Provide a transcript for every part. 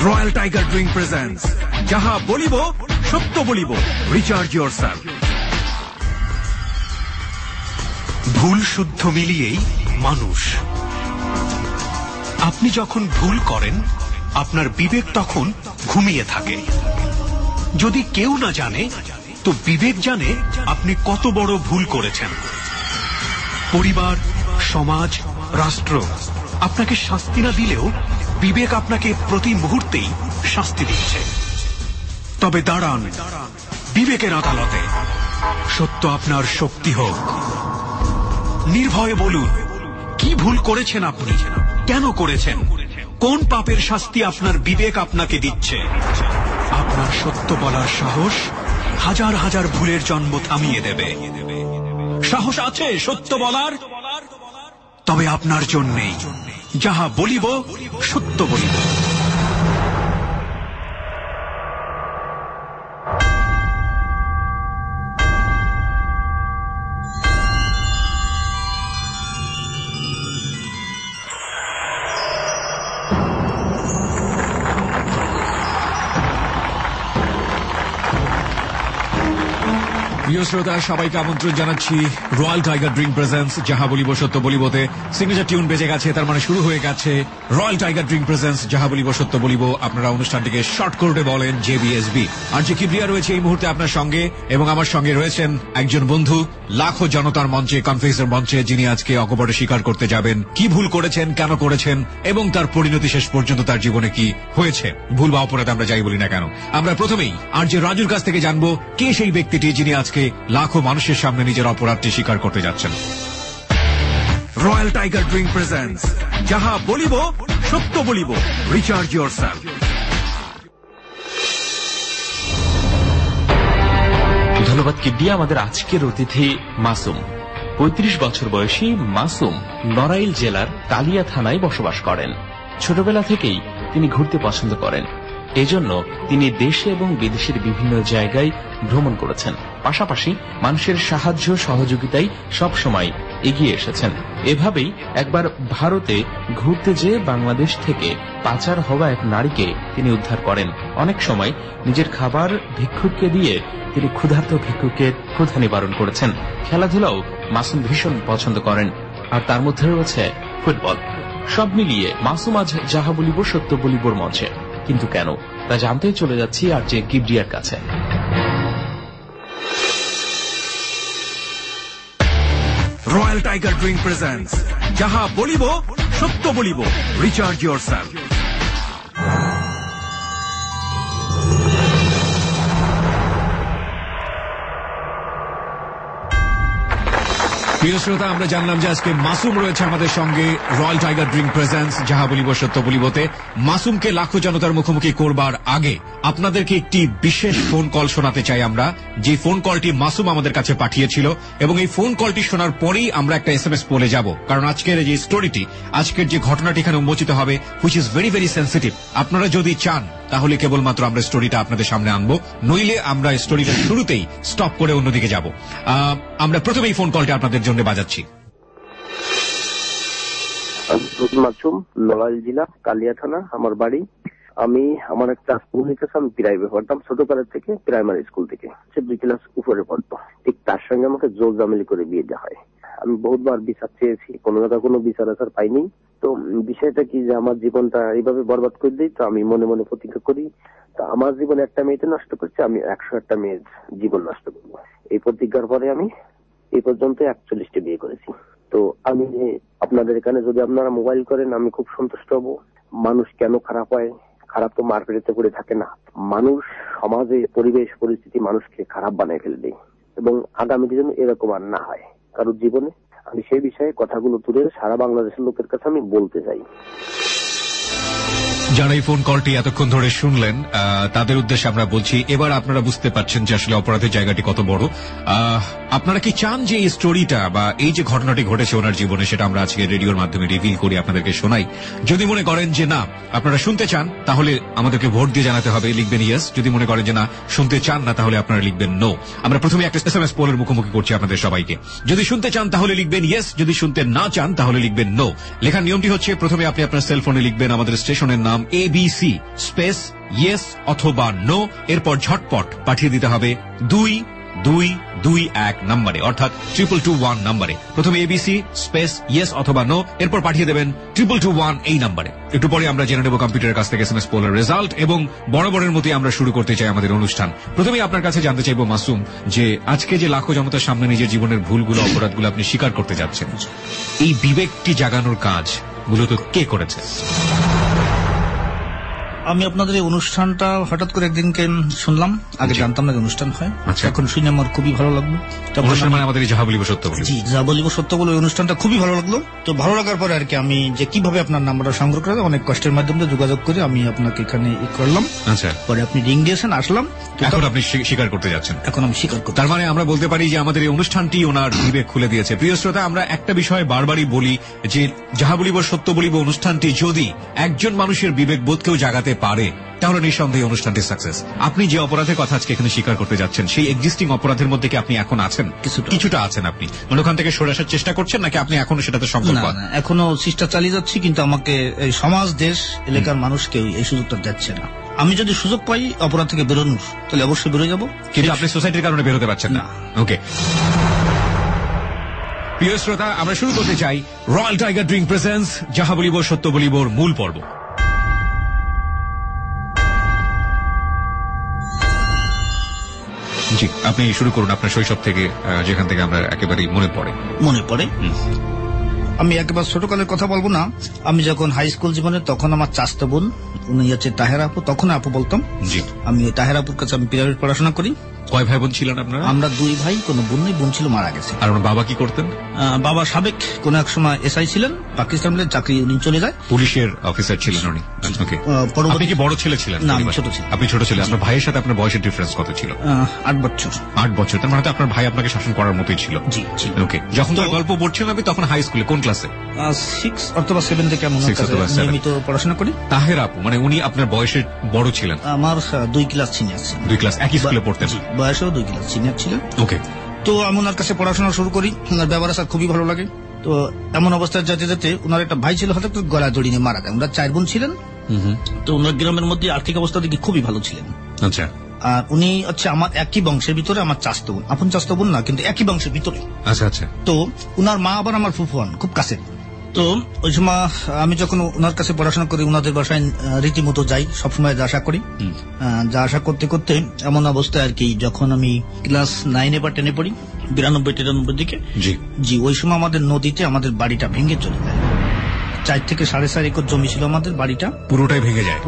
Royal tiger drink presents যাহা বলিব সত্য বলিব, রিচার্জ ইয়োরসেলফ। ভুল শুদ্ধ মিলিয়েই মানুষ। আপনি যখন ভুল করেন আপনার বিবেক তখন ঘুমিয়ে থাকে। যদি কেউ না জানে তো বিবেক জানে আপনি কত বড় ভুল করেছেন। পরিবার, সমাজ, রাষ্ট্র আপনাকে শাস্তি না দিলেও বিবেক আপনাকে প্রতি মুহূর্তেই শাস্তি দিচ্ছে। তবে দাঁড়ান বিবেকের আদালতে, সত্য আপনার শক্তি হোক। নির্ভয়ে বলুন কি ভুল করেছেন আপনি, কেন করেছেন, কোন পাপের শাস্তি আপনার বিবেক আপনাকে দিচ্ছে। আপনার সত্য বলার সাহস হাজার হাজার ভুলের জন্ম থামিয়ে দেবে। সাহস আছে সত্য বলার? তবে আপনার জন্যেই যাহা বলিব সত্য বলিব। প্রিয় শ্রোতা, সবাইকে আমন্ত্রণ জানাচ্ছি রয়্যাল টাইগার ড্রিঙ্ক প্রেজেন্টস যাহা বলিব সত্য বলিবতে। সিগনেচার টিউন বেজে গেছে, তার মানে শুরু হয়ে গেছে রয়্যাল টাইগার ড্রিঙ্ক প্রেজেন্টস যাহা বলিব সত্য বলিব। আপনারা অনুষ্ঠানটিকে শর্ট করে বলেন JBSB। আর যে কিবরিয়া রয়েছে এই মুহূর্তে আপনার সঙ্গে, এবং আমার সঙ্গে রয়েছেন একজন বন্ধু লাখো জনতার মঞ্চে, কনফারেন্সের মঞ্চে, যিনি আজকে অকপটে স্বীকার করতে যাবেন কি ভুল করেছেন, কেন করেছেন, এবং তার পরিণতি শেষ পর্যন্ত তার জীবনে কি হয়েছে। ভুল বা অপরাধ আমরা যাই বলি না কেন। আমরা প্রথমেই আর যে রাজুর কাছ থেকে জানবো কে সেই ব্যক্তিটি যিনি আজকে লাখো মানুষের সামনে নিজের অপরাধটি স্বীকার করতে যাচ্ছেন। রয়্যাল টাইগার ড্রিঙ্ক প্রেজেন্টস যাহা বলিব সত্য বলিব, রিচার্জ ইয়োরসেলফ। ধন্যবাদ কিবরিয়া। আমাদের আজকের অতিথি মাসুম। ৩৫ বছর বয়সী মাসুম নড়াইল জেলার কালিয়া থানায় বসবাস করেন। ছোটবেলা থেকেই তিনি ঘুরতে পছন্দ করেন। এজন্য তিনি দেশে এবং বিদেশের বিভিন্ন জায়গায় ভ্রমণ করেছেন। পাশাপাশি মানুষের সাহায্য সহযোগিতায় সবসময় এগিয়ে এসেছেন। এভাবেই একবার ভারতে ঘুরতে যেয়ে বাংলাদেশ থেকে পাচার হওয়া এক নারীকে তিনি উদ্ধার করেন। অনেক সময় নিজের খাবার ভিক্ষুককে দিয়ে তিনি ক্ষুধার্ত ভিক্ষুকের ক্ষুধা নিবারণ করেছেন। খেলাধুলাও মাসুম ভীষণ পছন্দ করেন, আর তার মধ্যে রয়েছে ফুটবল। সব মিলিয়ে মাসুম আজ যাহা বলিব সত্য বলিবর মঞ্চে। কিন্তু কেন, তা জানতে চলে যাচ্ছি আর যে কিবরিয়ার কাছে। রয়্যাল টাইগার ড্রিঙ্ক প্রেজেন্টস যাহা বলিব সত্য বলিব, রিচার্জ ইয়োরসেলফ। প্রিয় শ্রোতা, আমরা জানলাম যে আজকে মাসুম রয়েছে আমাদের সঙ্গে রয়্যাল টাইগার ড্রিঙ্ক প্রেজেন্টস যাহা বলিব সত্য বলিবতে। মাসুমকে লাখো জনতার মুখোমুখি করবার আগে আপনাদেরকে একটি বিশেষ ফোন কল শোনাতে চাই আমরা, যে ফোন কলটি মাসুম আমাদের কাছে পাঠিয়েছিল, এবং এই ফোন কলটি শোনার পরেই আমরা একটা SMS পড়ে যাব। কারণ আজকের যে স্টোরিটি, আজকের যে ঘটনাটি এখানে উন্মোচিত হবে, which is very very sensitive. আপনারা যদি চান তাহলে কেবলমাত্র আমরা স্টোরিটা আপনাদের সামনে আনবো, নইলে আমরা স্টোরিটা শুরুতেই স্টপ করে অন্যদিকে যাব। আমরা প্রথমেই ফোন কলটা আপনাদের জন্য বাজাচ্ছি। মাসুম, নড়াইল জেলা কালিয়া থানা আমার বাড়ি। আমি আমার একটা কমিউনিকেশন প্রাইভেট পড়তাম ছোটবেলা থেকে, প্রাইমারি স্কুল থেকে, সে 2 ক্লাস উপরে পড়তো। ঠিক তার সঙ্গে আমাকে জোর জামিলি করে বিয়ে দেওয়া হয়। আমি বহুতবার বিচার চেয়েছি, কোনো জায়গায় কোনো বিচার আচার পাইনি। তো বিষয়টা কি যে আমার জীবনটা এইভাবে বরবাদ করে দিই, তো আমি মনে মনে প্রতিজ্ঞা করি, তো আমার জীবন একটা মেয়েতে নষ্ট করছে, আমি 101টা মেয়ের জীবন নষ্ট করবো। এই প্রতিজ্ঞার পরে আমি এই পর্যন্ত 41টা বিয়ে করেছি। তো আমি আপনাদের এখানে যদি আপনারা মোবাইল করেন আমি খুব সন্তুষ্ট হব। মানুষ কেন খারাপ হয়? খারাপ তো মারপেটেতে করে থাকে না, মানুষ সমাজে পরিবেশ পরিস্থিতি মানুষকে খারাপ বানিয়ে ফেলে দেয়, এবং আগামী দিনে এরকম আর না হয় কারোর জীবনে। আমি সেই বিষয়ে কথাগুলো তুলে সারা বাংলাদেশের লোকের কাছে আমি বলতে চাই। যারা এই ফোন কলটি এতক্ষণ ধরে শুনলেন তাদের উদ্দেশ্যে আমরা বলছি, এবার আপনারা বুঝতে পারছেন যে আসলে অপরাধের জায়গাটি কত বড়। আপনারা কি চান যে এই স্টোরিটা বা এই যে ঘটনাটি ঘটেছে ওনার জীবনে, সেটা আমরা আজকে রেডিওর মাধ্যমে রিভিল করি, আপনাদেরকে শোনাই? যদি মনে করেন যে না আপনারা শুনতে চান, তাহলে আমাদেরকে ভোট দিয়ে জানাতে হবে, লিখবেন ইয়েস। যদি মনে করেন যে না শুনতে চান না, তাহলে আপনারা লিখবেন নো। আমরা প্রথমে একটা SMS পোলের মুখোমুখি করছি আপনাদের সবাইকে। যদি শুনতে চান তাহলে লিখবেন ইয়েস, যদি শুনতে না চান তাহলে লিখবেন নো। লেখার নিয়মটি হচ্ছে, প্রথমে আপনি আপনার সেলফোনে লিখবেন আমাদের স্টেশনের নাম নাম ABC স্পেস ইয়েস অথবা নো, এরপর ঝটপট পাঠিয়ে দিতে হবে 2221 নম্বরে, অর্থাৎ 2221 নম্বরে। প্রথমে ABC স্পেস ইয়েস অথবা নো, এরপর পাঠিয়ে দেবেন 2221 এই নম্বরে। একটু পরে আমরা জেনে নেব কম্পিউটারের কাছ থেকে SMS পোলের রেজাল্ট, এবং বরাবরের মতোই আমরা শুরু করতে চাই আমাদের অনুষ্ঠান। প্রথমেই আপনার কাছে জানতে চাইবো মাসুম, যে আজকে যে লাখো জনতার সামনে নিজের জীবনের ভুলগুলো, অপরাধগুলো আপনি স্বীকার করতে যাচ্ছেন, এই বিবেকটি জাগানোর কাজ মূলত কে করেছে? আমি আপনাদের এই অনুষ্ঠানটা হঠাৎ করে একদিনকে শুনলাম, আগে জানতাম না অনুষ্ঠান হয়, এখন শুনে আমার খুবই ভালো লাগলো। অনুষ্ঠান মানে আমাদের যাহা বলিব সত্য বলিব। জি, যা বলিব সত্য বলিব, ওই অনুষ্ঠানটা খুবই ভালো লাগলো। তো ভালো লাগার পরে আর কি আমি যে কিভাবে আপনার নাম্বারটা সংগ্রহ করে অনেক কষ্টের মাধ্যমে যোগাযোগ করে আমি আপনাকে এখানে করলাম। আচ্ছা, পরে আপনি রিং দিয়েছেন, আসলাম। এখন আপনি স্বীকার করতে যাচ্ছেন? এখন আমি স্বীকার করতে। তার মানে আমরা বলতে পারি যে আমাদের এই অনুষ্ঠানটি ওনার বিবেক খুলে দিয়েছে। প্রিয় শ্রোতা, আমরা একটা বিষয় বারবারই বলি যে যাহা বলিব সত্য বলিব অনুষ্ঠানটি যদি একজন মানুষের বিবেক বোধকেও জাগাতে পারে, তাহলে নিঃসন্দেহে অনুষ্ঠানটি সাকসেস। আপনি যে অপরাধের কথা আজকে এখানে স্বীকার করতে যাচ্ছেন, সেই এক্সিস্টিং অপরাধের মধ্যে কি আপনি এখন আছেন? কিছুটা আছেন আপনি, মানে ওখান থেকে সরে আসার চেষ্টা করছেন, নাকি আপনি এখনো সেটাতে সম্পর্ক? এখনো চেষ্টা চালিয়ে যাচ্ছি, কিন্তু আমাকে এই সমাজ, দেশ, এলাকার মানুষ কেউ এই সুযোগটা দিচ্ছে না। আমি যদি সুযোগ পাই অপরাধ থেকে বেরোনোর, তাহলে অবশ্যই বেরোয় যাব, কিন্তু আপনি সোসাইটির কারণে বেরোতে পারছেন না। ওকে, প্রিয় শ্রোতা, আমরা শুরু করতে চাই রয়্যাল টাইগার ড্রিঙ্ক প্রেজেন্স যাহা বলিব সত্য বলিবর মূল পর্ব। জি, আপনি শুরু করুন আপনার শৈশব থেকে, যেখান থেকে আমরা একেবারেই মনে পড়ে। আমি একেবারে ছোটকালের কথা বলবো না, আমি যখন হাই স্কুল জীবনে, তখন আমার চাচতো বোন, উনি হচ্ছে তাহেরা আপু, তখন আপু বলতাম। জি, আমি ওই তাহেরা আপুর কাছে আমি প্রাইভেট পড়াশোনা করি। কয় ভাই বোন ছিলেন আপনারা? আমরা 2 ভাই, কোনো বোন নেই, বোন ছিল মারা গেছে। আর আমার বাবা কি করতেন? বাবা সাবেক কোন এক সময় SI ছিলেন, পাকিস্তানে চাকরি উনি চলে যায়, পুলিশের অফিসার ছিলেন উনি। ওকে, আপনি কি বড় ছেলে ছিলেন? না, আমি ছোট ছিলাম। আপনি ছোট ছিলেন। আপনার ভাইয়ের সাথে আপনার বয়সের ডিফারেন্স কত ছিল? 8 বছর। 8 বছর, তার মানে তো আপনার ভাই আপনাকে শাসন করার মতোই ছিল। জি জি। ওকে, যখন তার গল্প পড়ছিলেন আপনি তখন হাই স্কুলে কোন ক্লাসে? 6 অথবা 7 থেকে আমি নিয়মিত পড়াশোনা করি। তাহের আপু মানে উনি আপনার বয়সের বড় ছিলেন? আমার 2 ক্লাস সিনিয়র ছিলেন। 2 ক্লাস একই স্কুলে পড়তেন? বয়সেও 2 ক্লাস সিনিয়র ছিলেন। ওকে, তো আমি ওনার কাছে পড়াশোনা শুরু করি, ওনার ব্যবহার আচার খুবই ভালো লাগে। তো এমন অবস্থায় যেতে যেতে ওনার একটা ভাই ছিল, হঠাৎ গলা দড়ি নিয়ে মারা যায়। ওনার 4 বোন ছিলেন। তো ওনার গ্রামের মধ্যে আর্থিক অবস্থা দিকে খুবই ভালো ছিলেন। আচ্ছা, আর উনি হচ্ছে আমার একই বংশের ভিতরে, আমার চাচতো বোন, আপন চাচতো বোন না, কিন্তু একই বংশের ভিতরে। আচ্ছা আচ্ছা। তো উনার মা আবার আমার ফুফু হন, খুব কাছে। তো ওই সময় আমি যখন ওনার কাছে পড়াশোনা করি, ওনাদের বাসায় রীতিমতো যাই, সবসময় যা আশা করি। যা আশা করতে করতে এমন অবস্থায় আর কি, যখন আমি ক্লাস 9 বা 10 পড়ি, 92-93 দিকে, জি ওই সময় আমাদের নদীতে আমাদের বাড়িটা ভেঙে চলে যায়। 4 থেকে 4.5 একর জমি ছিল আমাদের, বাড়িটা পুরোটাই ভেঙে যায়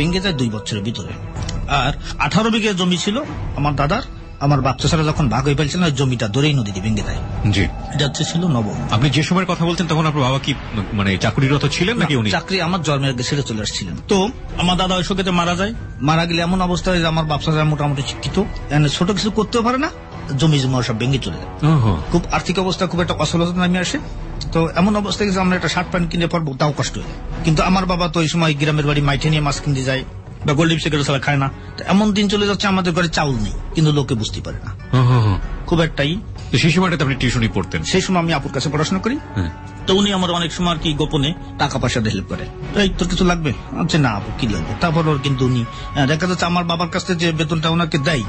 2 বছরের ভিতরে। আর 18 বিঘা জমি ছিল আমার দাদার। আমার বাচ্চা ছাড়া যখন ভাগ হয়ে ফেলছিল, জমিটা ধরেই নদীতে ভেঙে যায়। জি, এটা ছিল নবম। আপনি যে সময়ের কথা বলছেন তখন আপনার বাবা কি মানে চাকরিরত ছিলেন নাকি? উনি চাকরি আমার জন্মের আগে ছেড়ে চলে আসছিলেন। তো আমার দাদা ওই শোকেতে মারা যায়। মারা গেলে এমন অবস্থায় আমার বাচ্চা মোটামুটি শিক্ষিত, ছোট কিছু করতেও পারে না, জমি জমা সব ভেঙে চলে যায়। খুব আর্থিক অবস্থা খুব একটা অসলতা নামে আসে। তো এমন অবস্থায় আমরা একটা শার্ট প্যান্ট কিনে পরবো, তাও কষ্ট হয়ে যায়। কিন্তু আমার বাবা তো ওই সময় গ্রামের বাড়ি মাইঠে নিয়ে মাছ কিনতে যায়, বা গোল্ড সিগারেট ছাড়া খায় না। এমন দিন চলে যাচ্ছে, আমাদের ঘরে চাউল নেই, কিন্তু লোকে বুঝতে পারে না। খুব একটাই। সেই সময়টাতে আপনি টিউশনি পড়তেন? সেই সময় আমি আপুর কাছে পড়াশোনা করি। তো উনি আমার অনেক সময় আর কি গোপনে টাকা পয়সা হেল্প করে। এই তোর কিছু লাগবে? আচ্ছা না আপু, কি লাগবে? তারপর কিন্তু উনি দেখা যাচ্ছে আমার বাবার কাছ থেকে যে বেতনটা ওনাকে দেয়,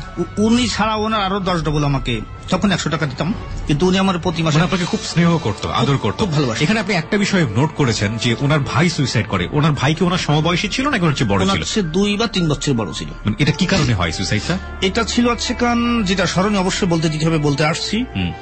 উনি ছাড়া ওনার আরো 10 ডবল আমাকে, তখন 100 টাকা দিতাম। কিন্তু উনি আমার প্রতি মাসে আপনাকে খুব স্নেহ করতো, আদর করতো, খুব ভালোবাসে। এখানে আপনি একটা বিষয় নোট করেছেন যে ওনার ভাই সুইসাইড করে। ওনার ভাই কি ওনার সমবয়সী ছিল নাকি ওনার চেয়ে বড় ছিল? সে 2 বা 3 বছর বড় ছিল। এটা কি কারণে হয় সুইসাইডটা? এটা ছিল হচ্ছে কারণ, যেটা স্মরণীয় অবশ্যই বলতে দিতে হবে, বলতে আসছি।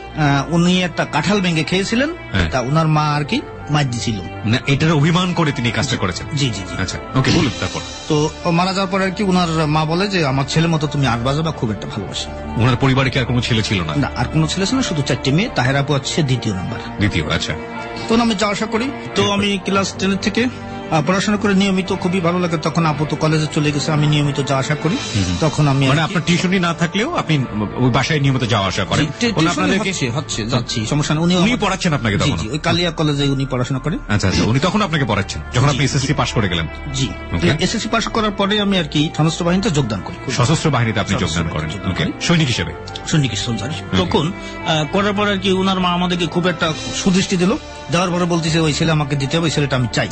উনি একটা কাঁঠাল ভেঙে খেয়েছিলেন, তা উনার মা আর কি মার দিছিল, এটার অভিমান করে তিনি কাজটা করেছেন। জি জি জি। আচ্ছা, ওকে, বলুন। তারপর তো মারা যাওয়ার পর আর কি উনার মা বলে যে আমার ছেলের মতো তুমি 8 বাজাবা, খুব একটা ভালোবাসি। ওনার পরিবারে কি আর কোনো ছেলে ছিল না? না, আর কোনো ছেলে ছিল না, শুধু 4টে মেয়ে। তাহেরা আপু হচ্ছে দ্বিতীয় নাম্বার। আচ্ছা। তো আমি যাওয়া আসা করি। তো আমি ক্লাস 10 থেকে পড়াশোনা করে নিয়মিত, খুবই ভালো লাগে। তখন আপু তো কলেজে চলে গেছে, আমি নিয়মিত যাওয়া আসা করি। তখন আমি মানে আপনার টিউশনি না থাকলেও আপনি ওই বাসায় নিয়মিত যাওয়া আসা করেন? হচ্ছে যাচ্ছি, সমস্যা নেই। উনি পড়াচ্ছেন আপনাকে তখন? ওই কালিয়া কলেজে উনি পড়াশোনা করে। আচ্ছা আচ্ছা, উনি তখন আপনাকে পড়াচ্ছেন যখন আপনি এসএসসি পাস করে গেলেন? জি, এসএসসি পাস করার পরে আমি আর কি সশস্ত্র বাহিনীতে যোগদান করি। সশস্ত্র বাহিনীতে আপনি যোগদান করেন? সৈনিক হিসেবে? সৈনিক সোলজার। তখন করার পর আর কি উনার মা আমাদেরকে খুব একটা সুদৃষ্টি দিল। দেওয়ার পরে বলতেছে ওই ছেলে আমাকে দিতে হবে, ওই ছেলেটা আমি চাই।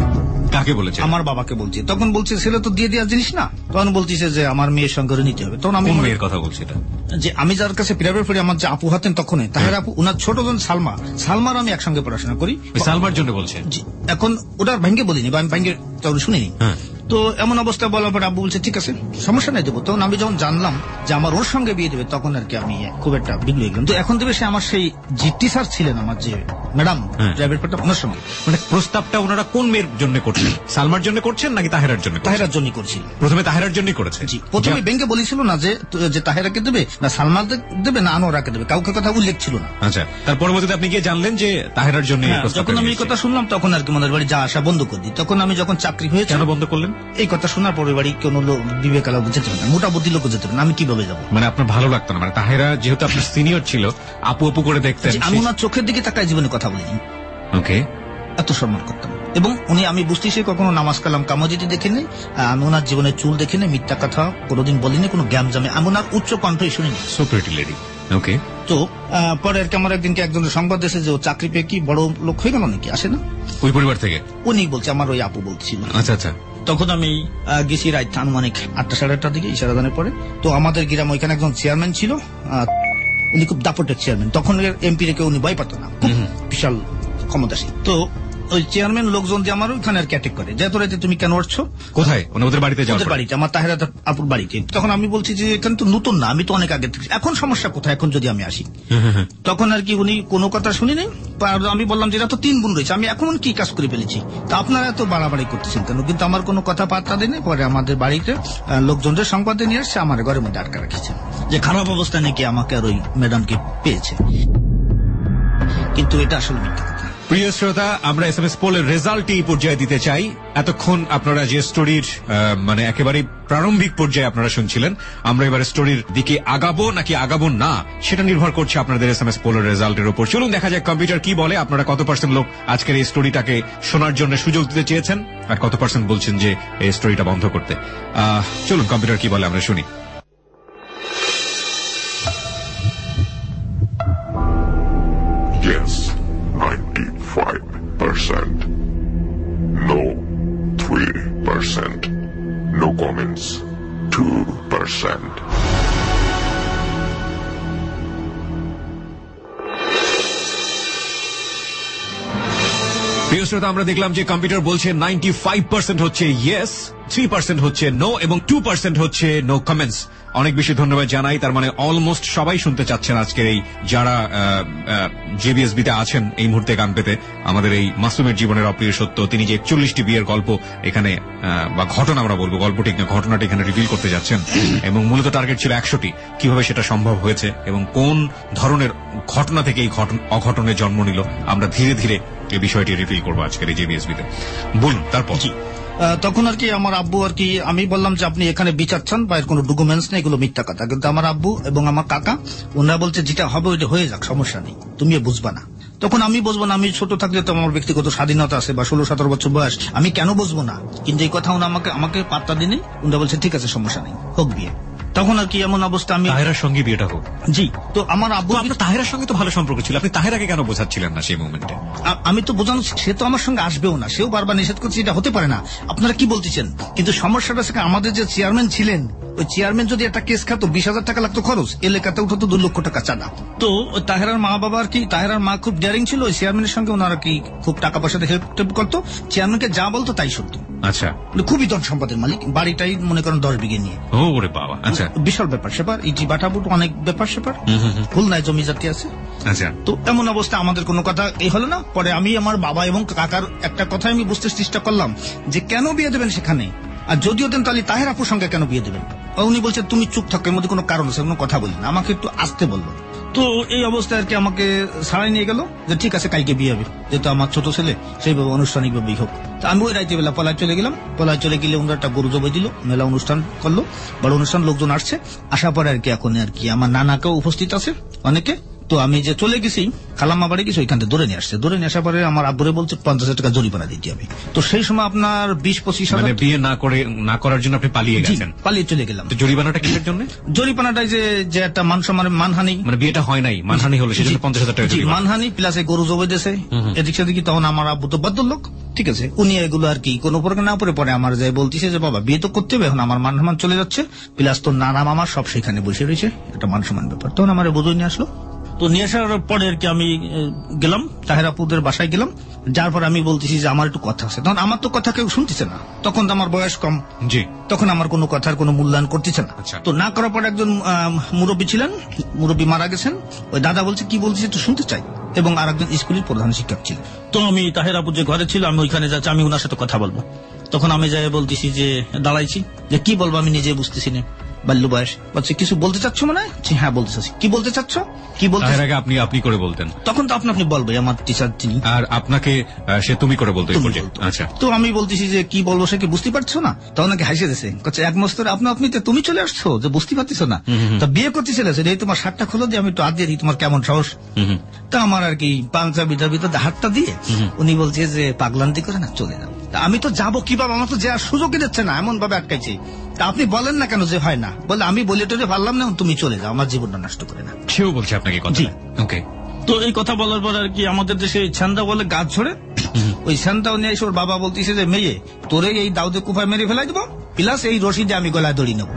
কাকে বলেছে? আমার বাবাকে বলছি। তখন বলছে ছেলে তো দিয়ে দেওয়ার জিনিস না। তখন বলতেছে যে আমার মেয়ের সঙ্গে নিতে হবে। তখন আমি মেয়ের কথা বলছি এটা, যে আমি যার কাছে প্রাইভেট পড়ি, আমার যে আপু হাতেন তখনই তাহের আপু, ওনার ছোট বোন সালমার আমি একসঙ্গে পড়াশোনা করি। সালমার জন্য বলছেন? এখন ওটার ভাঙ্গে বলিনি বা আমি ভাঙ্গে শুনিনি। তো এমন অবস্থা বলার পর আব্বু বলছে ঠিক আছে সমস্যা নাই দেবো। তখন আমি যখন জানলাম যে আমার ওর সঙ্গে বিয়ে দেবে, তখন আর কি আমি খুব একটা বিগড়ে গেলাম। তো এখন দেবে সে আমার সেই যে টিচার ছিলেন, আমার যে ম্যাডাম প্রাইভেট পড়তাম, ওনার সঙ্গে। মানে প্রস্তাবটা ওনারা কোন মেয়ের জন্য করছেন? সালমার জন্য করছেন নাকি তাহেরার জন্য? তাহেরার জন্য করছিল। প্রথমে তাহেরার জন্যই করেছে। জি, প্রথমে ব্যাংকে বলেছিল না যে তাহেরাকে দেবে না সালমা দেবে না আনোয়ারাকে দেবে, কাউকে কথা উল্লেখ ছিল না। আচ্ছা, তার পরবর্তীতে আপনি গিয়ে জানলেন যে তাহেরার জন্য। যখন আমি এই কথা শুনলাম তখন আর কি মনের বাড়ি যা আসা বন্ধ করে দিই। তখন আমি যখন চাকরি হয়েছে। কেন বন্ধ করলেন? এই কথা শোনার পরে বাড়ি কোন বিবেক আলাপ যেতে হবে না, মোটা বুদ্ধি লোক যেতে হবে না, আমি কিভাবে যাবো? মানে আপনার ভালো লাগতো না? মানে তাহেরা যেহেতু আপনার সিনিয়র ছিল, আপু আপু করে দেখতেন। আমি ওনার চোখের দিকে তাকায় জীবনে কথা বলিনি। ওকে, এত সম্মান করতাম। এবং উনি, আমি বুঝতে সে কখনো নামাজ কালাম কামাজিতে দেখিনি, আমি ওনার জীবনের চুল দেখিনি, মিথ্যা কথা কোনোদিন বলিনি, কোনো জ্ঞান জামে আমি ওনার উচ্চ কণ্ঠই শুনিনি। So pretty lady. ওকে, তো পরে আর কি আমার একদিনকে একজনের সংবাদ এসে যে ও চাকরি পেয়ে কি বড় লোক হয়ে গেল নাকি, আসে না ওই পরিবার থেকে? উনি বলছে, আমার ওই আপু বলছিল। আচ্ছা আচ্ছা। তখন আমি গেছি রাত আনুমানিক 8টা সাড়ে 8টার দিকে ইশারাদানের পরে। তো আমাদের গ্রামে ওইখানে একজন চেয়ারম্যান ছিল, উনি খুব দাপটের চেয়ারম্যান, তখন এমপি রেখে উনি ভয় পাত না, খুব বিশাল ক্ষমতাশীল। তো ওই চেয়ারম্যান লোকজন যে আমার ওইখানে আর ক্যাটেক করে, যে তোরা তুমি কেন উঠছো? কোথায়? ওদের বাড়িতে? ওদের বাড়িতে, আমার তাহেরা আপুর বাড়িতে। তখন আমি বলছি যে এখানে তো নতুন না, আমি তো অনেক আগে থেকে, এখন সমস্যা কোথায় এখন যদি আমি আসি? তখন আর কি উনি কোনো কথা শুনিনি। আমি বললাম যে এরা তো 3 বোন রয়েছে, আমি এখন কি কাজ করে ফেলেছি, তা আপনারা এত বাড়াবাড়ি করতেছেন কেন? কিন্তু আমার কোনো কথা পাত্তা দেয়নি। পরে আমাদের বাড়িতে লোকজনদের সংবাদে নিয়ে আসছে, আমার ঘরের মধ্যে আটকা রাখছে, যে খারাপ অবস্থা নাকি আমাকে আর ওই ম্যাডামকে পেয়েছে। কিন্তু এটা আসলে মিথ্যা কথা। প্রিয় শ্রোতা, আমরা SMS পোলের রেজাল্ট এই পর্যায়ে দিতে চাই। এতক্ষণ আপনারা যে স্টোরির মানে একেবারে প্রারম্ভিক পর্যায়ে আপনারা শুনছিলেন, আমরা এবারে স্টোরির দিকে আগাবো নাকি আগাবো না সেটা নির্ভর করছে আপনাদের SMS পোলের রেজাল্টের উপর। চলুন দেখা যাক কম্পিউটার কি বলে, আপনারা কত % লোক আজকের এই স্টোরিটাকে শোনার জন্য সুযোগ দিতে চেয়েছেন আর কত % বলছেন যে এই স্টোরিটা বন্ধ করতে। চলুন কম্পিউটার কি বলে আমরা শুনি। Yes, 95%. No, 3%. No comments, 2%. প্রিয় শ্রোতা, আমরা দেখলাম যে কম্পিউটার বলছে 95% হচ্ছে ইয়েস, 3% হচ্ছে নো এবং 2% হচ্ছে নো কমেন্টস। অনেক বেশি ধন্যবাদ জানাই। তার মানে অলমোস্ট সবাই শুনতে চাচ্ছেন আজকের এই, যারা জেবিএসবিতে আছেন এই মুহূর্তে গান পেতে, আমাদের এই মাসুমের জীবনের অপ্রিয় সত্য, তিনি যে 41টি বিয়ের গল্প এখানে বা ঘটনা আমরা বলবো, গল্প ঠিক না, ঘটনাটি এখানে রিভিল করতে যাচ্ছেন। এবং মূলত টার্গেট ছিল 100টি। কিভাবে সেটা সম্ভব হয়েছে এবং কোন ধরনের ঘটনা থেকে এই অঘটনের জন্ম নিল, আমরা ধীরে ধীরে এই বিষয়টি রিভিল করবো আজকের এই জেবিএসবিতে। বলুন তারপর। তখন আর কি আমার আব্বু আর কি, আমি বললাম যে আপনি এখানে বিচার চান বা এর কোনো ডকুমেন্টস নেই, এগুলো মিথ্যা কথা। কিন্তু আমার আব্বু এবং আমার কাকা ওনারা বলছে যেটা হবে ওইটা হয়ে যাক, সমস্যা নেই, তুমি বুঝবা না। তখন আমি বুঝবো না, আমি ছোট থাকলে তো আমার ব্যক্তিগত স্বাধীনতা আছে, বা 16-17 বছর বয়স, আমি কেন বুঝবো না? কিন্তু এই কথা আমাকে পাত্তা দিনে উনি বলছে ঠিক আছে সমস্যা নেই, হোক বিয়ে। তখন আর কি এমন অবস্থা, আমি তাহেরার সঙ্গে বিয়েটা হোক। জি, তো আমার আব্বু, আপনার তাহেরার সঙ্গে তো ভালো সম্পর্ক ছিল, আপনি তাহেরাকে কেন বোঝাচ্ছিলেন না সেই মোমেন্টে? আমি তো বোঝানো, সে তো আমার সঙ্গে আসবেও না, সেও বারবার নিষেধ করছে এটা হতে পারে না, আপনারা কি বলতেছেন। কিন্তু সমস্যাটা হচ্ছে আমাদের যে চেয়ারম্যান ছিলেন, ওই চেয়ারম্যান যদি একটা কেস খাতো 20,000 টাকা লাগতো খরচ, এলাকাতে উঠতো 2 লক্ষ টাকা চাঁদা। তো তাহেরার মা বাবা আর কি, তাহেরার মা খুব ডেয়ারিং ছিল, ওই চেয়ারম্যানের সঙ্গে ওনারা কি খুব টাকা পয়সা হেল্প করতো, চেয়ারম্যানকে যা বলতো তাই শুনতো। আচ্ছা, খুবই ধন সম্পদের মালিক, বাড়িটাই মনে করেন 10 বিঘে নিয়ে। ওরে বাবা, আচ্ছা, বিশাল ব্যাপার সেপার, ইটি বাটাবুট অনেক ব্যাপার সেপার, খুলনায় জমি জাতি আছে। আচ্ছা, তো এমন অবস্থা আমাদের কোনো কথা এই হলো না। পরে আমি আমার বাবা এবং কাকার একটা কথাই আমি বুঝতে চেষ্টা করলাম যে কেন বিয়ে দেবেন সেখানে, আর যদিও দেন তাহলে তাহের আপুর সঙ্গে কেন বিয়ে দেবেন? উনি বলছে তুমি চুপ থাকো, এর মধ্যে কোনো কারণ আছে, কোনো কথা বলি না, আমাকে একটু আসতে বললো। তো এই অবস্থায় আর কি আমাকে ছাড়াই নিয়ে গেল যে ঠিক আছে কালকে বিয়ে হবে, যেহেতু আমার ছোট ছেলে সেইভাবে আনুষ্ঠানিক ভাবেই হোক। তো আমি ওই রাইতে বেলা পলায় চলে গেলাম। পলায় চলে গেলে ওনারা একটা গরু জবাই দিল, মেলা অনুষ্ঠান করলো, বড় অনুষ্ঠান, লোকজন আসছে। আসার পরে আর কি এখন আর কি আমার নানাকেও উপস্থিত আছে অনেকে। তো আমি যে চলে গেছি খালাম্মা বাড়ি গেছি, ওইখান থেকে ধরে নিয়ে আসছে। ধরে নিয়ে আসার পরে আমার আব্বুরে বলছে 50,000 টাকা জরিমানা দিতে হবে। তো সেই সময় আপনার 20-25,000 বিয়ে না করার জন্য আপনি পালিয়ে গেছেন? পালিয়ে চলে গেলাম। তো জরিমানাটা কিসের জন্য? জরিমানাটাই যে একটা মানহানি, মানে বিয়েটা হয় নাই, মানহানি হলো, সেজন্য 50,000 টাকা মানহানি প্লাস গরু জবাই দিয়েছে এদিক সেদিকে। তখন আমার আব্বু তো বদ্ধ লোক, ঠিক আছে, উনি এগুলো আর কি কোনো প্রকার না পরে আমার যাই বলতেছে যে বাবা বিয়ে তো করতে হবে, এখন আমার মান সম্মান চলে যাচ্ছে, প্লাস তোর নানা মামা সব সেখানে বসে রয়েছে, এটা মান সম্মান ব্যাপার। তখন আমার বোঝই নিয়ে আসলো। তো নিয়ে আসার পরে আর কি আমি গেলাম তাহেরা আপুদের বাসায় গেলাম, যার পর আমি বলতেছি যে আমার একটু কথা আছে। তখন আমার তো কথা কেউ শুনতেছে না, তখন তো আমার বয়স কম, জি, তখন আমার কোনো কথার কোনো মূল্যায়ন করতেছে না। তো না করার পর একজন মুরব্বী ছিলেন, মুরব্বী মারা গেছেন, ওই দাদা বলছে কি বলছে একটু শুনতে চাই, এবং আর একজন স্কুলের প্রধান শিক্ষক ছিলেন। তো আমি তাহেরা আপু যে ঘরে ছিল, আমি ওইখানে যাচ্ছি, আমি ওনার সাথে কথা বলবো। তখন আমি যাই বলতেছি যে দাঁড়াইছি, যে কি বলবো আমি নিজে বুঝতেছি না, বাল্য বয়স। বলছে কিছু বলতে চাচ্ছ মনে হয়? হ্যাঁ বলতে চাচ্ছি। কি বলতে চাচ্ছ? কি বলতে? আগে আপনি আপনি করে বলতেন, তখন তো আপনি বলবে, আমার টিচার তিনি, আর আপনাকে সে তুমি করে বলতে। আচ্ছা, তো আমি বলতেছি যে কি বলবো, সে কি বুঝতে পারছো না? তখন নাকি হাসিয়ে দিয়েছে, বলছে এক মস্তরে আপনি তুমি চলে আসছো যে বুঝতে পারতেছো না, তা বিয়ে করতে চলেছে, এই তোমার শার্টটা খুলে দিয়ে আমি একটু হাত দিয়ে দিই, তোমার কেমন সাহস? তা আমার আর কি পাঞ্জাবিটার ভিতরে হাতটা দিয়ে উনি বলছে যে পাগলান্তি করে না, চলে যাও। তা আমি তো যাবো কিভাবে, আমার তো যাওয়ার সুযোগই দিচ্ছে না, এমন ভাবে আটকাইছে। তা আপনি বলেন না কেন যে হয় না? বলে আমি বলে টলে পারলাম না, তুমি চলে যাও, আমার জীবনটা নষ্ট করে না। সেও বলছে আপনাকে কথা? ওকে। তো এই কথা বলার পর আর কি আমাদের দেশে ছান্দা বলে গাছ ঝরে, ওই ছান্দাও নিয়ে এসে ওর বাবা বলতেছে যে মেয়ে তোরে এই দাউদে কুফায় মেরে ফেলাই দেবো, প্লাস এই রশিদে আমি গলায় দড়ি নেবো।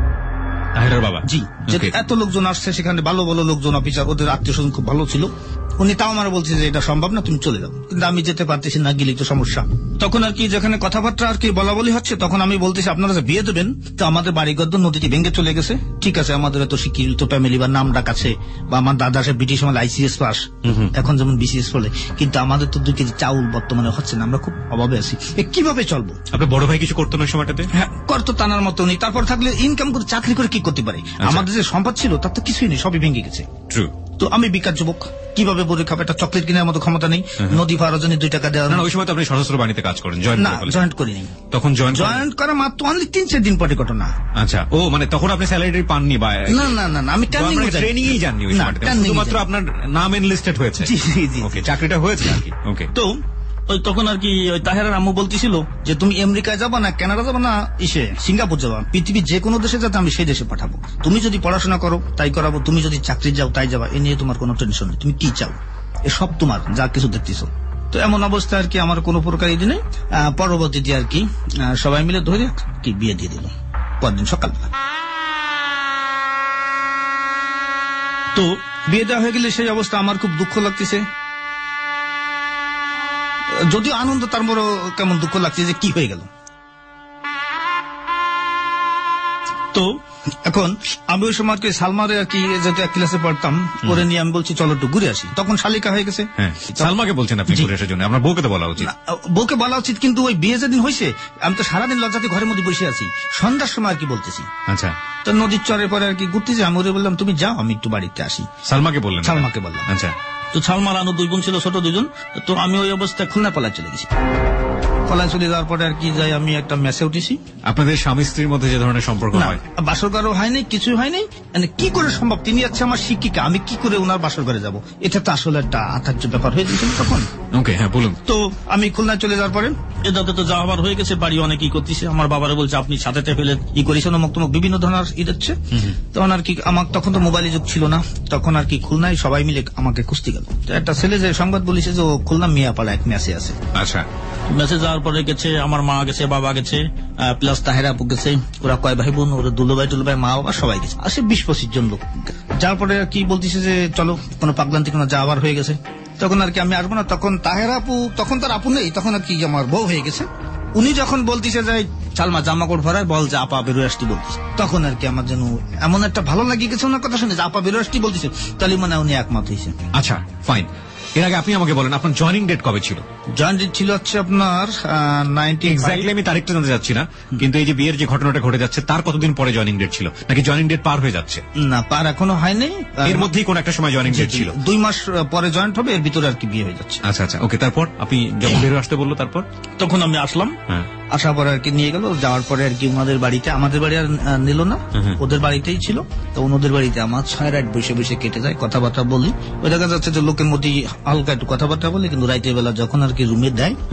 তাহেরার বাবা? জি, এত লোকজন আসছে, সেখানে ভালো ভালো লোকজন, অফিসার, ওদের আত্মীয় স্বজন খুব ভালো ছিল। উনি তাও আমার বলছে যে এটা সম্ভব না, তুমি চলে যাও, কিন্তু আমি যেতে পারতেছি না, গেলেই তো সমস্যা। তখন আর কি যেখানে কথাবার্তা আর কি বলা বলি হচ্ছে, তখন আমি বলতেছি আপনারা যে বিয়ে দেবেন, তো আমাদের বাড়িগদ্দ নদীটি ভেঙে চলে গেছে, ঠিক আছে, আমাদের এত শিক্ষিত ফ্যামিলি বা নাম ডাক আছে, বা আমার দাদা সে ব্রিটিশ আমলে ICS পাস, এখন যেমন BCS বলে, কিন্তু আমাদের তো 2 কেজি চাউল বর্তমানে হচ্ছে না, আমরা খুব অভাবে আছি, কিভাবে চলবো? আপনার বড় ভাই কিছু করতো না সময়টাতে? হ্যাঁ করতো, টানার মতো নেই। তারপর থাকলে ইনকাম করে চাকরি করে কি করতে পারে? আমাদের যে সম্পদ ছিল তার তো কিছুই নেই, সবই ভেঙে গেছে। তো আমি বিকাশ যুবক, কিভাবে বলে খাবে, একটা চকলেট কেনার মতো ক্ষমতা নেই, নদী পার জন্য 2 টাকা দেওয়া। ওই সময় তো আপনি সশস্ত্র বাহিনীতে কাজ করেন? না, জয়েন্ট করিনি। তখন জয়েন্ট করা মাত্র 3-4 দিন পরে ঘটনা। আচ্ছা, ও মানে তখন আপনি স্যালারি পাননি? বা না না না, আমি ট্রেনিং ই জাননি, শুধুমাত্র আপনার নাম এনলিস্টেড হয়েছে। জি জি জি, চাকরিটা হয়েছে আর কি। ওকে। তো ওই তখন আর কি ওই তাহেরার আম্মু বলতেছিল যে তুমি আমেরিকায় যাবা না, কানাডা যাবা না, সিঙ্গাপুর যাবা, পৃথিবীর যে কোনো দেশে যাতে আমি সেই দেশে পাঠাবো, তুমি যদি পড়াশোনা করো তাই করাবো, তুমি যদি চাকরি যাও তাই যাবা, এ নিয়ে তোমার কোনো টেনশন নেই, তুমি কি চাও এসব তোমার যা কিছু দেখতেছো। তো এমন অবস্থা আর কি আমার কোনো প্রকার ইদি নেই। পরবর্তীতে আর কি সবাই মিলে ধরে কি বিয়ে দিয়ে দিল পরদিন সকালবেলা। তো বিয়ে দেওয়া হয়ে গেলে সেই অবস্থা আমার খুব দুঃখ লাগতেছে, যদিও আনন্দ, তার বড় কেমন দুঃখ লাগছে যে কি হয়ে গেল। তো এখন আমি ওই সময় সালমারে আর কি যেহেতু এক ক্লাসে পড়তাম, পরে নিয়ে আমি বলছি চলো একটু ঘুরে আসি, তখন শালিকা হয়ে গেছে। সালমাকে বলছেন আপনি ঘুরে আসার জন্য? আপনার বউকে তো বলা উচিত। বউকে বলা উচিত, কিন্তু ওই বিয়ে যেদিন হয়েছে আমি তো সারাদিন লজ্জাতে ঘরের মধ্যে বসে আছি, সন্ধ্যার সময় আর কি বলতেছি। আচ্ছা, তো নদীর চরের পরে আর কি ঘুরতেছি, আমি ওরে বললাম তুমি যাও, আমি একটু বাড়িতে আসি। সালমাকে বললেন? সালমাকে বললাম। আচ্ছা। তো সালমার আনো 2 বোন ছিল, ছোট 2জন। তো আমি ওই অবস্থায় খুলনা পালায় চলে গেছি। পালায় চলে যাওয়ার পরে আর কি যাই আমি একটা মেসে উঠেছি। আপনাদের স্বামী স্ত্রীর মধ্যে যে ধরনের সম্পর্ক হয়, বাসর ঘরও হয়নি, কিছুই হয়নি, মানে কি করে সম্ভব? তিনি আছে আমার শিক্ষিকা, আমি কি করে ওনার বাসর ঘরে যাবো? এটা তো আসলে একটা আশ্চর্য ব্যাপার হয়ে গেছিল তখন। ওকে, হ্যাঁ বলুন। তো আমি খুলনা চলে যাওয়ার পরে এটাতে তো যাওয়ার হয়ে গেছে, বাড়ি অনেক করতেছে, আমার বাবারে বলছে আপনি সাথে ফেলে করেছেন অমুক তমুক বিভিন্ন ধরনের দিচ্ছে। তখন আর কি আমার তখন তো মোবাইলের যুগ ছিল না, তখন আর কি খুলনায় সবাই মিলে আমাকে খুঁজতে গেল। তো একটা ছেলে যে সংবাদ বলেছে যে ও খুলনা মিয়াপাড়া এক মেসে আছে। আচ্ছা, মেসে যাওয়ার পরে গেছে, আমার মা গেছে, বাবা গেছে, প্লাস তাহেরা আপু গেছে, ওরা কয় ভাই বোন, ওরা দুলুভাই টুলুভাই, মা বাবা সবাই গেছে, আসে 20-25 জন লোক। যার পরে কি বলতেছে যে চলো কোনো পাগলান্তি কোনো যাওয়ার হয়ে গেছে, তখন আর কি আমি আসবো না। তখন তাহেরা আপু, তখন তার আপু নেই, তখন আর কি আমার বউ হয়ে গেছে। উনি যখন বলতেছে যে চালমা জামা কাপড় ভরায় বল যে আপা বেরোয় আসতে বলতেছে, তখন আর কি আমার যেন এমন একটা ভালো লাগিয়ে গেছে ওনার কথা শুনে, যে আপা বেরোয় আসতে বলতেছে, তাহলে মানে উনি একমত হয়েছে। আচ্ছা ফাইন, এর আগে আপনি আমাকে বলেন আপনার জয়েনিং ডেট কবে ছিল? জয়েনিং ডেট ছিল হচ্ছে আপনার 90। এক্স্যাক্টলি আমি তারিখটা জানতে যাচ্ছি না, কিন্তু এই যে বিয়ের যে ঘটনাটা ঘটে যাচ্ছে তার কতদিন পরে জয়েনিং ডেট ছিল, নাকি জয়েনিং ডেট পার হয়ে যাচ্ছে? না, পার এখনো হয়নি, এর মধ্যেই কোন একটা সময় জয়েনিং ডেট ছিল। 2 মাস পরে জয়েন্ট হবে, এর ভিতরে আর কি বিয়ে হয়ে যাচ্ছে। আচ্ছা আচ্ছা, ওকে। তারপর আপনি যখন বেরো আসতে বললো তারপর? তখন আমি আসলাম, আসার পরে আর কি নিয়ে গেল, যাওয়ার পরে আর কি ওনাদের বাড়িতে, আমাদের বাড়ি আর নিল না, ওদের বাড়িতেই ছিল। তো ওনাদের বাড়িতে আমার 6 রাত বসে বসে কেটে যায়, কথাবার্তা বলি। ওই দেখা যাচ্ছে যে লোকের মধ্যে হালকা একটু কথাবার্তা বলি, কিন্তু রাইতের বেলা যখন আর কি রুমে দেয়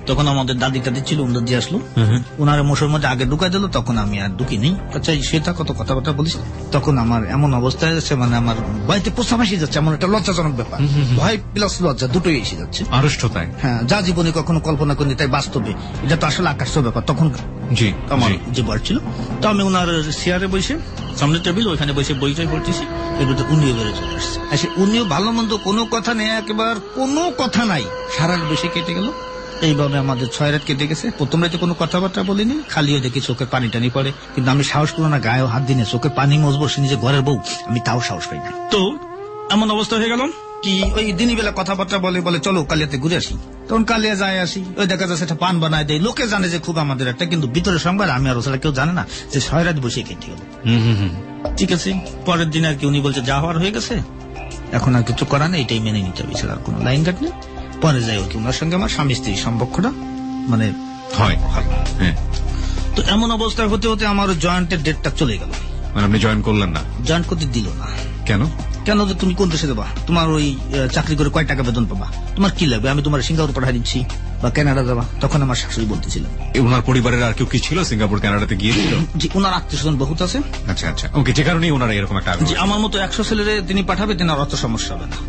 তখন আমাদের দাদি টাদি ছিল, উনার দিয়ে আসলো, ওনারা মোষের মধ্যে আগে ঢুকাই দিল, তখন আমি আর ঢুকি নেই। আচ্ছা সেটা কত কথাবার্তা বলিস, তখন আমার এমন অবস্থায় যাচ্ছে, মানে আমার ভয়তে প্রস্তাব এসে যাচ্ছে, এমন একটা লজ্জাজনক ব্যাপার, ভয় প্লাস লজ্জা দুটোই এসে যাচ্ছে। আড়ষ্টতায়, হ্যাঁ, যা জীবনে কখনো কল্পনা করিনি তাই বাস্তবে এটা তো আসলে আকাশ ব্যাপার। তখন জি আমার যে বয়স ছিল, তো আমি ওনার চেয়ারে বসে, সামনে টেবিল, ওইখানে বসে বইটাই পড়তেছি, এগুলোতে উনিও বেড়ে চলে আসছে। উনিও ভালো মন্দ কোনো কথা নেই, একেবারে কোনো কথা নাই, সারা বেশি কেটে গেল। এইভাবে আমাদের 6 রাত কেটে গেছে। প্রথম রাতে কোনো কথাবার্তা বলিনি, খালিও দেখি চোখের পানি টানি পড়ে, কিন্তু আমি সাহস করবো না গায়েও হাত দিনে চোখে পানি মজবো, সে নিজে ঘরের বউ, আমি তাও সাহস পাই না। তো এমন অবস্থা হয়ে গেল কি, ওই দিনই বেলা কথাবার্তা বলে চলো কালিয়াতে ঘুরে আসি। তখন কালিয়া যায় আসি, ওই দেখা যাচ্ছে একটা পান বানায় দেয়, লোকে জানে যে খুব আমাদের একটা, কিন্তু ভিতরে সংবাদ আমি আর ওরা কেউ জানে না যে 6 রাত বসে কেটে গেল। ঠিক আছে, পরের দিন আর কি উনি বলছে যা হওয়ার হয়ে গেছে, এখন আর কিছু করার নেই, এটাই মেনে নিতে হবে, আর কোনো লাইন কাট নেই। পরে যাই হোক ওনার সঙ্গে আমার স্বামী স্ত্রী সম্পর্কটা মানে হয়। তো এমন অবস্থায় হতে হতে আমার জয়েন্টের ডেটটা চলে গেল। মানে আপনি জয়েন করলেন না? জয়েন করতে দিল না। কেন? কেন যে তুমি কোন দেশে দেবা, তোমার ওই চাকরি করে কয় টাকা বেতন পাবা, তোমার কি লাগবে, আমি তোমার সিঙ্গাপুর পাঠিয়ে দিচ্ছি বা কানাডা যাবা। তখন আমার শাশুড়ি বলতেছিলেন। ওনার পরিবারের আর কেউ কি ছিল সিঙ্গাপুর কানাডাতে গিয়েছিল? জি, ওনার আত্মীয় স্বজন বহুত আছে। আচ্ছা আচ্ছা, ওকে, যে কারণে ওনারা এরকম একটা, জি, আমার মতো 100 ছেলেরে তিনি পাঠাবে, তিনি অত সমস্যা হবে না,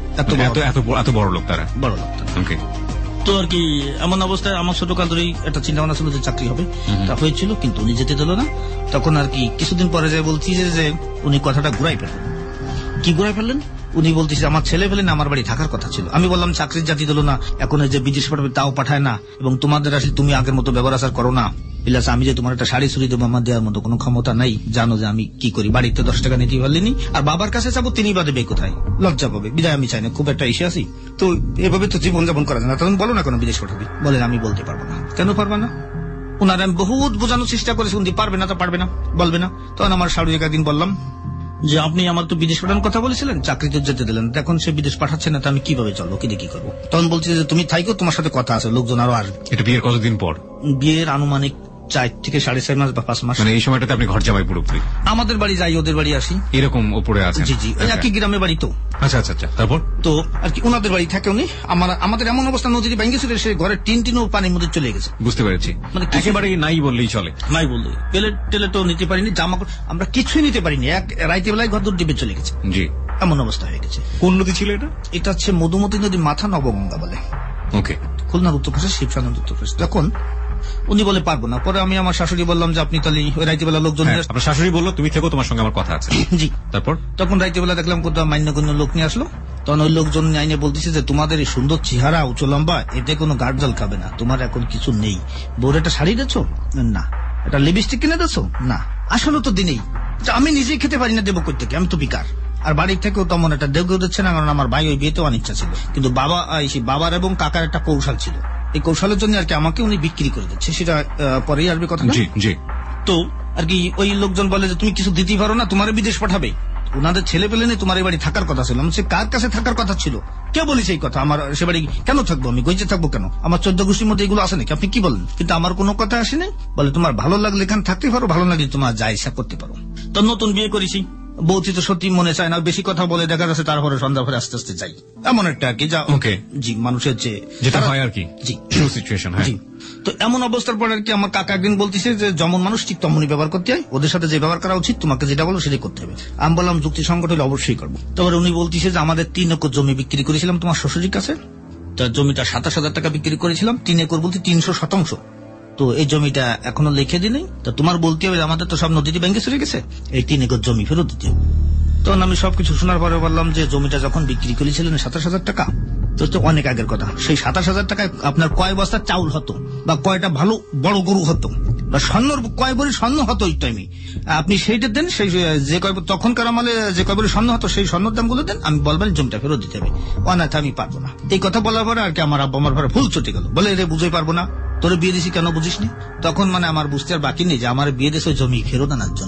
এত বড় লোক তারা, বড় লোক তারা। ওকে। তো আর কি এমন অবস্থায় আমার ছোটকাল ধরেই একটা চিন্তা ভাবনা ছিল যে চাকরি হবে, তা হয়েছিল, কিন্তু উনি যেতে দিল না। তখন আর কি কিছুদিন পরে যায় বলছি যে উনি কথাটা ঘুরাই ফেললেন। কি ঘুরাই ফেললেন? উনি বলতেছে আমার ছেলে ফেলেন আমার বাড়ি থাকার কথা ছিল। আমি বললাম চাকরির জাতি দিল না, এখন যে বিদেশ পাঠাবে তাও পাঠায় না, এবং তোমাদের আসলে তুমি আগের মতো ব্যবহার আচার করো না, প্লাস আমি যে তোমার একটা শাড়ি চুরি দেবো আমার দেওয়ার মতো কোনো ক্ষমতা নাই, জানো যে আমি কি করি, বাড়িতে 10 টাকা নিতে পারলেনি, আর বাবার কাছে যাবো তিনি বাদে বে কোথায়, লজ্জা পাবে, বিদায় আমি চাই না, খুব একটা এসে আসি, তো এভাবে তো জীবনযাপন করা যায় না। তখন বলো না কেন বিদেশ পাঠাবি, বলেন আমি বলতে পারবো না। কেন পারবা না? ওনার আমি বহুত বোঝানোর চেষ্টা করেছি, উনি পারবে না তো পারবে না, বলবে না। তখন আমার শাশুড়ি একদিন বললাম যে আপনি আমার তো বিদেশ পাঠানোর কথা বলেছিলেন, চাকরিতে যেতে দিলেন, এখন সে বিদেশ পাঠাচ্ছে না, তো আমি কিভাবে চলবো, কি দিয়ে কি করবো? তখন বলছে যে তুমি থাইকো, তোমার সাথে কথা আছে, লোকজন আরো আসবে। এটা বিয়ের কতদিন পর? বিয়ের আনুমানিক 4 থেকে 4.5 মাস বা 5 মাস। মানে এই সময়টাতে আপনি ঘর জামাই পুরোপুরি? আমাদের বাড়ি যাই, ওদের বাড়ি আসি, এরকম উপরে আছে। জি জি, একই গ্রামের বাড়ি তো। আচ্ছা আচ্ছা আচ্ছা, তারপর? তো আর কি ওনাদের বাড়ি থাকে উনি, আমাদের এমন অবস্থা নদীটি ভেঙে ছিল, সে ঘরের টিনও পানির মধ্যে চলে গেছে। বুঝতে পেরেছি, মানে একেবারে নাই বললেই চলে। নাই বললেই, টেলে তো নিতে পারিনি, জামা আমরা কিছুই নিতে পারিনি, এক রাইতে বেলায় ঘর দূর ডিবে চলে গেছে। জি, এমন অবস্থা হয়ে গেছে। কোন নদী ছিল এটা? এটা হচ্ছে মধুমতি নদী মাথা, নবগঙ্গা বলে। ওকে, খুলনার উত্তর পাশে, শিবসাগর উত্তর পাশে। তখন উনি বলে পারবো না। পরে আমি আমার শাশুড়ি বললাম যে আপনি তাহলে ওই রাইতে বেলা লোকজন, আপনার শাশুড়ি বললো তুমি থেকো, তোমার সঙ্গে আমার কথা আছে। জি। তারপর তখন রাইতে বেলা দেখলাম কোথাও মান্যগণ্য লোক নিয়ে আসলো। তখন ওই লোকজন আইনে বলতেছে যে তোমাদের এই সুন্দর চেহারা, উঁচু লম্বা, এতে কোনো গার্ড জল খাবে না, তোমার এখন কিছু নেই, বউর একটা শাড়ি দিচ্ছ না, একটা লিপস্টিক কিনে দিচ্ছ না, আসলে তো দিনেই, আমি নিজেই খেতে পারি না, দেবো কই থেকে, আমি তো বিকার, আর বাড়ির থেকেও তেমন একটা দেব দিচ্ছে না, কারণ আমার ভাই ওই বিয়েতেও অনিচ্ছা ছিল, কিন্তু বাবার এবং কাকার একটা কৌশল ছিল, এই কৌশলের জন্য আর কি আমাকে উনি বিক্রি করে দিচ্ছে, সেটা পরেই আসবে কথা। জি জি। তো আর কি ওই লোকজন বলে যে তুমি কিছু দিতেই পারো না, তোমার বিদেশ পাঠাবে, ওনাদের ছেলে পেলে নেই, তোমার এই বাড়ি থাকার কথা ছিল। সে কার কাছে থাকার কথা ছিল, কে বলিস এই কথা? আমার সে বাড়ি কেন থাকবো, আমি গইজে থাকবো কেন? আমার 14 গোষ্ঠীর মধ্যে এগুলো আসে নাকি, আপনি কি বলেন? কিন্তু আমার কোনো কথা আসেনি, বলে তোমার ভালো লাগলে এখানে থাকতে পারো, ভালো লাগলে তোমার যা ইচ্ছা করতে পারো। তো নতুন বিয়ে করেছি, বৌতি তো সত্যি মনে চায় না, বেশি কথা বলে, দেখা যাচ্ছে তারপরে সন্ধ্যা ভরে আস্তে আস্তে যাই, এমন একটা আর কি, যা ওকে জি মানুষের যেটা হয় আর কি। জি, সিচুয়েশন। জি। তো এমন অবস্থার পর আর কি আমার কাকা একদিন বলতেছে যে যেমন মানুষ ঠিক তেমনই ব্যবহার করতে হয়, ওদের সাথে যে ব্যবহার করা উচিত, তোমাকে যেটা বলো সেটাই করতে হবে। আমি বললাম যুক্তি সংকট হলে অবশ্যই করবো। তারপরে উনি বলতেছে যে আমাদের 3 একর জমি বিক্রি করেছিলাম তোমার শ্বশুরের কাছে, তার জমিটা 27,000 টাকা বিক্রি করেছিলাম, 3 একর বলতে 300%। তো এই জমিটা এখনো লিখে দিই নাই, তো তোমার বলতে হবে আমাদের তো সব নদীতে ব্যাংকে চলে গেছে, এই 3 একর জমি ফেরত দিতে হবে। তখন আমি সবকিছু শোনার পরে বললাম যে জমিটা যখন বিক্রি করেছিলেন 27,000 টাকা, তো অনেক আগের কথা, সেই 27,000 টাকায় আপনার কয় বস্তা চাউল হতো, বা কয়টা ভালো বড় গরু হতো, বা স্বর্ণর কয় বড়ি স্বর্ণ হতো ওই টাইমে, আপনি সেইটা দেন, সেই যে কয় তখনকার আমলে যে কয় বড়ি স্বর্ণ হতো সেই স্বর্ণের দাম গুলো দেন, আমি বলবেন জমিটা ফেরত দিতে হবে, অনাথ আমি পারবো না। এই কথা বলার পরে আর কি আমার আব্বা আমার ঘরে ফুল চটে গেল, বলে রে বুঝেই পারবো না, তোরে বিয়ে দিছি কেন বুঝিস নি? তখন মানে আমার বুঝতে আর বাকি নেই যে আমার বিয়ে দিয়েছে ওই জমি ফেরত আনার জন্য।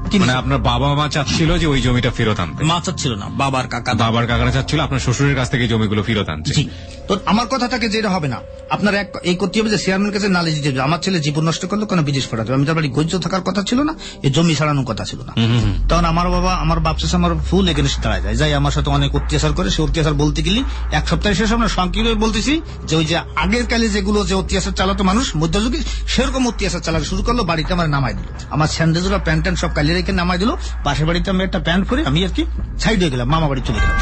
মানে আপনার বাবা মা চাচ্ছিল যে ওই জমিটা ফেরত আনতে? মা চাচ্ছিল না, বাবার কাকারা চাচ্ছিল আপনার শ্বশুরের কাছ থেকে জমিগুলো ফেরত আনছে। জি। তো আমার কথা থাকে যে এটা হবে না, আপনার এই করতে হবে যে চেয়ারম্যানের কাছে নালিশ দিতে হবে, আমার ছেলে জীবন নষ্ট করলো কেন বিদেশ পাঠাতে হবে, আমি তার বাড়ি গজ্য থাকার কথা ছিল না, এই জমি ছাড়ানোর কথা ছিল না। তখন আমার বাপ চাষা আমার ফুল এগেনস্ট দাঁড়ায় যায়, যাই আমার সাথে অনেক অত্যাচার করে। সে অত্যাচার বলতে গেলে এক সপ্তাহে শেষ আমরা সংক্ষিপ্ত বলতেছি যে ওই যে আগের কালে যেগুলো যে অত্যাচার চালাতো মানুষ মধ্যযুগে, সেরকম অত্যাচার চালাতে শুরু করলো। বাড়িতে আমার নামাই দিল, আমার স্যান্ডেলগুলো প্যান্ট ট্যান্ট সব কালিয়ে রেখে নামাই দিল। পাশের বাড়িতে আমি একটা প্যান্ট পরে আমি আর কি সাইড হয়ে গেলাম, মামা বাড়ি চলে গেলাম।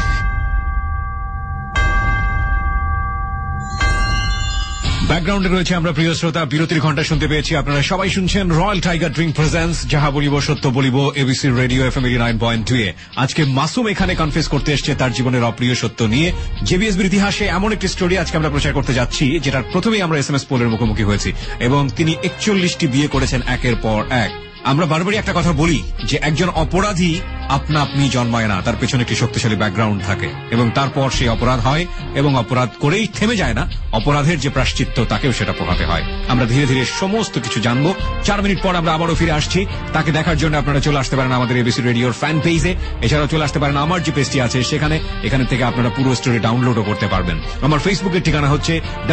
ব্যাকগ্রাউন্ডে রয়েছে আমরা প্রিয় শ্রোতা বিরতির ঘন্টা শুনতে পেয়েছি। আপনারা সবাই শুনছেন রয়্যাল টাইগার ড্রিঙ্ক প্রেজেন্টস যাহা বলিব সত্য বলিব, এবিসি রেডিও FM 89.2 এ। আজকে মাসুম এখানে কনফেস করতে এসেছে তার জীবনের অপ্রিয় সত্য নিয়ে। জেবিএসবির ইতিহাসে এমন একটি স্টোরি আজকে আমরা প্রচার করতে যাচ্ছি যেটার প্রথমেই আমরা SMS পোলের মুখোমুখি হয়েছি, এবং তিনি 41টি বিয়ে করেছেন একের পর এক। আমরা বারবারই একটা কথা বলি যে একজন অপরাধী আপনা আপনি জন্মায় না, তার পেছনে একটি শক্তিশালী ব্যাকগ্রাউন্ড থাকে, এবং তারপর সেই অপরাধ হয়, এবং অপরাধ করেই থেমে যায় না, অপরাধের যে প্রায়শ্চিত্ত তাকেও সেটা পোহাতে হয়। আমরা ধীরে ধীরে সমস্ত কিছু জানবো। 4 মিনিট পর আমরা আবারও ফিরে আসছি। তাকে দেখার জন্য আপনারা চলে আসতে পারেন আমাদের এবিসি রেডিওর ফ্যান পেজে, এছাড়াও চলে আসতে পারেন আমার যে পেজটি আছে সেখানে, এখানে থেকে আপনারা পুরো স্টোরি ডাউনলোডও করতে পারবেন। আমার ফেসবুকের ঠিকানা হচ্ছে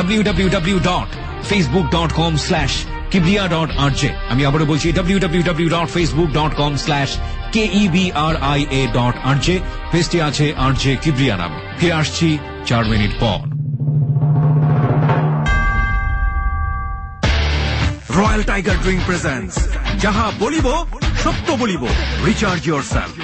www.facebook.com/kibria.rj। আমি আবারও বলছি www.facebook.com/KEBRIA.RJ। পেজটি আছে RJ কিবরিয়া নাম। ফিরে আসছি 4 মিনিট পর। রয়্যাল টাইগার ড্রিঙ্ক প্রেজেন্টস যাহা বলিব সত্য বলিব, রিচার্জ ইয়োরসেলফ।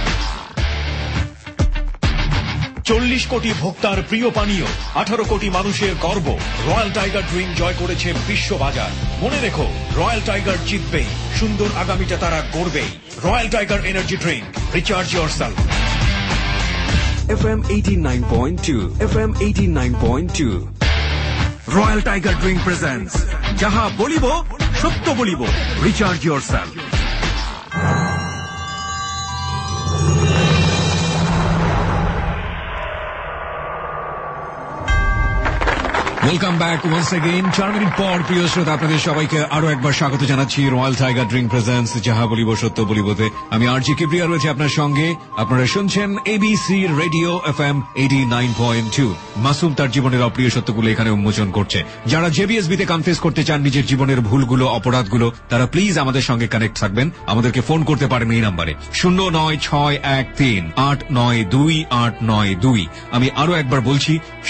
40 কোটি ভোক্তার প্রিয় পানীয়, 18 কোটি মানুষের গর্ব। রয়্যাল টাইগার ড্রিঙ্ক জয় করেছে বিশ্ববাজার। মনে রেখো, রয়্যাল টাইগার জিতবেই, সুন্দর আগামীটা তারা গড়বেই। Royal tiger energy drink, recharge yourself. FM 89.2, FM 89.2। Royal tiger drink presents যাহা বলিব সত্য বলিব, recharge yourself. Welcome back once again. 4 minute পর প্রিয় শ্রোতা আপনাদের সবাইকে আরো একবার স্বাগত জানাচ্ছি রয়্যাল টাইগার ড্রিঙ্ক প্রেজেন্টস যাহা বলিব সত্য বলিবতে। আমি RJ কিবরিয়া রয়েছে আপনার সঙ্গে। আপনারা শুনছেন এবিসি রেডিও FM 89.2। মাসুম তার জীবনের অপ্রিয় সত্যগুলো এখানে উন্মোচন করছে। যারা জেবিএসবিতে কনফেস করতে চান নিজের জীবনের ভুলগুলো, অপরাধগুলো, তারা প্লিজ আমাদের সঙ্গে কানেক্ট থাকবেন। আমাদেরকে ফোন করতে পারেন এই নাম্বারে 09613892892। আমি আরো একবার বলছি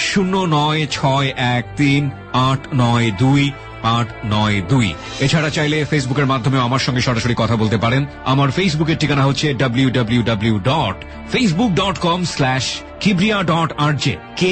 09613892892। এছাড়া চাইলে ফেসবুকের মাধ্যমে আমার সঙ্গে সরাসরি কথা বলতে পারেন। আমার ফেসবুকের ঠিকানা হচ্ছে www.facebook.com/kibria.rj,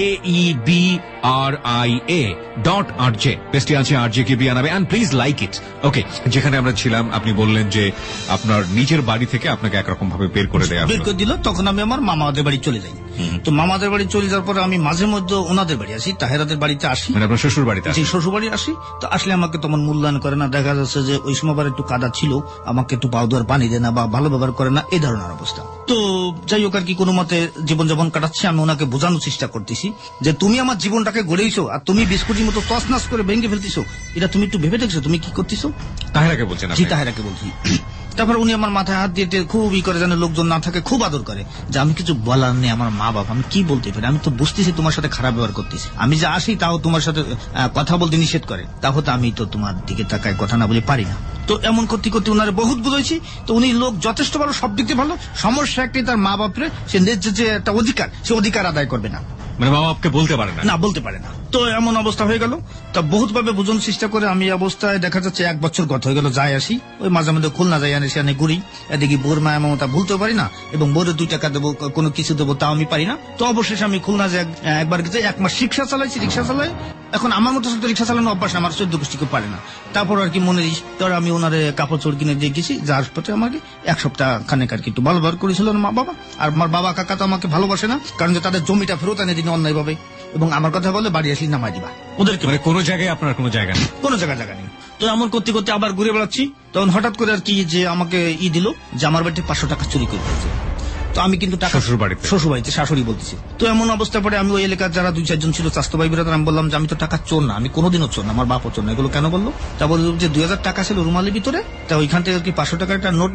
KEBRIA.RJ। পেজটি আছে RJ কিবরিয়া নামে, and please like it. Okay, যেখানে আমরা ছিলাম আপনি বললেন যে আপনার নিজের বাড়ি থেকে আপনাকে একরকম ভাবে বের করে দেয়া দিল। তখন আমি আমার মামাদের বাড়ি চলে যাই। তো মামাদের বাড়ি চলে যাওয়ার পরে আমি মাঝে মধ্যে ওনাদের বাড়ি আসি, তাহেরাদের বাড়িতে আসি, মানে আপনার শ্বশুর বাড়িতে। শ্বশুর বাড়ি আসি। তো আসলে আমাকে তেমন মূল্যায়ন করে না, দেখা যাচ্ছে যে ওই সময় একটু কাদা ছিল, আমাকে একটু পাও দেওয়ার পানি দেয় না বা ভালো ব্যবহার করে না, এই ধরনের অবস্থা। তো যাই হোক আর কি, কোনো মতে জীবনযাপন কাটাচ্ছি। আমি ওনাকে বোঝানোর চেষ্টা করতেছি যে তুমি আমার জীবনটাকে গড়েইছো, আর তুমি বিস্কুটের মতো তছনছ করে ভেঙে ফেলতেছো, এটা তুমি একটু ভেবে দেখছো তুমি কি করতেছো? তাহেরাকে বলছেন? জি, তাহেরাকে বলছি। তারপর উনি আমার মাথায় হাত দিয়ে খুব করে, যেন লোকজন না থাকে, খুব আদর করে যে আমি কিছু বলার নেই, আমার মা বাবা, আমি কি বলতে পারি, আমি তো বুঝতেছি তোমার সাথে খারাপ ব্যবহার করতেছি, আমি যে আসি তাও তোমার সাথে কথা বলতে নিষেধ করে, তাহলে আমি তো তোমার দিকে তাকায় কথা না বলে পারি না। তো এমন করতে করতে উনারে বহুত বুঝাইছি। তো উনি লোক যথেষ্ট ভালো, সব দিক দিয়ে ভালো। সমস্যা একটাই, তার মা বাপরে সে যে একটা অধিকার, সে অধিকার আদায় করবে না, মানে মা বাপকে বলতে পারে না, বলতে পারে না। তো এমন অবস্থা হয়ে গেল। তা বহুত ভাবে বোঝানোর চেষ্টা করে আমি অবস্থায় দেখা যাচ্ছে 1 বছর গত হয়ে গেল, যাই আসি, ওই মাঝে মধ্যে খুলনা যাই, আনি সেখানে ঘুরি, এদিকে বোর মায়া মমতা ভুলতেও পারি না, এবং বোরে 2 টাকা দেবো, কোনো কিছু দেবো তাও আমি পারি না। তো অবশেষে আমি খুলনা যে একবার গেছে, 1 মাস রিক্সা চালাইছি। রিক্সা চালাই, এখন আমার মতো রিক্সা চালানো অভ্যাস, আমার 14 গোষ্ঠী কেউ পারে না। তারপর আর কি মনে তোর আমি ওনারে কাপড় চোর কিনে দিয়ে গেছি, যার পথে আমাকে 1 সপ্তাহ খানেক আর কি একটু ভালো ব্যবহার করেছিল মা বাবা। আর আমার বাবা কাকা তো আমাকে ভালোবাসে না, কারণ যে তাদের জমিটা ফেরত এনে দিন অন্যায় ভাবে, এবং আমার কথা বলে বাড়ি আসলে নামাই দিবা ওদেরকে, মানে কোনো জায়গায় আপনার কোনো জায়গা নেই, কোনো জায়গা নেই। তো এমন করতে করতে আবার ঘুরে বেড়াচ্ছি। তখন হঠাৎ করে আর কি যে আমাকে দিল যে আমার বাড়িতে 500 টাকা চুরি করে দিয়েছে। তো আমি কিন্তু টাকা শ্বশুর বাড়িতে শাশুড়ি বলতেছি। তো এমন অবস্থা পরে আমি ওই এলাকার যারা 2-4 জন ছিল চাস্তো ভাই বিরাদার, আমি বললাম যে আমি তো টাকা চোর না, আমি কোনোদিনও চোর না, আমার বাপও চোর না। এগুলো কেন বললো? তা বলল যে 2000 টাকা ছিল রুমালের ভিতরে, তা ওইখান থেকে আর কি 500 টাকার একটা নোট নেই,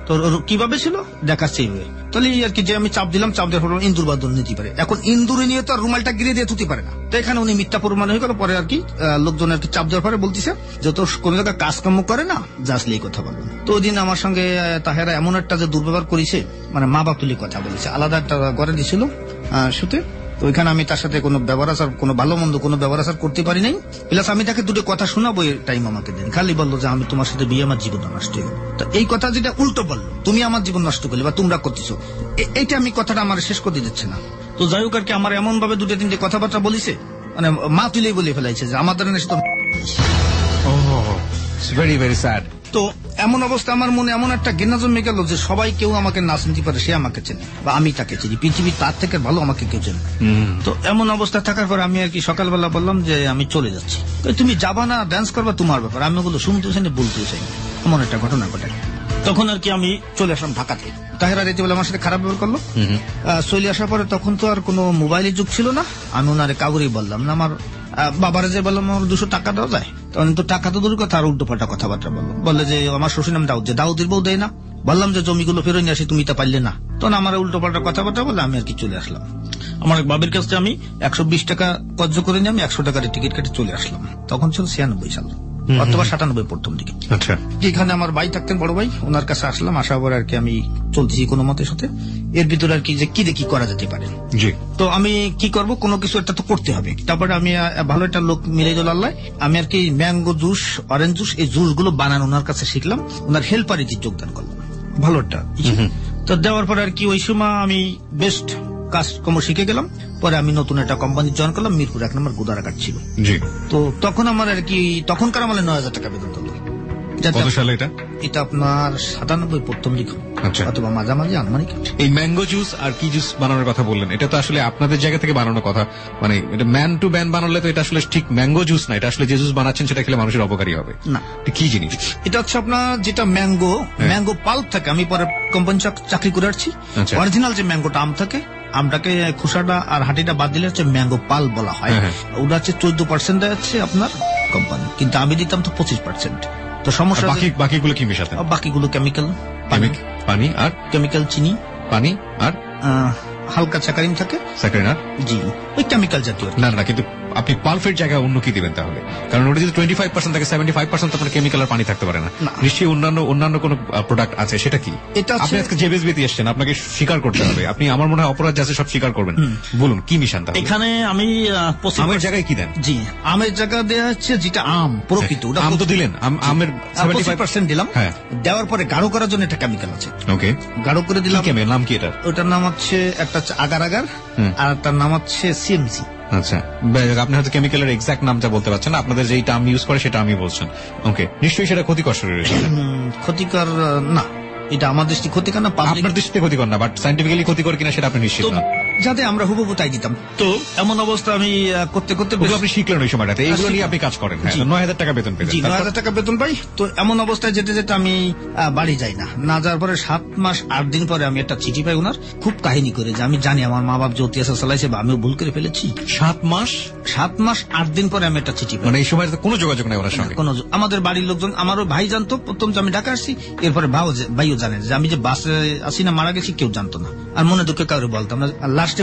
তো কিভাবে ছিল দেখাচ্ছে এইভাবে। তাহলে এই আর কি যে আমি চাপ দিলাম, চাপ দেওয়ার পর ইন্দুর বাদল নিতে পারে। এখন ইন্দুরে নিয়ে তো আর রুমালটা গিরে দিয়ে তুলতে পারে না। তো এখানে উনি মিথ্যা প্রমাণ হয়ে গেল। পরে আর কি লোকজন আর কি চাপ দেওয়ার পরে বলতেছে যে তোর কোন জায়গায় কাজকর্ম করে না, জাসলে এই কথা বলবেন। তো ওই দিন আমার সঙ্গে তাহেরা এমন একটা যে দুর্ব্যবহার করেছে, মানে মা বাপ তুলি কথা বলেছে, আলাদা একটা ঘরে দিয়েছিল শুতে। তো ওইখানে আমি তার সাথে কোনো ব্যবহার আচার, কোনো ভালো মন্দ কোনো ব্যবহার আচার করতে পারি নাই। প্লাস আমি তাকে দুটো কথা শোনাবো এই টাইম আমাকে দেন, খালি বললো যে আমি তোমার সাথে বিয়ে, আমার জীবন নষ্ট হয়ে গেল। তো এই কথা যেটা উল্টো বললো, তুমি আমার জীবন নষ্ট করলে বা তোমরা করতেছো, এইটা আমি কথাটা আমার শেষ করতে দিচ্ছে না। তো যাই হোক আর কি আমার এমন ভাবে দুটো তিনটে কথাবার্তা বলিছে, মানে মা তুলেই বলে ফেলাইছে যে আমাদের ভেরি ভেরি স্যাড। তো এমন অবস্থা আমার মনে এমন একটা ঘৃণা জন্মে গেল যে সবাই কেউ আমাকে না চিনতে পারে, সে আমাকে চেনে বা আমি তাকে চিনি, পৃথিবীর তার থেকে ভালো আমাকে কেউ চেনে। তো এমন অবস্থা থাকার পর আমি আর কি সকালবেলা বললাম যে আমি চলে যাচ্ছি। তুমি যাবা না, ডান্স করবা, তোমার ব্যাপার। আমি বললো শুনতেও চাই না, বলতেও চাই না, এমন একটা ঘটনা ঘটে। তখন আর কি আমি চলে আসলাম ঢাকাতে। তাহেরা রেতে বলে আমার সাথে খারাপ ব্যবহার করলো। চলে আসার পরে তখন তো আর কোনো মোবাইলের যুগ ছিল না। আমি ওনারে কাউরেই বললাম না, আমার বাবারে যে বললাম আমার 200 টাকা দেওয়া যায়, তখন তো টাকা তো দূরের কথা, আর উল্টো পাল্টা কথাবার্তা বললে যে আমার শ্বশুর নাম দাউদ, যে দাউদের বউ দেয় না। বললাম যে জমিগুলো ফেরত নিয়ে আসি, তুমি তা পারলে না। তখন আমার উল্টো পাল্টা কথাবার্তা বলে আমি আর কি চলে আসলাম। আমার বাবির কাছে আমি 120 টাকা কর্য করে নিয়ে আমি 100 টাকার টিকিট কেটে চলে আসলাম। তখন ছিল 96 সাল অথবা 97 প্রথম দিকে। আচ্ছা, এখানে আমার ভাই থাকতেন, বড় ভাই, ওনার কাছে আসলাম। আসার পর আর কি আমি চলতেছি কোনো মতের সাথে। এর ভিতরে আর কি যে কি দেখি করা যেতে পারে। তো আমি কি করব, কোনো কিছু একটা তো করতে হবে। তারপরে আমি ভালো একটা লোক মিলে দিল আল্লাহ, আমি আর কি ম্যাঙ্গো জুস, অরেঞ্জ জুস, এই জুস গুলো বানানো ওনার কাছে শিখলাম। ওনার হেল্পারিতে যোগদান করলাম, ভালো একটা। তো দেওয়ার পরে আর কি ওই সময় আমি বেস্ট কাজকর্ম শিখে গেলাম। পরে আমি নতুন একটা কোম্পানি জয়েন করলাম, মিরপুর 1 নম্বর গোদারাঘাট ছিল। তো তখন আমার আর কি তখনকার আমার 9,000 টাকা বেতন দিল। কত সালে এটা? এটা আপনার 97 প্রথম দিক অথবা মাঝামাঝি আনুমানিক। এই ম্যাঙ্গো জুস আর কি জুস বানানোর কথা বললেন, এটা তো আসলে আপনাদের জায়গা থেকে বানানোর কথা, মানে এটা ম্যান টু ম্যান বানালে তো এটা আসলে ঠিক ম্যাঙ্গো জুস না। এটা আসলে যে জুস বানাচ্ছেন সেটা খেলে মানুষের অপকারী হবে না। কি জিনিস এটা? হচ্ছে আপনার যেটা ম্যাঙ্গো পাল্প থাকে। আমি পরে কোম্পানি চাকরি করে আসছি। অরিজিনাল যে ম্যাঙ্গোটা আম থাকে, আমটাকে খোসাটা আর হাঁটিটা বাদ দিলে হচ্ছে ম্যাঙ্গো পাল্প বলা হয়। ওটা হচ্ছে 14% আছে আপনার কোম্পানি, কিন্তু আমি দিতাম তো 25%। তো সমস্যা বাকিগুলো কি মেশাতেন? বাকিগুলো কেমিক্যাল, পানি আর কেমিক্যাল, চিনি, পানি আর হালকা স্যাকারিন থাকে। স্যাকারিন আর জি, ওই কেমিক্যাল জাতীয়। না কিন্তু আপনি পালফের জায়গায় অন্য কি দিবেন তাহলে? কারণ ওটা যদি 25% থাকে, 75% আপনার কেমিক্যাল আর পানি থাকতে পারে না। নিশ্চয়ই অন্যান্য কোন প্রোডাক্ট আছে, সেটা কি? আপনি আজকে যে বেসবিতে এসেছেন, আপনাকে স্বীকার করতে হবে। আপনি আমার মনে হয় অপরাধ যাচ্ছে সব স্বীকার করবেন। বলুন কি মিশান তাহলে? এখানে আমি আমের জায়গায় কি দেন? জি, আমের জায়গা দেওয়া হচ্ছে যেটা আম প্রকৃত, ওটা আম তো দিলেন, আমের 75% দিলাম। দেওয়ার পরে গাঢ় করার জন্য একটা কেমিক্যাল আছে। ওকে, গাঢ় করে দিলাম। নাম কি এটা? ওটার নাম হচ্ছে একটা আগার আর একটার নাম হচ্ছে সিএমসি। আচ্ছা, আপনি হয়তো কেমিক্যালের এক্সাক্ট নামটা বলতে পারছেন না, আপনাদের যেই টার্ম ইউজ করে সেটা আমি বলছেন। ওকে, নিশ্চয়ই সেটা ক্ষতিকর শরীরের জন্য। ক্ষতিকর না, এটা আমার দৃষ্টি ক্ষতিকর না, আপনার দৃষ্টিতে ক্ষতিকর না, বাট সায়েন্টিফিক্যালি ক্ষতিকর কিনা সেটা আপনি নিশ্চিত না। যাতে আমরা হুবহু তাই দিতাম। তো এমন অবস্থা আমি করতে করতে আপনি শিখলেন ওই সময়টাতে, এইগুলো নিয়ে আপনি কাজ করেন। 9,000 টাকা বেতন পেতেন? 9,000 টাকা বেতন পাই। তো এমন অবস্থায় যেতে যেতে আমি বাড়ি যাই না যাওয়ার পরে 7 মাস 8 দিন পরে আমি একটা চিঠি পাই ওনার, খুব কাহিনী করে, যে আমি জানি আমার মা বাপ যে অত্যাচার চালাইছে বা আমিও ভুল করে ফেলেছি। 7 মাস 8 দিন পরে আমি একটা চিঠি পাই। মানে এই সময় কোনো যোগাযোগ নাই ওনার সঙ্গে? আমাদের বাড়ির লোকজন, আমারও ভাই জানতো প্রথম যে আমি ঢাকা আসছি, এরপরে ভাইও জানে যে আমি যে বাসে আসি না মারা গেছি, কেউ জানতো না। আর মনে দুঃখে কাউরে বলতাম না। লাস্টে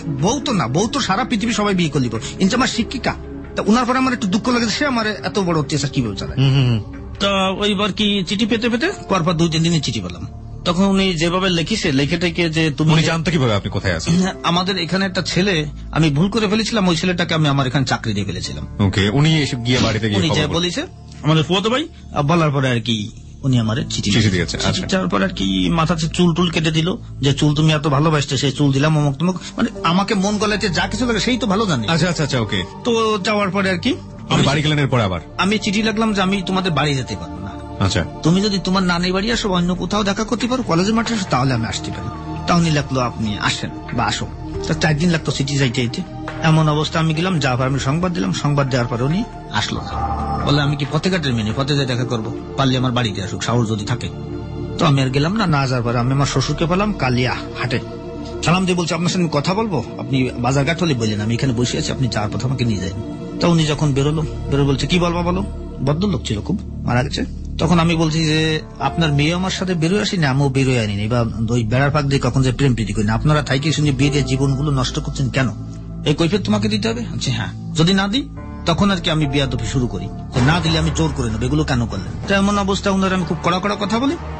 বউ তো সারা পৃথিবী সবাই বিয়ে করলিব, কিন্তু আমার শিক্ষিকা। তা উনার পরে আমার একটু দুঃখ লেগেছে, সে আমার এত বড় অত্যাচার কিভাবে চালায়। তা ওইবার কি চিঠি পেতে পরপর 2-3 দিনে চিঠি পেলাম। তখন উনি যেভাবে লিখিছে, লিখে থেকে যে তুমি জানতো কিভাবে আপনি কোথায় আছেন? আমাদের এখানে একটা ছেলে আমি ভুল করে ফেলেছিলাম, ওই ছেলেটাকে আমি আমার এখানে চাকরি দিয়ে ফেলেছিলাম। ওকে, উনি এসে গিয়ে বাড়িতে গিয়ে উনি যে বলেছে আমাদের ফুয়াতো ভাই, বলার পরে আর কি উনি আমার চিঠি দিয়েছে। তারপর আর কি মাথাতে চুল কেটে দিল, যে চুল তুমি এত ভালোবাসতে, সেই চুল দিলাম অমুক তমুক, মানে আমাকে মন গলাতে যা কিছু লাগে সেই তো ভালো জানে। আচ্ছা, ওকে। তো যাওয়ার পরে আর কি বাড়ি গেলেন, এরপর আবার আমি চিঠি লাগলাম যে আমি তোমাদের বাড়ি যেতে পারবো না। আচ্ছা, তুমি যদি তোমার নানির বাড়ি আসো, অন্য কোথাও দেখা করতে পারো, কলেজের মাঠে আসো, তাহলে আমি আসতে পারি। তাহলে লাগলো আপনি আসেন বা আসো। তা 4 দিন লাগতো চিঠি যাইতে। এমন অবস্থা আমি গেলাম, যাওয়ার আমি সংবাদ দিলাম। সংবাদ দেওয়ার পরে উনি আসলো না, বলে আমি কি ফতেঘাটের মেনে ফতেঘাটে দেখা করবো, পারলে আমার বাড়িতে আসুক, সাহস যদি থাকে। তো আমি আর গেলাম না যাওয়ার পরে আমি আমার শ্বশুরকে পেলাম কালিয়া হাটে। সালাম দিয়ে বলছে আপনার সঙ্গে কথা বলবো, আপনি বাজার ঘাট হলে বললেন, আমি এখানে বসে আছি, আপনি যাওয়ার পথে আমাকে নিয়ে যান। তা উনি যখন বেরো বলছে কি বলবা বলো। ভদ্রলোক ছিল খুব, মারা গেছে। তখন আমি বলছি যে আপনার মেয়ে আমার সাথে বেরোয় আসেনি, আমিও বেরোয় আনিনি, বা ওই বেড়ার পাক দিয়ে কখন যে প্রেম প্রীতি করি না, আপনারা থাইকে শুনে বিয়ে দিয়ে জীবনগুলো নষ্ট করছেন কেন? এই কৈফিয়ত তোমাকে দিতে হবে? আচ্ছা হ্যাঁ, যদি না দিই তখন আর কি আমি বিয়াদবি শুরু করি, যে না দিলে আমি জোর করে নেবো, এগুলো কেন করলেন? তো এমন অবস্থা ওনার আমি খুব কড়া কথা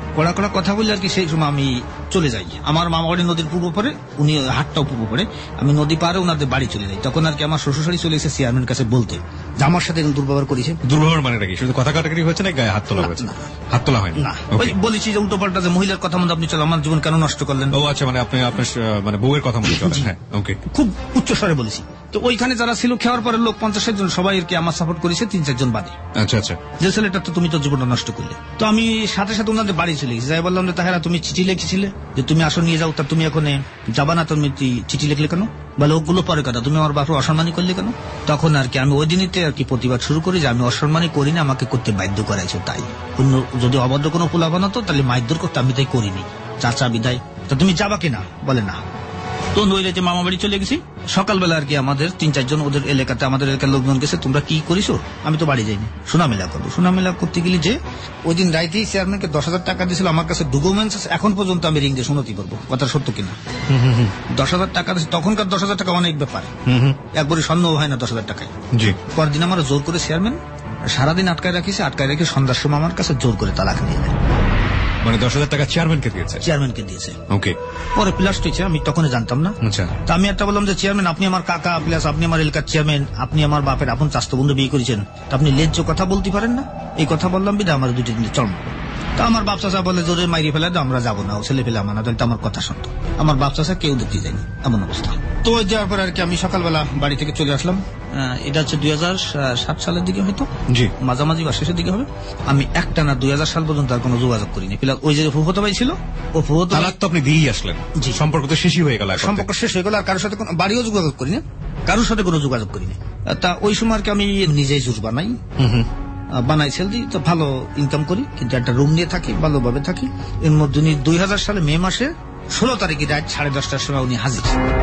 বলি আর কি। সেই সময় আমি চলে যাই, আমার মামাবাড়ি নদীর পূর্ব পরে, উনি হাটটাও পূর্ব পরে, আমি নদী পারে ওনাদের বাড়ি চলে যাই। তখন আর কি আমার শ্বশুরশাড়ি চলে এসে চেয়ারম্যান কাছে বলতে যে আমার সাথে দুর্ব্যবহার করেছে। দুর্ব্যবহার মানে কি শুধু কথা কাটাকাটি হয়েছে না গায়ে হাত তোলা হয়েছে? হাত তোলা হয়নি না, ওই বলেছি যে উল্টো পাল্টা, যে মহিলার কথা মধ্যে আপনি চলো, আমার জীবন কেন নষ্ট করলেন? ও আচ্ছা, মানে আপনি আপনার মানে বউয়ের কথা মনে চলেন? হ্যাঁ, ওকে। খুব উচ্চ স্বরে বলেছি। তো ওইখানে যারা ছিল খাওয়ার পরে লোক 50-60 জন, সবাই আর কি আমার সাপোর্ট করেছে, 3-4 জন বাদে। আচ্ছা আচ্ছা। যে ছেলেটা তো তুমি তো জীবনটা নষ্ট করলে। তো আমি সাথে সাথে ওনাদের বাড়ি চলে গেছি, যাই বললাম যে তাহারা তুমি চিঠি লিখেছিলে যে তুমি আসো নিয়ে যাও, তা তুমি এখন যাবা না, তুমি চিঠি লিখলে কেন? বলে ওগুলো পরে কথা, তুমি আমার বাপের অসম্মানী করলে কেন? তখন আর কি আমি ওই দিনই আর কি প্রতিবাদ শুরু করি যে আমি অসম্মানী করি না, আমাকে করতে বাধ্য করাইছো। তাই অন্য যদি অভদ্র কোনো পোলাপান হতো তাহলে মাইদুর করতে, আমি তাই করিনি। চাচা বিদায়, তা তুমি যাবা কিনা? বলে না। তো নইলেতে মামা বাড়ি চলে গেছি। সকালবেলা আর কি আমাদের 3-4 জন ওদের এলাকাতে, আমাদের এলাকার লোকজন গেছে, তোমরা কি করিস? আমি তো বাড়ি যাইনি, সোনামেলা করবো। সোনামেলা করতে গেলি যে ওই দিন রাইতেই চেয়ারম্যানকে 10,000 টাকা দিয়েছিল, আমার কাছে ডকুমেন্টস আছে এখন পর্যন্ত, আমি রিং দিয়ে শুনতে পারবো কথা সত্য কিনা। 10,000 টাকা দিয়েছে, তখনকার 10,000 টাকা অনেক ব্যাপার, একবারই স্বর্ণ হয় না 10,000 টাকায়। পরদিন আমার জোর করে চেয়ারম্যান সারাদিন আটকায় রেখে সন্ধ্যার সময় আমার কাছে জোর করে তালাক নিয়ে নেয়। মানে 10,000 টাকা চেয়ারম্যানকে দিয়েছে? ওকে। পরে প্লাস হয়েছে, আমি তখনই জানতাম না। আচ্ছা। তা আমি একটা বললাম যে চেয়ারম্যান আপনি আমার কাকা, প্লাস আপনি আমার এলাকার চেয়ারম্যান, আপনি আমার বাপের আপন চাস্তো বন্ধু বিয়ে করেছেন, তা আপনি লেজ্জ কথা বলতে পারেন না? এই কথা বললাম বিদা আমার 2 দিন চর্ম। তা আমার বাপ চাচা বলে জোরে মাইরি ফেলে, আমরা যাবো না, ছেলে ফেলে আমার না, তাহলে আমার কথা শুনতো। আমার বাপ চাচা কেউ দেখতে যায়নি, এমন অবস্থা। তো যাওয়ার পর আর কি আমি সকালবেলা বাড়ি থেকে চলে আসলাম। এটা হচ্ছে 2007 সালের দিকে, হয়তো মাঝামাঝি বা শেষের দিকে হবে। আমি একটানা 2000 সাল পর্যন্ত আর কোনো যোগাযোগ করিনি। ওই যে ফুফতো ভাই ছিল, ও ফুফতো তালাক তো আপনি দিয়েই আসলেন, সম্পর্ক তো শেষই হয়ে গেল। সম্পর্ক শেষ হয়ে গেল, আর কারোর সাথে বাড়িও যোগাযোগ করিনি, কারোর সাথে কোনো যোগাযোগ করিনি। তা ওই সময় আর কি আমি নিজেই জুস বানাই সেল দিই, তো ভালো ইনকাম করি, কিন্তু একটা রুম নিয়ে থাকি, ভালোভাবে থাকি। এর মধ্যে 2000 সালে মে মাসে 16 তারিখে রাত 10:30টার সময় উনি হাজির।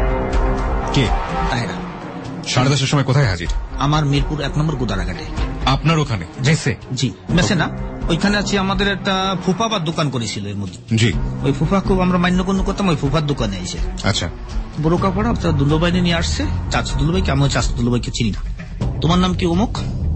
কে? তাহেরা। 10:30টার সময় কোথায় হাজির? আমার মিরপুর 1 নম্বর গোদারাঘাটে। আপনার ওখানে? জি, মেসে না, ওইখানে আছি। আমাদের একটা ফুফা বা দোকান করেছিল এর মধ্যে। জি। ওই ফুফা খুব আমরা মান্যগণ্য করতাম, ওই ফুফার দোকানে এসে। আচ্ছা। বড় কাপড় আপনার দুলোবাইনে নিয়ে আসছে, চাচা দুলোবাইকে, আমি চাচা দুলোবাইকে চিনি না। তোমার নাম কি? অমুক।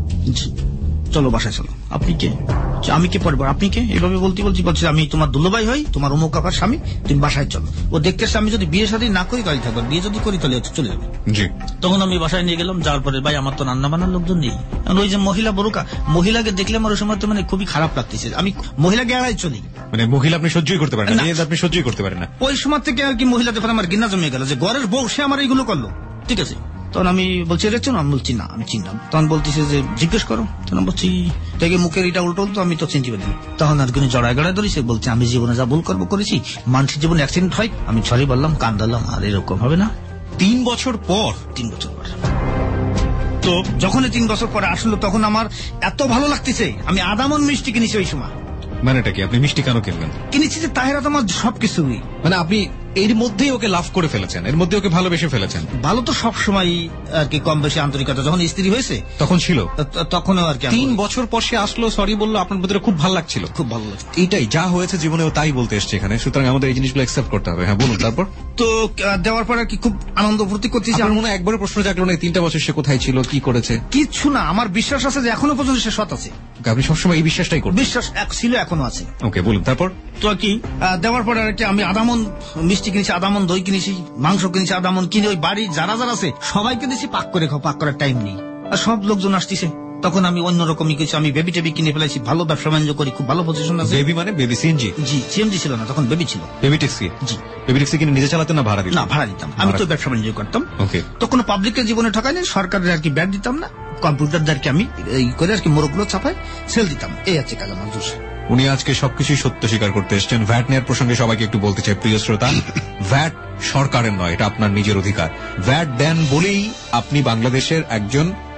চলো বাসায় চলো। আপনি কে? আমি কে? পরে আপনি কে? এইভাবে বলছি আমি তোমার দুলোবাই হই, তোমার অমুক কাকার স্বামী, তুমি বাসায় চলো। ও দেখতে আসছে আমি যদি বিয়ে শাদী না করি তাহলে থাকবে, বিয়ে যদি করি তাহলে চলে যাবে। তখন আমি বাসায় নিয়ে গেলাম। যাওয়ার পরে ভাই আমার তো রান্না বান্নার লোকজন নেই। ওই যে মহিলা বড়কা, মহিলাকে দেখলে আমার ওই সময় তো মানে খুবই খারাপ লাগতেছে, আমি মহিলাকে এড়াই চলি। মানে মহিলা আপনি সহ্যই করতে পারেন না? আপনি সহ্যই করতে পারেন না? ওই সময় থেকে আর কি মহিলাদের আমার ঘৃণা জমে গেল যে ঘরের বউ সে আমার এইগুলো করলো, ঠিক আছে। তখন আমি বলছি রে চেনো? আমি বলছি না, আমি চিনতাম। তখন বলতেছে যে জিজ্ঞেস করো। তখন বলছি দেখে মুখের এটা উল্টো উল্টো, আমি তো চিনতে পারি। তখন আর কিন্তু জড়ায় গড়ায় ধরেছে, বলছে আমি জীবনে যা ভুল করবো করেছি, মানুষের জীবনে অ্যাক্সিডেন্ট হয়। আমি সরি বললাম, কান্দালাম, আর এরকম হবে না। 3 বছর পর? 3 বছর পর। তো যখন 3 বছর পরে আসলো তখন আমার এত ভালো লাগতেছে, আমি আদামন মিষ্টি কিনেছি ওই সময়। মানেটা কি? আপনি মিষ্টি কেন কিনলেন? কিনেছি যে তাহেরা তোমার সবকিছুই, মানে আপনি এর মধ্যেই ওকে লাভ করে ফেলেছেন, এর মধ্যে ওকে ভালোবেসে ফেলেছেন। ভালো তো সবসময় আর কি, কম বেশি আন্তরিকতা যখন স্ত্রী হয়েছে তখন ছিল, তখনও আর কি। 3 বছর পর সে আসলো, সরি বললো, আপনার ভিতরে খুব ভালো লাগছিল? খুব ভালো লাগছে। এইটাই যা হয়েছে জীবনে, ও তাই বলতে এসছে এখানে, সুতরাং আমাদের এই জিনিসগুলো অ্যাকসেপ্ট করতে হবে। হ্যাঁ বলুন। তারপর? তো দেওয়ার পর আর কি খুব আনন্দ ফুর্তি করতেছি। আমার মনে হয় একবারও প্রশ্ন জাগলো না 3টা বছর সে কোথায় ছিল, কি করেছে? কিচ্ছু না, আমার বিশ্বাস আছে যে এখনো পর্যন্ত সে সৎ আছে। আপনি সবসময় এই বিশ্বাসটাই করবেন? বিশ্বাস ছিল, এখনো আছে। ওকে, বলুন। তারপর? তো কি দেওয়ার পরে আর কি আমি আদামন মিষ্টি কিনেছি, আদামন দই কিনেছি, মাংস কিনেছি, আদামন কিনে ওই বাড়ি যারা যারা আছে সবাইকে দিয়েছি, পাক করে খাও, পাক করার টাইম নেই, আর সব লোকজন আসতেছে। তখন আমি অন্যরকমই কিছু, আমি বেবি টেবি কিনে ফেলেছি, ভালো ব্যবসা বাণিজ্য করি, খুব ভালো পজিশন আছে। বেবি মানে বেবি সিএনজি? জি, সিএনজি ছিল না তখন, বেবি ছিল। Baby taxi? জি। বেবি ট্যাক্সি কিনে নিজে চালাতেন না ভাড়া দিতেন? না, ভাড়া দিতাম। আমি তো ব্যবসা বাণিজ্য করতাম। ওকে। তো কোনো পাবলিকের জীবনে ঠকাইনি, সরকারের আর কি ব্যাট দিতাম না, কম্পিউটারদেরকে আমি এই করে আর কি মোড়কগুলো ছাপাই সেল দিতাম, এই আছে কাজ আমার জোশ। উনি আজকে সবকিছু সত্য স্বীকার করতে এসেছেন। ভ্যাট নেয়ার প্রসঙ্গে সবাইকে একটু বলতে চাই, প্রিয় শ্রোতা, ভ্যাট সরকারের নয়, এটা আপনার নিজের অধিকার। ভ্যাট দেন বলেই আপনি বাংলাদেশের একজন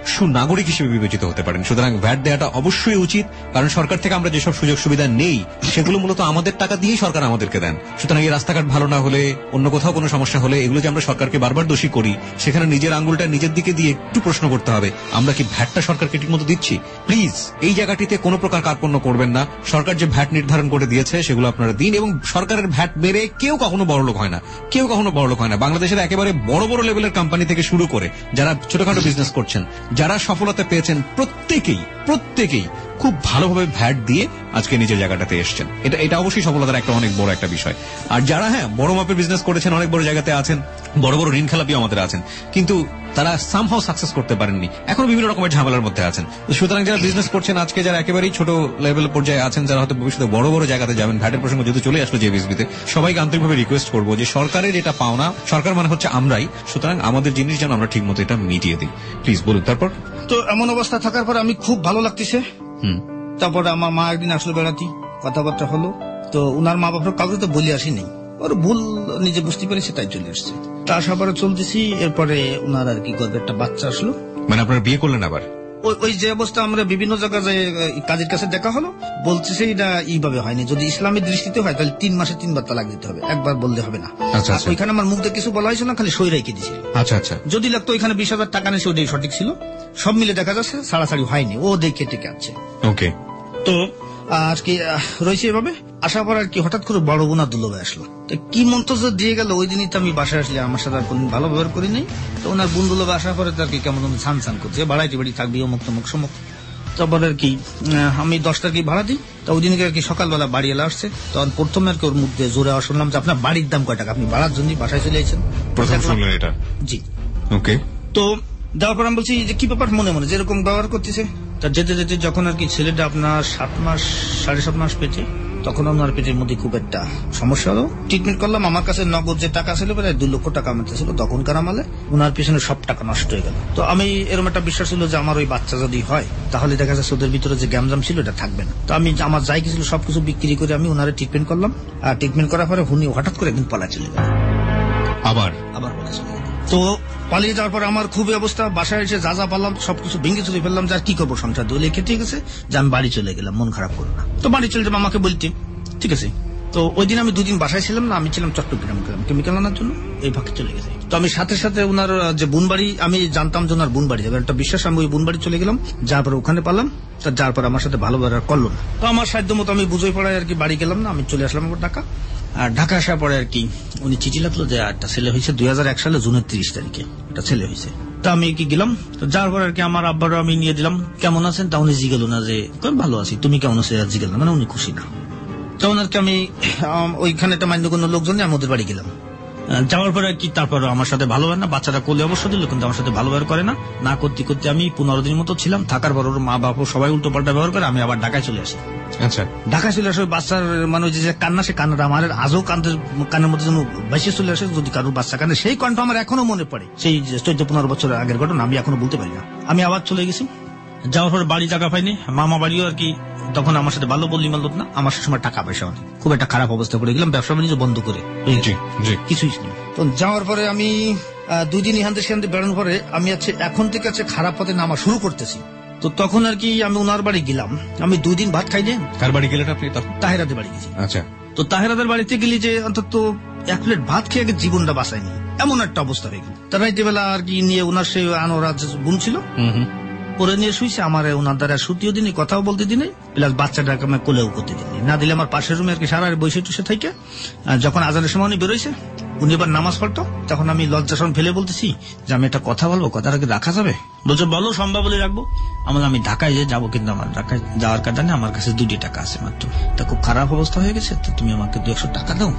সুনাগরিক হিসেবে বিবেচিত হতে পারেন। সুতরাং ভ্যাট দেওয়াটা অবশ্যই উচিত, কারণ সরকার থেকে আমরা যেসব সুযোগ সুবিধা নেই সেগুলো মূলত আমাদের টাকা দিয়েই সরকার আমাদেরকে দেন। সুতরাং এই রাস্তাঘাট ভালো না হলে, অন্য কোথাও কোনো সমস্যা হলে, এগুলো যে আমরা সরকারকে বারবার দোষী করি, সেখানে নিজের আঙ্গুলটা নিজের দিকে দিয়ে একটু প্রশ্ন করতে হবে, আমরা কি ভ্যাটটা সরকারকে ঠিক মতো দিচ্ছি? প্লিজ এই জায়গাটিতে কোনো প্রকার কার্পণ্য করবেন না। সরকার যে ভ্যাট নির্ধারণ করে দিয়েছে সেগুলো আপনারা দিন, এবং সরকারের ভ্যাট বেড়ে কেউ কখনো বড়লোক হয় না, কেউ কখনো বড়লোক হয় না। বাংলাদেশের একেবারে বড় বড় লেভেলের কোম্পানি থেকে শুরু করে যারা ছোটখাটো বিজনেস করছেন, যারা সফলতা পেয়েছেন, প্রত্যেকেই খুব ভালোভাবে ভ্যাট দিয়ে আজকে নিজের জায়গাটাতে এসছেন। এটা অবশ্যই সফলতার একটা অনেক বড় একটা বিষয়। আর যারা বড় মাপের বিজনেস করেছেন, অনেক বড় জায়গাতে আছেন, বড় বড় ঋণ খেলাপিও আমাদের আছেন, কিন্তু তারা সামহাও সাকসেস করতে পারেননি, এখনো বিভিন্ন রকমের ঝামেলার মধ্যে আছেন। সুতরাং যারা বিজনেস করছেন আজকে, যারা একেবারেই ছোট লেভেল পর্যায়ে আছেন, যারা হয়তো ভবিষ্যতে বড় বড় জায়গাতে যাবেন, ভ্যাটের প্রসঙ্গ যেহেতু চলে আসলো জেবিএসবিতে, সবাইকে আন্তরিকভাবে রিকোয়েস্ট করবো যে সরকারের এটা পাওনা, সরকার মানে হচ্ছে আমরাই, সুতরাং আমাদের জিনিস যেন আমরা ঠিক মতো এটা মিটিয়ে দিই। প্লিজ বলুন। তারপর তো এমন অবস্থা থাকার পর আমি খুব ভালো লাগতেছে। তারপরে আমার মা একদিন আসলো বেড়াতে, কথাবার্তা হলো। তো উনার মা বাবার কাউকে তো বলে আসিনি, ওর ভুল নিজে বুঝতে পেরেছে, তাই চলে আসছে। তা আসার পরে চলতেছি, এরপরে উনার আর কি গর্ভে একটা বাচ্চা আসলো। মানে আপনারা বিয়ে করলেন আবার? ওই যে অবস্থা, আমরা বিভিন্ন জায়গায় কাজের কাছে দেখা হলো, বলতেছে এটা এইভাবে হয়নি, যদি ইসলামের দৃষ্টিতে হয় তাহলে 3 মাসে 3 তালাক দিতে হবে, একবার বললে হবে না। ওইখানে আমার মুখ দিয়ে কিছু বলা হয়েছিল না, খালি সই রেখে দিয়েছিল। আচ্ছা, যদি লাগতো ওইখানে 20,000 টাকা নেই, ওটাই সঠিক ছিল। সব মিলে দেখা যাচ্ছে ছাড়াছাড়ি হয়নি, ও দেখে টেকে আছে। ওকে। তো আর কি রয়েছে এভাবে আসার পর আর কি হঠাৎ করে বড় বোনা দুলোভাই আসলো। তো কি মন্তব্য দিয়ে গেল, ওই দিনই তো আমি বাসায় আসলে, আমার সাথে আর কোনদিন ভালো ব্যবহার করি নাই। তো ওনার বোন দুলোভাই আসার পরে তার কি কেমন ছান করছে, বাড়াইতে বাড়ি থাকবি, অমুক তমুক সমুক। তারপরে আর কি আমি 10 টাকা ভাড়া দিই। তো ওই দিনকে আর কি সকালবেলা বাড়ি এলা আসছে, তখন প্রথমে আর কি ওর মুখ দিয়ে জোরে শুনলাম যে আপনার বাড়ির দাম কয় টাকা, আপনি ভাড়ার জন্য বাসায় চলে এসেছেন। প্রথম শুনলেন এটা? জি। ওকে। তো দেওয়ার পর আমি বলছি যে কি ব্যাপার, মনে মনে যেরকম ব্যবহার করতেছে। তা যেতে যেতে যখন আর কি ছেলেটা আপনার 7.5 মাস পেটে, তখন আমার পেটের মধ্যে খুব একটা সমস্যা হলো। ট্রিটমেন্ট করলাম, আমার কাছে নগদ যে টাকা ছিল প্রায় 2 লক্ষ টাকা আমার ছিল তখনকার আমলে, ওনার পিছনে সব টাকা নষ্ট হয়ে গেল। তো আমি এরকম একটা বিশ্বাস ছিল যে আমার ওই বাচ্চা যদি হয় তাহলে দেখা যাচ্ছে ওদের ভিতরে যে গ্যামজাম ছিল এটা থাকবে না। তো আমি আমার যাই কিছু সবকিছু বিক্রি করে আমি ওনারে ট্রিটমেন্ট করলাম। আর ট্রিটমেন্ট করার পরে উনি হঠাৎ করে একদিন পালা চলে গেল, আবার পালা চলে গেল। তো পালিয়ে যাওয়ার পর আমার খুবই অবস্থা, বাসায় এসে যা পারলাম সবকিছু ভেঙে চলে ফেললাম, যে আর কি করবো, সংসার দলে কেটে গেছে, যে আমি বাড়ি চলে গেলাম, মন খারাপ করো না। তো বাড়ি চলে যাবো আমাকে বলতে, ঠিক আছে। তো ওই দিন আমি 2 দিন বাসায় ছিলাম না, আমি ছিলাম চট্টগ্রাম কেমিক্যাল আনার জন্য, এই ভাগে চলে গেছে। তো আমি সাথে সাথে ওনার যে বোন বাড়ি, আমি জানতাম যে ওনার বোন বাড়ি যাবে, একটা বিশ্বাস, আমি ওই বোন বাড়ি চলে গেলাম। যার পর ওখানে পালাম, যার পর আমার সাথে ভালো ব্যবহার করলো না। তো আমার সাধ্য মতো আমি বুঝে পড়ায় আর কি বাড়ি গেলাম না, আমি চলে আসলাম ঢাকা। আর ঢাকা আসার পরে আর কি উনি চিঠি লাগলো যে একটা ছেলে হয়েছে 2001 সালে জুনের 30 তারিখে একটা ছেলে হয়েছে। তা আমি কি গেলাম, তো যার পর আর কি আমার আব্বারও আমি নিয়ে দিলাম, কেমন আছেন, তা উনি জিগেল না যে ভালো আছি, তুমি কেমন আছো জিগেল না, মানে উনি খুশি না। তখন আর কি আমি ওইখানে একটা মান্যগণ্য লোকজন আমি ওদের বাড়ি গেলাম। যাওয়ার পরে কি তারপর আমার সাথে ভালো হয় না, বাচ্চাটা কোলে অবশ্য দিল, কিন্তু আমার সাথে ভালো ব্যবহার করে না। না করতে করতে আমি 15 দিন মতো ছিলাম, থাকার পর ওর মা বাবা সবাই উল্টো পাল্টা ব্যবহার করে, আমি আবার ঢাকায় চলে আসি। আচ্ছা, ঢাকায় চলে আসে, বাচ্চার মানে যে কান্না, সে কান্নাটা আমার আজও কানের মধ্যে যেন ভেসে চলে আসে। যদি কারোর বাচ্চা কানে, সেই কণ্ঠ আমার এখনো মনে পড়ে, সেই 14-15 বছর আগের ঘটনা, আমি এখনো বলতে পারি না। আমি আবার চলে গেছি, যাওয়ার পর বাড়ি জায়গা পাইনি, মামা বাড়িও আর কি তখন আমার সাথে ভালো বললি মাল্লত না, আমার সময় টাকা পয়সা অনেক, খুব একটা খারাপ অবস্থা করে গেলাম, ব্যবসা বাণিজ্য বন্ধ করে কিছুই ছিল। তো যাওয়ার পরে আমি 2 দিন এখান থেকে সেখান থেকে বেড়ানোর পরে আমি এখন থেকে খারাপ পথে নামা শুরু করতেছি। তো তখন আর কি আমি ওনার বাড়ি গেলাম, আমি 2 দিন ভাত খাইনি। কার বাড়ি গেলেন আপনি তখন? তাহেরাদের বাড়ি গেছি। আচ্ছা। তো তাহেরাদের বাড়িতে গেলি যে অন্তত 1 প্লেট ভাত খেয়ে আগে জীবনটা বাঁচায়নি, এমন একটা অবস্থা হয়ে গেল। তার রাইতে বেলা আর কি নিয়ে ওনার সে আনোরাজ বোন ছিল, পরে নিয়ে শুইছে, আমার ওনার দ্বারা শুতিও দিনই, কথাও বলতে দিনে, প্লাস বাচ্চাটাকে আমি কোলেও করতে দিনই না দিলে। আমার পাশের রুমে আর কি সারা বসে টুসে থেকে যখন আজানের সময় উনি বেরোইছে, উনি এবার নামাজ পড়তো, তখন আমি লজ্জাসন ফেলে বলতেছি যে আমি একটা কথা বলবো, কথাটা কি রাখা যাবে? বলছে বলো, সম্ভব বলে রাখবো। আমি ঢাকায় যাবো, কিন্তু আমার ঢাকায় যাওয়ার কারণে আমার কাছে 2টি টাকা আছে মাত্র, তা খুব খারাপ অবস্থা হয়ে গেছে, তো তুমি আমাকে 200 টাকা দাও,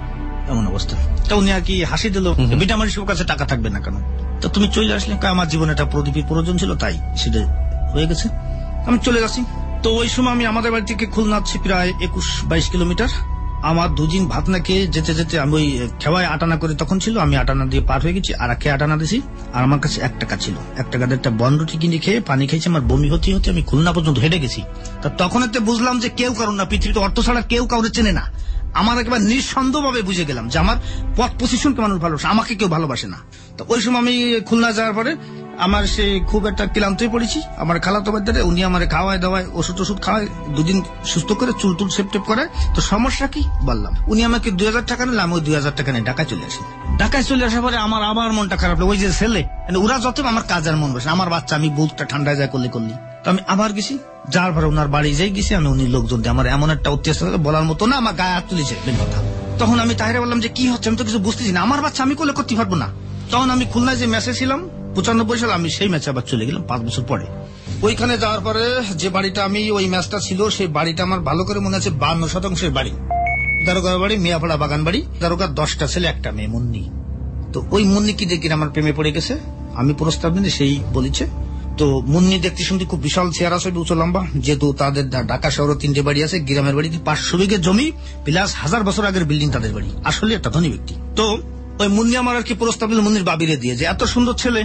এমন অবস্থা। তা উনি আর কি হাসি দিল, বেটা মানুষের কাছে টাকা থাকবে না কেন, তো তুমি চলে আসলে, আমার জীবনে একটা প্রদীপের প্রয়োজন ছিল, তাই সেটা হয়ে গেছে, আমি চলে গেছি। তো ওই সময় আমি আমাদের বাড়ি থেকে খুলনা প্রায় 21-22 কিলোমিটার। আমার 2 দিন ভাত না খেয়ে যেতে যেতে আমি ওই খেওয়ায় 8 আনা করে তখন ছিল, আমি 8 আনা দিয়ে পার হয়ে গেছি, আর খেয়ে 8 আনা দিয়েছি। আর আমার কাছে 1 টাকা ছিল, 1 টাকাতে একটা বনরুটি কিনে খেয়ে পানি খেয়েছি, আমার বমি হতে হতে আমি খুলনা পর্যন্ত হেঁটে গেছি। তা তখন এতে বুঝলাম যে কেউ কারণ না, পৃথিবীতে অর্থ ছাড়া কেউ কাউরে চেনে না। আমার একেবারে নিঃসন্দেহ ভাবে বুঝে গেলাম যে আমার পথ পজিশনকে মানুষ ভালোবাসে, আমাকে কেউ ভালোবাসে না। তো ওই সময় আমি খুলনা যাওয়ার পরে আমার সে খুব একটা ক্লান্তই পড়েছি। আমার খালাতো ভাই দাদা, উনি আমার খাওয়ায় দাওয়ায় ওষুধ খাওয়ায়, দুদিন সুস্থ করে চুল টুল সেপটেপ করায়। তো সমস্যা কি বললাম, উনি আমাকে 2000 টাকা নিলে আমি ওই 2000 টাকা নিয়ে ঢাকায় চলে আসি। ঢাকায় চলে আসার পরে আমার আবার মনটা খারাপ লাগে। ওই যে ছেলে, ওরা যত আমার কাজের মন বসে, আমার বাচ্চা, আমি বুকটা ঠান্ডা যায় করলে। তো আমি আবার গেছি, যার পরে ওনার বাড়ি যাই গেছি আমি। উনি লোকজন দিয়ে আমার এমন একটা অত্যাচার বলার মতো না, আমার গায়ে হাত তুলেছে কথা। তখন আমি তাহিরে বললাম যে কি হচ্ছে, আমি তো কিছু বুঝতেছি না, আমার বাচ্চা আমি কোলে করতে পারবো না। তখন আমি খুলনায় যে ম্যাচে ছিলাম 95 সালে, আমি সেই ম্যাচে আবার চলে গেলাম 5 বছর পরে। ওইখানে যাওয়ার পরে যে বাড়িটা আমি ওই ম্যাচটা ছিল, সেই বাড়িটা আমার ভালো করে মনে আছে 52% বাড়ি, দারোগার বাড়ি, মিয়াপাড়া বাগান বাড়ি, দারোগার 10টা ছেলে 1টা মেয়ে, মুন্নি। তো ওই মুন্নি কি দেখি আমার প্রেমে পড়ে গেছে। আমি প্রস্তাব নিয়ে সেই বলেছে। তো মুন্নি দেখতে শুনতে খুব বিশাল চেহারা, ছবি উঁচু লম্বা, যেহেতু তাদের ঢাকা শহরে 3টে বাড়ি আছে, গ্রামের বাড়িতে 500 বিঘে জমি প্লাস 1000 বছর আগের বিল্ডিং তাদের বাড়ি, আসলে একটা ধনী ব্যক্তি। তো ওই মুন্নি আমার আর কি প্রস্তাব দিল মুন্নির বাবিরে দিয়ে, যে এত সুন্দর ছেলে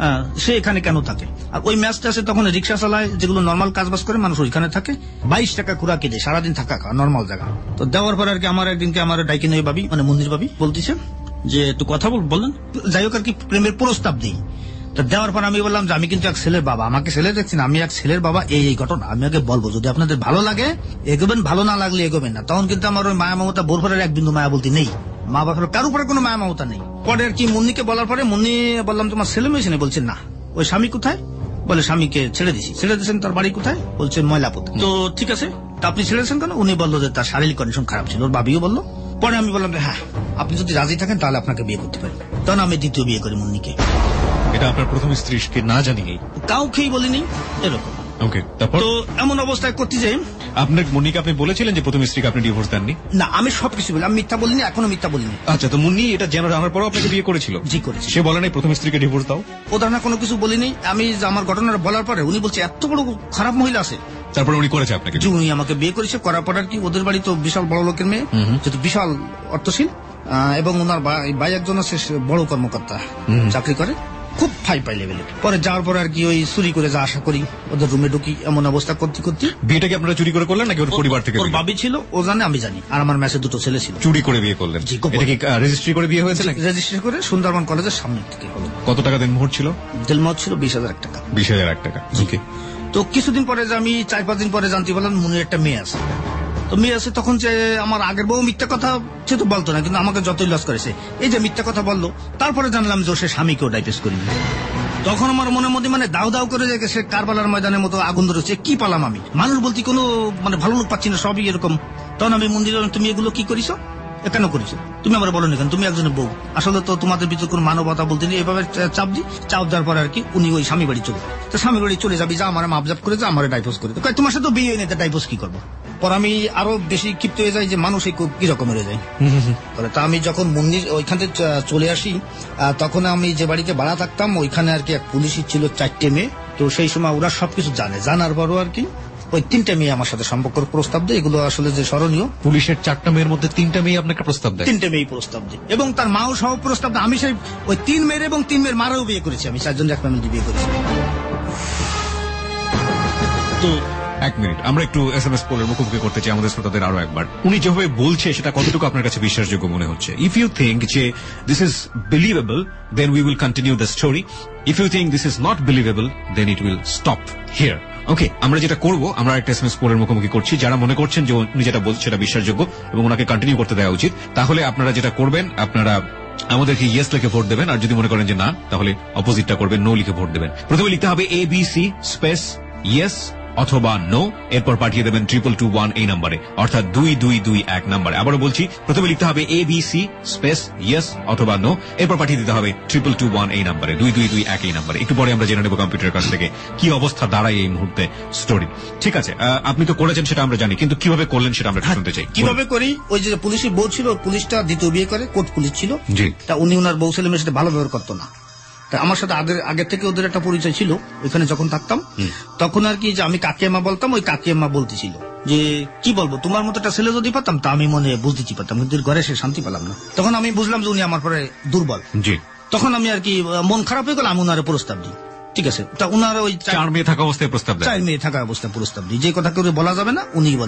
সে এখানে কেন থাকে। আর ওই ম্যাচটা আছে তখন রিক্সা চালায়, যেগুলো নর্মাল কাজ বাজ করে মানুষ ওইখানে থাকে, 22 টাকা খুরাকি দেয়, সারাদিন থাকা নর্মাল জায়গা। তো দেওয়ার পর আর কি আমার একদিনকে আমার ডাইকে নিয়ে বাবি, মানে মুন্নির বাবি বলতেছে যে একটু কথা বললেন, যাই হোক আর কি প্রেমের প্রস্তাব দিই। তো দেওয়ার পর আমি বললাম যে আমি কিন্তু এক ছেলের বাবা, আমাকে ছেলে দেখছি না, আমি এক ছেলের বাবা, এই ঘটনা আমি আগে বলবো, যদি আপনাদের ভালো লাগে এগোবেন, ভালো না লাগলে এগোবেন না। তখন কিন্তু আমার ওই মায়া মমতা বোরফারের এক বিন্দু মায়া বলতে নেই, মা বাবার কারো উপরে কোনো মায়া মমতা নেই। পরে আর কি মুন্নিকে বলার পরে মুন্নি বললাম তোমার ছেলে মেয়েছে না, বলছে না। ওই স্বামী কোথায়, বলে স্বামীকে ছেড়ে দিয়েছেন। তার বাড়ি কোথায়, বলছে ময়লাপুর। তো ঠিক আছে, তা আপনি ছেড়েছেন কেন? উনি বললো যে তার শারীরিক কন্ডিশন খারাপ ছিল, ওর বাবিও বললো। পরে আমি বললাম যে হ্যাঁ, আপনি যদি রাজি থাকেন তাহলে আপনাকে বিয়ে করতে পারেন। তখন আমি দ্বিতীয় বিয়ে করি মুন্নিকে। এটা আপনার প্রথম স্ত্রীকে না জানিয়ে? কাউকেই বলিনি এরকম। ওকে, তারপর? তো এমন অবস্থায় করতে যাই, আপনার মুন্নিকে আপনি বলেছিলেন যে প্রথম স্ত্রীকে আপনি ডিভোর্স দেননি? না, আমি সবকিছু বলি, আমি মিথ্যা বলিনি, এখনো মিথ্যা বলিনি। আচ্ছা, তো মুন্নি এটা জানার পরও আপনাকে বিয়ে করেছিল? জি করেছি। সে বলে নাই প্রথম স্ত্রীকে ডিভোর্স দাও? ওদের না কোনো কিছু বলিনি। আমি আমার ঘটনাটা বলার পরে উনি বলছে এত বড় খারাপ মহিলা আছে। তারপরে উনি করেছে আপনাকে? জি, উনি আমাকে বিয়ে করেছে। করার পর আর কি ওদের বাড়ি তো বিশাল বড় লোকের মেয়ে, যেহেতু বিশাল অর্থশীল, এবং ওনার ভাই একজন আছে বড় কর্মকর্তা, চাকরি করে, খুব ফাই লেভেলে। পরে যাওয়ার পর আর কি ওই চুরি করে যা আশা করি ওদের রুমে ঢুকি, এমন অবস্থা করতে করতে। বিয়েটা কি আপনারা চুরি করে করলেন নাকি ওর পরিবার থেকে? ওর বাবি ছিল, ও জানে, আমি জানি, আর আমার ম্যাচে 2টো ছেলে ছিল। চুরি করে বিয়ে করলেন? এটা কি রেজিস্ট্রি করে বিয়ে হয়েছে নাকি? রেজিস্ট্রি করে সুন্দরবন কলেজের সামনে থেকে হলো। কত টাকা দেনমোহর ছিল? দেনমোহর ছিল 20,000 টাকা। 20,000 টাকা, ওকে। তো কিছুদিন পরে যে আমি 4-5 দিন পরে জানতে পারলাম মুনির একটা মেয়ে আছে। তো মেয়ে আছে, তখন যে আমার আগের বউ মিথ্যা কথা সে তো বলতো না, কিন্তু আমাকে যতই লস করেছে, এই যে মিথ্যা কথা বললো, তারপরে জানলাম যে সে স্বামীকেও ডাইভোর্স করিনি। তখন আমার মনের মধ্যে মানে দাও দাও করে সে কারবালার ময়দানের মতো আগুন ধরেছে। কি পালাম আমি, মানুষ বলতে কোনো মানে ভালো লোক পাচ্ছি না, সবই এরকম। তখন আমি মন্দিরে, তুমি এগুলো কি করিস, কেন করিস, তুমি আমার বলো না কেন, তুমি একজনের বউ, আসলে তো তোমাদের ভিতরে কোনো মানবতা বলতে নেই। এভাবে চাপ দেওয়ার পরে আর কি উনি ওই স্বামী বাড়ি চলে, তো স্বামী বাড়ি চলে যাবি, যা আমার মাপজাপ করে, যা আমার ডাইভোর্স করে, তো তোমার সাথে বিয়ে নেই, ডাইভোর্স কি করবো। পর আমি আরো বেশি ক্ষিপ্ত হয়ে যাই যে মানুষ কি রকম হয়ে যায়। তা আমি যখন মন্দির ওইখান থেকে চলে আসি, তখন আমি যে বাড়িতে ভাড়া থাকতাম ওইখানে আর কি এক পুলিশই ছিল, 4টে মেয়ে। তো সেই সময় ওরা সবকিছু জানে, জানার পরও আর কি ওই 3টে মেয়ে আমার সাথে সম্পর্কের প্রস্তাব দেয়। এগুলো আসলে যে স্মরণীয়, পুলিশের 4টা মেয়ের মধ্যে 3টা মেয়ে আপনাকে প্রস্তাব দেয়? 3টে মেয়ে প্রস্তাব দেয়, এবং তার মাও সহ প্রস্তাব দেয়। আমি সেই ওই 3 মেয়ের এবং 3 মেয়ের মারাও বিয়ে করেছি, আমি 4 জন এক ফ্যামিলি বিয়ে করেছি। তো এক মিনিট, আমরা একটু SMS পোলের মুখোমুখি করতে চাই আমাদের শ্রোতাদের আরো একবার। উনি যেভাবে বলছে সেটা কতটুকু আপনার কাছে বিশ্বাসযোগ্য মনে হচ্ছে? ইফ ইউ থিঙ্ক যে this is believable, then we will continue the story. If you think this is not believable, then it will stop here. Okay, আমরা যেটা করবো, আমরা একটা SMS পোলের মুখোমুখি করছি। যারা মনে করছেন যে উনি যেটা বলছে সেটা বিশ্বাসযোগ্য এবং ওনাকে কন্টিনিউ করতে দেওয়া উচিত, তাহলে আপনারা যেটা করবেন, আপনারা আমাদেরকে ইয়েস লিখে ভোট দেবেন। আর যদি মনে করেন যে না, তাহলে অপোজিটটা করবেন, নো লিখে ভোট দেবেন। প্রথমে লিখতে হবে ABC স্পেস ইয়েস অথবা নো, এরপর পাঠিয়ে দেবেন 2221 এই নাম্বারে, অর্থাৎ 2221 নাম্বারে। আবারও বলছি, প্রথমে লিখতে হবে ABC স্পেস ইয়েস অথবা নো, এরপর পাঠিয়ে দিতে হবে 2221 এই নাম্বারে, 2221 এই নাম্বারে। একটু পরে আমরা জেনে নেব কম্পিউটারের কাছ থেকে কি অবস্থা দাঁড়ায় এই মুহূর্তে স্টোরি। ঠিক আছে, আপনি তো করেছেন সেটা আমরা জানি, কিন্তু কিভাবে করলেন সেটা আমরা শুনতে চাই। কিভাবে করি, ওই যে পুলিশের বউ ছিল, পুলিশটা দ্বিতীয় বিয়ে করে, কোর্ট পুলিশ ছিল। জি। তা উনি ওনার বউ ছেলে মেয়ের সাথে ভালো ব্যবহার করতো না। আমার সাথে আগের থেকে ওদের একটা পরিচয় ছিল, ওইখানে যখন থাকতাম তখন আর কি, যে আমি কাকিয়াম্মা বলতাম, ওই কাকিয়াম্মা বলতেছিল যে কি বলবো, তোমার মতো একটা ছেলে যদি পাতাম তা আমি মনে বুঝতে পারতাম, কিন্তু ঘরে সে শান্তি পেলাম না। তখন আমি বুঝলাম যে উনি আমার পরে দুর্বল। জি। তখন আমি আর কি মন খারাপ হয়ে গেল, আমি ওনারে প্রস্তাব দিই। ঠিক আছে, তা উনার ওই 4 মেয়ে থাকা অবস্থায় প্রস্তাব দেয়? 4 মেয়ে থাকা অবস্থায় প্রস্তাব দিই, যে কথা করে বলা যাবে না উনি বলে না।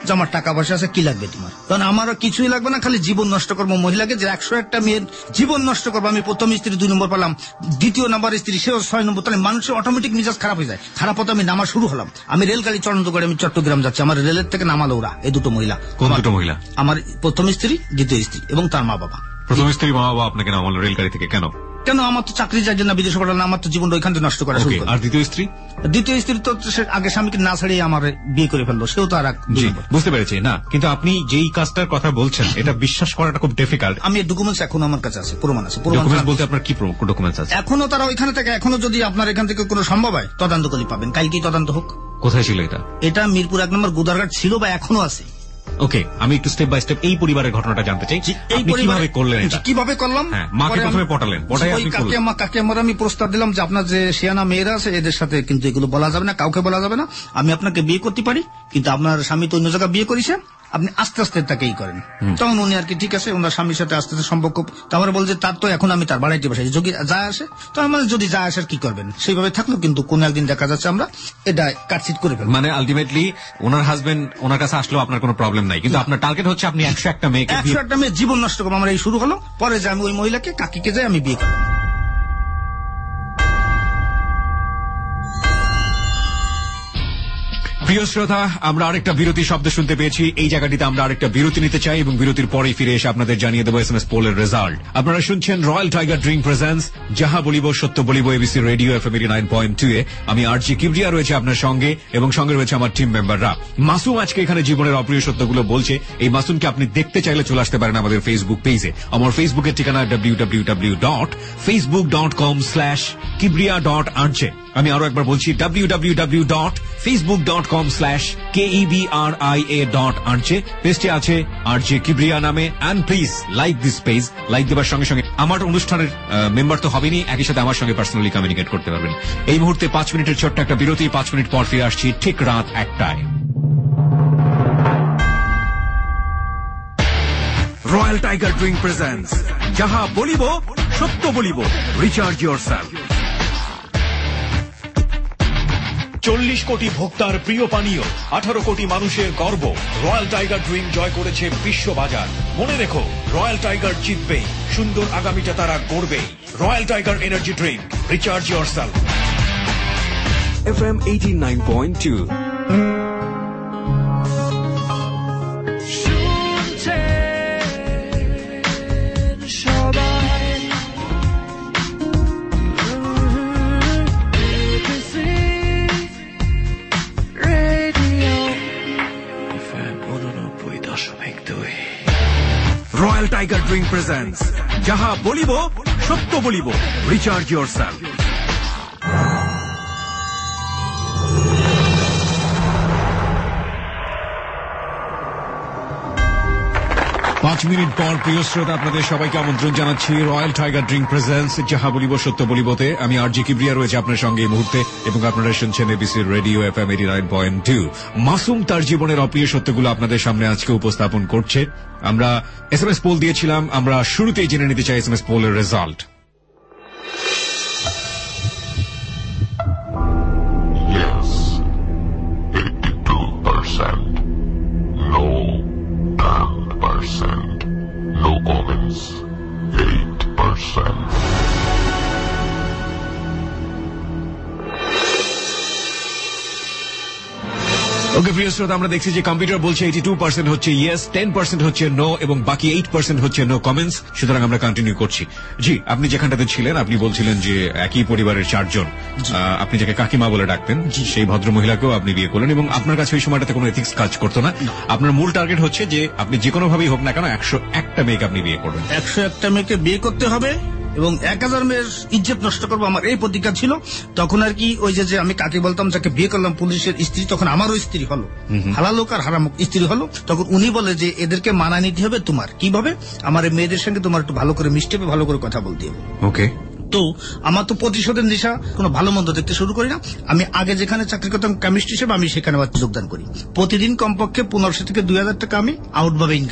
যে আমার টাকা পয়সা আছে, কি লাগবে তোমার? কারণ আমার কিছুই লাগবে না, খালি জীবন নষ্ট করবো। মহিলাকে যে 101টা মেয়ের জীবন নষ্ট করবো, আমি প্রথম স্ত্রী 2 নম্বর পেলাম, দ্বিতীয় নাম্বার স্ত্রী সেও 6 নম্বর, তাহলে মানুষের অটোমেটিক মেজাজ খারাপ হয়ে যায়। খারাপ হতে আমি নামা শুরু হলাম। আমি রেলগাড়ি চড়ান্ত করে আমি চট্টগ্রাম যাচ্ছি, আমার রেলের থেকে নামালো ওরা, এই 2টো মহিলা। কোন 2টো মহিলা? আমার প্রথম স্ত্রী, দ্বিতীয় স্ত্রী এবং তার মা বাবা। প্রথম স্ত্রী মা বাবা আপনাকে নামালো রেলগাড়ি থেকে কেন? কেন? আমার তো চাকরি যার জন্য বিদেশে পাঠানো, আমার তো জীবনটা ওইখান থেকে নষ্ট করা শুরু করলো। আর দ্বিতীয় স্ত্রী? দ্বিতীয় স্ত্রী তো আগে স্বামীকে না ছাড়িয়ে আমার বিয়ে করে ফেললো, সেও তো আর এক। বুঝতে পেরেছি না, কিন্তু আপনি যেই কাজটার কথা বলছেন এটা বিশ্বাস করাটা খুব ডিফিকাল্ট। আমি ডকুমেন্টস এখনো আমার কাছে আছে, প্রমাণ আছে। ডকুমেন্টস বলতে আপনার কি ডকুমেন্টস আছে? এখনো তারা ওইখানে থেকে, এখনো যদি আপনার এখান থেকে কোনো সম্ভব হয় তদন্ত করলে পাবেন, কালকেই তদন্ত হোক। কোথায় ছিল এটা? এটা মিরপুর 1 নম্বর গুদারঘাট ছিল বা এখনো আছে। ওকে, আমি একটু স্টেপ বাই স্টেপ এই পরিবারের ঘটনাটা জানতে চাই। আপনি কিভাবে করলেন এটা? কিভাবে করলাম? মাকে প্রথমে পটালেন, পটাই আপনি করলেন। কাকিমার আমি প্রস্তাব দিলাম যে আপনার যে শিয়ানা মেয়েরা আছে এদের সাথে কিন্তু এগুলো বলা যাবে না, কাউকে বলা যাবে না। আমি আপনাকে বিয়ে করতে পারি, কিন্তু আপনার স্বামী তো অন্য জায়গায় বিয়ে করেছে, আপনি আস্তে আস্তে তাকেই করেন। তখন উনি আর কি ঠিক আছে, ওনার স্বামীর সাথে আস্তে আস্তে সম্পর্ক। তারপরে বলছে তার তো এখন আমি তার বাড়াইতে বসাই, যদি যায় আসে তো আমার, যদি যায় আসার কি করবেন, সেইভাবে থাকলো। কিন্তু কোন একদিন দেখা যাচ্ছে আমরা এটা কাটছিট করে ফেলবো। মানে আলটিমেটলি ওনার হাজবেন্ড ওনার কাছে আসলেও আপনার কোনো প্রবলেম নাই, কিন্তু আপনার টার্গেট হচ্ছে আপনি 101টা মেয়েকে 101টা মেয়ে জীবন নষ্ট করবো। আমার এই শুরু হলো, পরে যে আমি ওই মহিলাকে কাকিকে যাই আমি বিয়ে করলাম। প্রিয় শ্রোতা, আমরা আরেকটা বিরতি শব্দ শুনতে পেয়েছি। এই জায়গাটিতে আমরা আরেকটা বিরতি নিতে চাই এবং বিরতির পরেই ফিরে এসে আপনাদের জানিয়ে দেবো SMS পোলের রেজাল্ট। আপনারা শুনছেন রয়্যাল টাইগার ড্রিঙ্ক প্রেজেন্টস যাহা বলিব সত্য বলিব, এবিসি রেডিও FM 89.2 এ। আমি আরজি কিবরিয়া রয়েছে আপনার সঙ্গে এবং সঙ্গে রয়েছে আমার টিম মেম্বাররা। মাসুম আজকে এখানে জীবনের অপ্রিয় সত্যগুলো বলছে। এই মাসুমকে আপনি দেখতে চাইলে চলে আসতে পারেন আমাদের ফেসবুক পেজে। আমার ফেসবুকের ঠিকানা www.facebook.com/kibria.rj। আমি আরো একবার বলছি www.facebook.com/KEBRIA.RJ। পেজটি আছে RJ কিবরিয়া নামে। And please like this page. Like দেওয়ার সঙ্গে সঙ্গে আমার অনুষ্ঠানের মেম্বার তো হবেনি, একই সাথে আমার সঙ্গে পার্সোনালি কমিউনিকেট করতে পারবেন। এই মুহূর্তে 5 মিনিটের ছোট্ট একটা বিরতি, 5 মিনিট পর ফিরে আসছি ঠিক রাত 1টায়। রয়্যাল টাইগার ড্রিঙ্ক প্রেজেন্টস যাহা বলিব সত্য বলিব, রিচার্জ ইয়োরসেলফ। 40 কোটি ভোক্তার প্রিয় পানীয়, 18 কোটি মানুষের গর্ব। রয়্যাল টাইগার ড্রিঙ্ক জয় করেছে বিশ্ববাজার। মনে রেখো, রয়্যাল টাইগার জিতবেই, সুন্দর আগামীটা তারা গড়বেই। Royal tiger energy drink, recharge yourself. FM 89.2। Royal tiger drink presents যাহা বলিব সত্য বলিব, রিচার্জ ইয়োরসেলফ। 5 মিনিট পর প্রিয় শ্রোতা, আপনাদের সবাইকে আমন্ত্রণ জানাচ্ছি রয়্যাল টাইগার ড্রিঙ্ক প্রেজেন্টস যাহা বলিব সত্য বলিবতে। আমি আরজি কিবরিয়া রয়েছে আপনার সঙ্গে এই মুহূর্তে এবং আপনারা শুনছেন এবিসি রেডিও FM 89.2। মাসুম তার জীবনের অপ্রিয় সত্যগুলো আপনাদের সামনে আজকে উপস্থাপন করছে। আমরা SMS পোল দিয়েছিলাম, আমরা শুরুতেই জেনে নিতে চাই SMS পোলের result. Yes, 82%. No, 10%. No comments, 8%. Okay প্রিয় শ্রোতা, আমরা দেখছি যে কম্পিউটার বলছে 82% হচ্ছে ইয়েস, 10% হচ্ছে নো এবং বাকি 8% হচ্ছে নো কমেন্টস। সুতরাং আমরা কন্টিনিউ করছি। জি, আপনি যেখানটাতে ছিলেন আপনি বলছিলেন যে একই পরিবারের 4 জন, আপনি যাকে কাকিমা বলে ডাকতেন সেই ভদ্র মহিলাকেও আপনি বিয়ে করলেন এবং আপনার কাছে ওই সময়টাতে কোনো এথিক্স কাজ করতো না। আপনার মূল টার্গেট হচ্ছে যে আপনি যে কোনো ভাবেই হোক না কেন 101টা মেয়েকে আপনি বিয়ে করবেন। 101টা মেয়েকে বিয়ে করতে হবে এবং 1000 মেয়ের ইজ্জত নষ্ট করবো, আমার এই প্রতিজ্ঞা ছিল। তখন আর কি ওই যে আমি কাকে বলতাম যাকে বিয়ে করলাম পুলিশের স্ত্রী, তখন আমারও স্ত্রী হলো, হালাল হোক আর হারাম হোক স্ত্রী হলো। তখন উনি বলে যে এদেরকে মানায় নিতে হবে তোমার। কিভাবে? আমার এই মেয়েদের সঙ্গে তোমার একটু ভালো করে মিশতে হবে, ভালো করে কথা বলতে হবে। ওকে, তো আমার তো প্রতিশোধের নেশা, কোনো ভালো মন্দ দেখতে শুরু করি না। আমি আগে যেখানে চাকরি করতাম কেমিস্ট্রি হিসেবে, আমি সেখানে যোগদান করি। প্রতিদিন কমপক্ষে 1500 থেকে 2000 টাকা আমি আউটভাবে ইনকাম করি।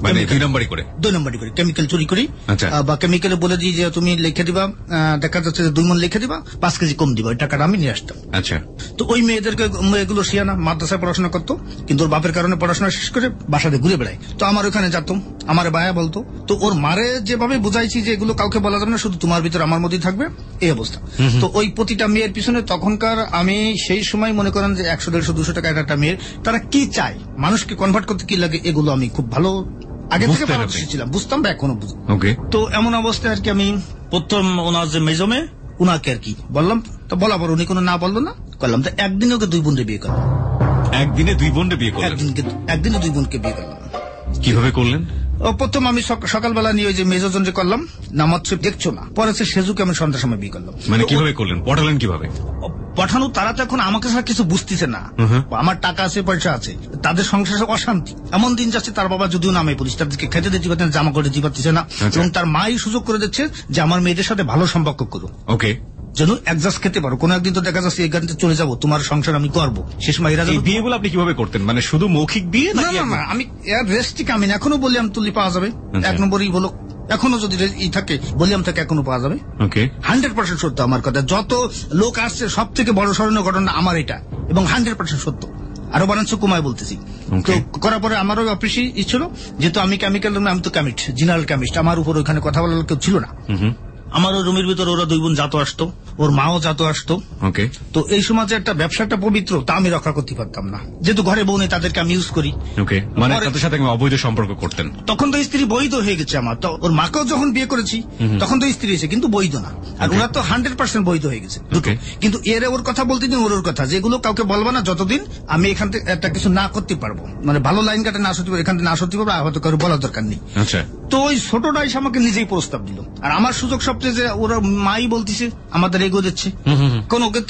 মানে 2 নম্বরই করে 2 নম্বরই করি, কেমিক্যাল চুরি করি। আচ্ছা। বা কেমিক্যালে বলে দিই যে তুমি লিখে দিবা, দেখা যাচ্ছে যে 2 মণ লিখে দিবা, 5 কেজি কম দিবা, ওই টাকাটা আমি নিয়ে আসতাম। আচ্ছা। তো ওই মেয়েগুলো শিয়ানা মাদ্রাসায় পড়াশোনা করতো, কিন্তু ওর বাপের কারণে পড়াশোনা শেষ করে বাসাতে ঘুরে বেড়ায়। তো আমার ওখানে যেতাম, আমার বায়া বলতো, তো ওর মারে যেভাবে বুঝাইছি যে এগুলো কাউকে বলা যাবে না, শুধু তোমার ভিতর আমার মধ্যেই থাকবে, এই অবস্থা। তো ওই প্রতিটা মেয়ের পিছনে তখনকার আমি সেই সময় মনে করেন যে 100, 150, 200 টাকা একটা মেয়ের তারা কি চায়, মানুষকে কনভার্ট করতে কি লাগে, এগুলো আমি খুব ভালো আগে থেকে ছিলাম, বুঝতাম বা এখনো বুঝি। ওকে। তো এমন অবস্থায় আর কি আমি প্রথম ওনার যে মেজমে উনাকে আর কি বললাম, তো বলার পর উনি কোনো না বললো না, করলাম তো একদিনে ওকে 2 বোনকে বিয়ে করলাম। একদিনে 2 বোনকে বিয়ে করলেন? একদিনে 2 বোনকে বিয়ে করলাম। কিভাবে করলেন? প্রথম আমি সকালবেলা নিয়ে ওই যে মেজজন যে করলাম, নামাজ শরীফ দেখছো না, পরে সেজুকে আমি সন্ধ্যার সময় বিয়ে করলাম। মানে কিভাবে করলেন, পটালেন কিভাবে? পাঠানো তারা তো এখন আমাকে ছাড়া কিছু বুঝতেছে না, আমার টাকা আছে পয়সা আছে, তাদের সংসারে অশান্তি, এমন দিন যাচ্ছে তার বাবা যদিও নামে পুলিশ, তাদেরকে খেতে দিতে পারছে না, জামা করে দিতে পারতেছে না, এবং তার মাই সুযোগ করে দিচ্ছে যে আমার মেয়েদের সাথে ভালো সম্পর্ক করো, ওকে, যেন অ্যাডজাস্ট খেতে পারো। কোন একদিন তো দেখা যাচ্ছে এই গাড়িতে চলে যাবো, তোমার সংসার আমি করবো, শেষ মাইরা যাবো। বিয়েগুলো আপনি কিভাবে করতেন, মানে শুধু মৌখিক বিয়ে? না, আমি রেস্টিক, আমি এখনো বলি আমি তুলি পাওয়া যাবে, 1 নম্বরই বলো, এখনো যদি থাকে বলিয়াম থাকে এখনো পাওয়া যাবে। 100% সত্য আমার কথা, যত লোক আসছে সব থেকে বড় স্মরণীয় ঘটনা আমার এটা, এবং 100% সত্য, আরো বরঞ্চ কমায় বলতেছি। তো করার পরে আমারও অফিসে ছিল, যেহেতু আমি কেমিক্যাল, আমি তো কেমিস্ট, জেনারেল কেমিস্ট, আমার উপর ওইখানে কথা বলার কেউ ছিল না। আমার রুমের ভিতরে ওরা 2 বোন যাতো আসতো, ওর মাও যাতো আসতো। ওকে। তো এই সমাজে একটা ব্যবসাটা পবিত্র, তা আমি রক্ষা করতে পারতাম না, যেহেতু ঘরে বউ নেই, তাদেরকে আমি ইউজ করি। ওকে, মানে তাদের সাথে অবৈধ সম্পর্ক করতেন। তখন তো স্ত্রী বৈধ হয়ে গেছে আমার, তো ওর মাকেও যখন বিয়ে করেছি তখন তো স্ত্রী এসে, কিন্তু বৈধ না, আর ওরা তো 100% বৈধ হয়ে গেছে দুটো। কিন্তু এর ওর কথা বলতে দিন, ওর কথা যেগুলো কাউকে বলবো না, যতদিন আমি এখান থেকে একটা কিছু না করতে পারবো, মানে ভালো লাইন কাটে না সত্যি পারবো, এখান থেকে না সত্যি পারবো, হয়তো কারো বলার দরকার নেই। আচ্ছা। তো ওই ছোটটা এসে আমাকে নিজেই প্রস্তাব দিল, আর আমার সুযোগ সবচেয়ে যে ওরা মাই বলতেছে আমাদের এগো দিচ্ছে, কোন ওকে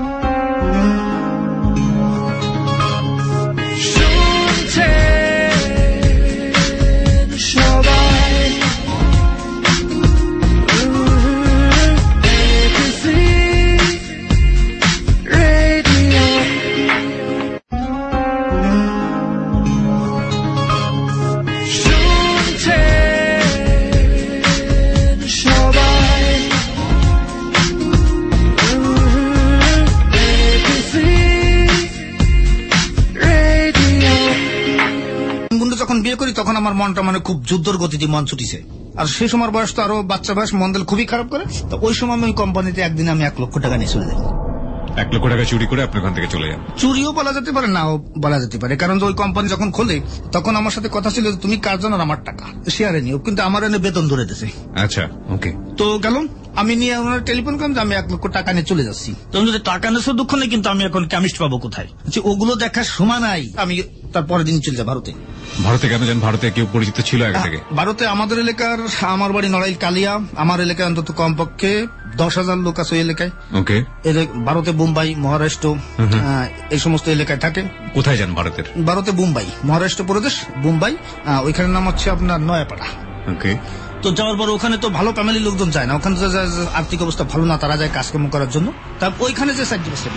তখন আমার মনটা মানে খুব যুদ্ধর গতিতে মন ছুটিছে, আর সেই সময় বয়স তো আরো বাচ্চা বয়স, মন দিল খুবই খারাপ করে। তো ওই সময় আমি কোম্পানিতে একদিন আমি 1 লক্ষ টাকা নিয়ে চলে যাই। 1 লক্ষ টাকা চুরি করে আপনি ওখান থেকে চলে যান? চুরিও বলা যেতে পারে, নাও বলা যেতে পারে, কারণ ওই কোম্পানি যখন খোলে তখন আমার সাথে কথা ছিল তুমি কার জন্য আমার টাকা শেয়ারে নিও, কিন্তু আমার এনে বেতন ধরে দিয়েছে। আচ্ছা, ওকে। তো গেলাম আমি নিয়ে ওনার টেলিফোন করলাম যে আমি 1 লক্ষ টাকা নিয়ে চলে যাচ্ছি। তুমি যদি টাকা নিয়েছো দুঃখ নেই, কিন্তু আমি এখন কেমিস্ট পাবো কোথায়, ওগুলো দেখার সময় নাই, আমি তারপরের দিন চলে যাই ভারতে। ভারতে কেন যান? ভারতে কেউ পরিচিত ছিল আগে থেকে? ভারতে আমাদের এলাকার, আমার বাড়ি নড়াইল কালিয়া, আমার এলাকায় অন্তত কমপক্ষে 10,000 লোক আছে ওই এলাকায়। ওকে। ভারতে বোম্বাই, মহারাষ্ট্র, এই সমস্ত এলাকায় থাকে। কোথায় যান ভারতের? ভারতে বোম্বাই, মহারাষ্ট্র প্রদেশ বোম্বাই, ওইখানের নাম হচ্ছে আপনার নয়াপাড়া। ওকে। তো যাওয়ার পর ওখানে তো ভালো ফ্যামিলির লোকজন যায় না, ওখানে আর্থিক অবস্থা ভালো না, তারা যায় কাজকর্ম করার জন্য। তার ওইখানে যে সাইড ব্যবস্থা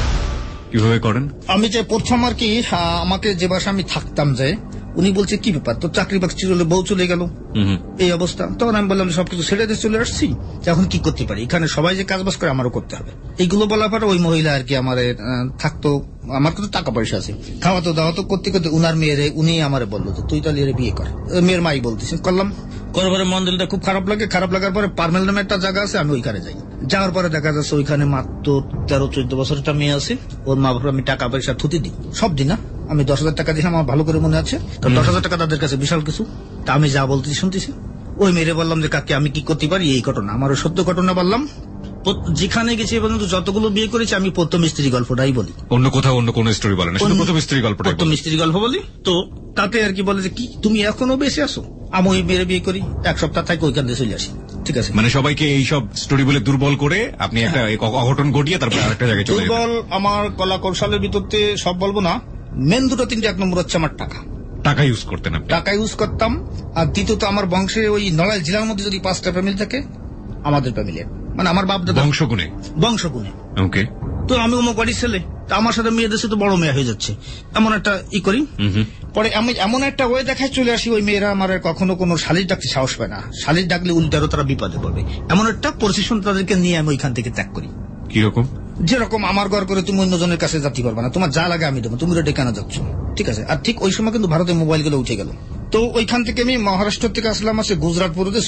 কিভাবে করেন? আমি যে প্রথম আর কি, আমাকে যে বাসা আমি থাকতাম, যে উনি বলছে কি ব্যাপার, তো চাকরি বাকরি চলে, বউ চলে গেল, এই অবস্থা। তখন আমি বললাম সবকিছু ছেড়ে দিয়ে চলে আসছি, এখন কি করতে পারি, এখানে সবাই যে কাজ বাজ করে আমারও করতে হবে। এইগুলো বলার পরে ওই মহিলা আর কি আমার থাকতো, আমার কিন্তু টাকা পয়সা আছে, খাওয়াতো দাওয়াতো করতে করতে উনার মেয়েরে উনি আমারে বললো যে তুই তাহলে বিয়ে কর। মেয়ের মাই বলতেছে, করলাম। করার পরে মন দিলটা খুব খারাপ লাগে, খারাপ লাগার পরে পার্মেল নামে একটা জায়গা আছে, আমি ওইখানে যাই। যাওয়ার পরে দেখা যাচ্ছে ওইখানে মাত্র 13-14 বছর একটা মেয়ে আছে, ওর মা বাবা আমি টাকা পয়সা থুতি দিই, সব দিন না, আমি 10,000 টাকা দিই, আমার ভালো করে মনে আছে, 10,000 টাকা তাদের কাছে বিশাল কিছু। তা আমি যা বলতেছি শুনতেছি, ওই মেয়েরে বললাম যে কাকে আমি কি করতে পারি, এই ঘটনা আমার সত্য ঘটনা বললাম। যেখানে গেছি পর্যন্ত যতগুলো বিয়ে করেছি আমি প্রথম স্ত্রী গল্পটাই বলি, অন্য কোথাও অন্য কোন স্টোরি বলেন, প্রথম স্ত্রী গল্পটা, প্রথম স্ত্রী গল্প বলি। তো তাতে আর কি বলে যে কি তুমি এখনো বেঁচে আসো, আমি ওই মেয়েরে বিয়ে করি, 1 সপ্তাহ থাকি ওইখান দিয়ে চলে আসি। ঠিক আছে, মানে সবাইকে এইসব স্টোরি বলে দুর্বল করে আপনি একটা অঘটন ঘটিয়ে তারপর আরেকটা জায়গায় চলে যান। দুর্বল আমার কলা কৌশলের ভিতরতে সব বলবো না, মেন 2-3 1 নম্বর হচ্ছে আমার টাকা ইউজ করতেন। টাকা ইউজ করতাম, আর দ্বিতীয়ত আমার বংশে ওই নড়াইল জেলার মধ্যে যদি 5টা ফ্যামিলি থাকে, আমাদের ফ্যামিলি মানে আমার বাপ দাদা বংশগুণে। ওকে। তো আমি অমুক বাড়ির ছেলে, তা আমার সাথে মেয়েদের সাথে বড় মেয়ে হয়ে যাচ্ছে, এমন একটা করি। পরে আমি এমন একটা ওয়ে দেখায় চলে আসি, ওই মেয়েরা আমার কখনো কোনো শালিশ ডাকতে সাহস পায় না, শালিশ ডাকলে উল্টারও তারা বিপদে পড়বে, এমন একটা পরিস্থিতি তাদেরকে নিয়ে আমি ওইখান থেকে ত্যাগ করি। কিরকম? যেরকম আমার ঘর করে তুমি অন্যজনের কাছে যাতে পারবে না, তোমার যা লাগে আমি দেবো, তুমি রেটে কেন যাচ্ছ, ঠিক আছে। আর ঠিক ওই সময় কিন্তু ভারতের মোবাইল গুলো উঠে গেল। তো ওইখান থেকে আমি মহারাষ্ট্র থেকে আসলাম আছে গুজরাট প্রদেশ